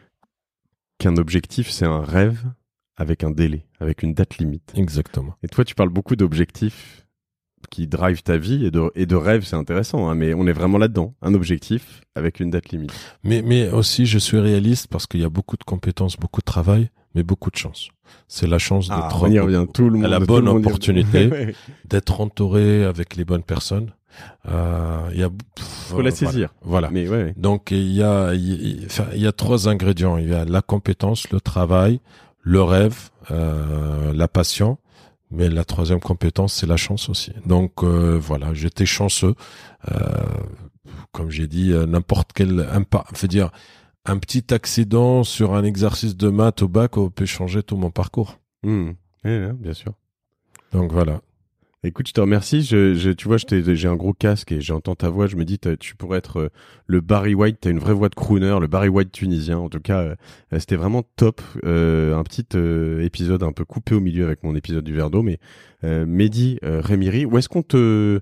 A: qu'un objectif, c'est un rêve avec un délai, avec une date limite.
B: Exactement.
A: Et toi, tu parles beaucoup d'objectifs qui drive ta vie et de, et de rêves, c'est intéressant, hein, mais on est vraiment là-dedans. Un objectif avec une date limite.
B: Mais, mais aussi, je suis réaliste parce qu'il y a beaucoup de compétences, beaucoup de travail, mais beaucoup de chance. C'est la chance
A: ah,
B: d'être
A: on y revient, tout le monde,
B: à la
A: tout
B: bonne
A: le monde
B: opportunité, d'être entouré avec les bonnes personnes. Euh, il y a,
A: faut la saisir.
B: Voilà.
A: Mais ouais.
B: Donc, il y a, il y, il y a trois ingrédients. Il y a la compétence, le travail, le rêve, euh, la passion. Mais la troisième compétence, c'est la chance aussi. Donc euh, voilà, j'étais chanceux. Euh, comme j'ai dit, euh, n'importe quel impact, je veux dire, un petit accident sur un exercice de maths au bac peut changer tout mon parcours.
A: Mmh. Ouais, bien sûr.
B: Donc voilà.
A: Écoute, je te remercie. Je, je, tu vois, je t'ai, j'ai un gros casque et j'entends ta voix. Je me dis, tu pourrais être euh, le Barry White. T'as une vraie voix de crooner, le Barry White tunisien. En tout cas, euh, c'était vraiment top. Euh, un petit euh, épisode un peu coupé au milieu avec mon épisode du verre d'eau. Mais euh, Mehdi euh, Rémiri, où est-ce qu'on te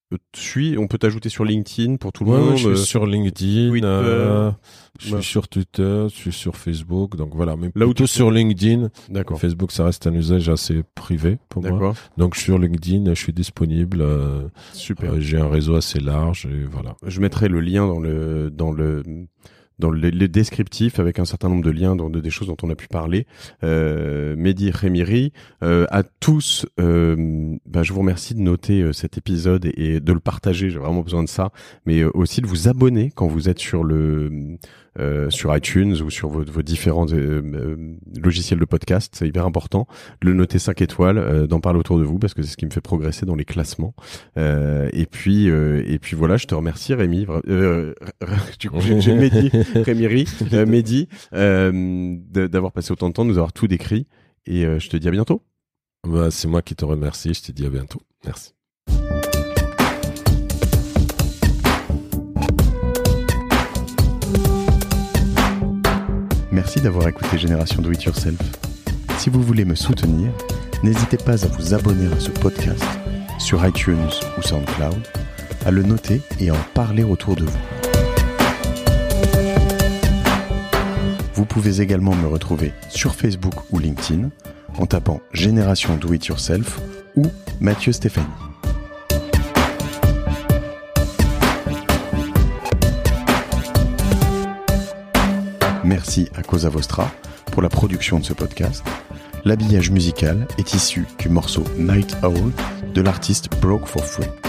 A: suit? On peut t'ajouter sur LinkedIn pour tout le
B: ouais,
A: monde.
B: Ouais, je suis sur LinkedIn.
A: Twitter.
B: Euh, je
A: ouais.
B: suis sur Twitter, je suis sur Facebook. Donc voilà, mais
A: là où
B: plutôt sur LinkedIn.
A: D'accord.
B: Facebook, ça reste un usage assez privé pour
A: D'accord.
B: moi. Donc sur LinkedIn, je suis disponible. Euh,
A: Super.
B: Euh, j'ai un réseau assez large et voilà.
A: Je mettrai le lien dans le dans le dans le, le descriptif avec un certain nombre de liens dans de, des choses dont on a pu parler. Euh, Mehdi Rémiri, euh, à tous, euh, bah, je vous remercie de noter euh, cet épisode et, et de le partager. J'ai vraiment besoin de ça, mais euh, aussi de vous abonner quand vous êtes sur le euh, sur iTunes ou sur vos, vos différents euh, euh, logiciels de podcast. C'est hyper important. De le noter cinq étoiles, euh, d'en parler autour de vous parce que c'est ce qui me fait progresser dans les classements. Euh, et puis euh, et puis voilà, je te remercie Rémi. Euh, du coup, j'ai, j'ai Mehdi. Rémiri, euh, Mehdi, euh, d'avoir passé autant de temps, de nous avoir tout décrit. Et euh, je te dis à bientôt.
B: Bah, c'est moi qui te remercie. Je te dis à bientôt. Merci.
A: Merci d'avoir écouté Génération Do It Yourself. Si vous voulez me soutenir, n'hésitez pas à vous abonner à ce podcast sur iTunes ou SoundCloud, à le noter et à en parler autour de vous. Vous pouvez également me retrouver sur Facebook ou LinkedIn en tapant Génération Do It Yourself ou Mathieu Stéphanie. Merci à Cosa Vostra pour la production de ce podcast. L'habillage musical est issu du morceau Night Owl de l'artiste Broke for Free.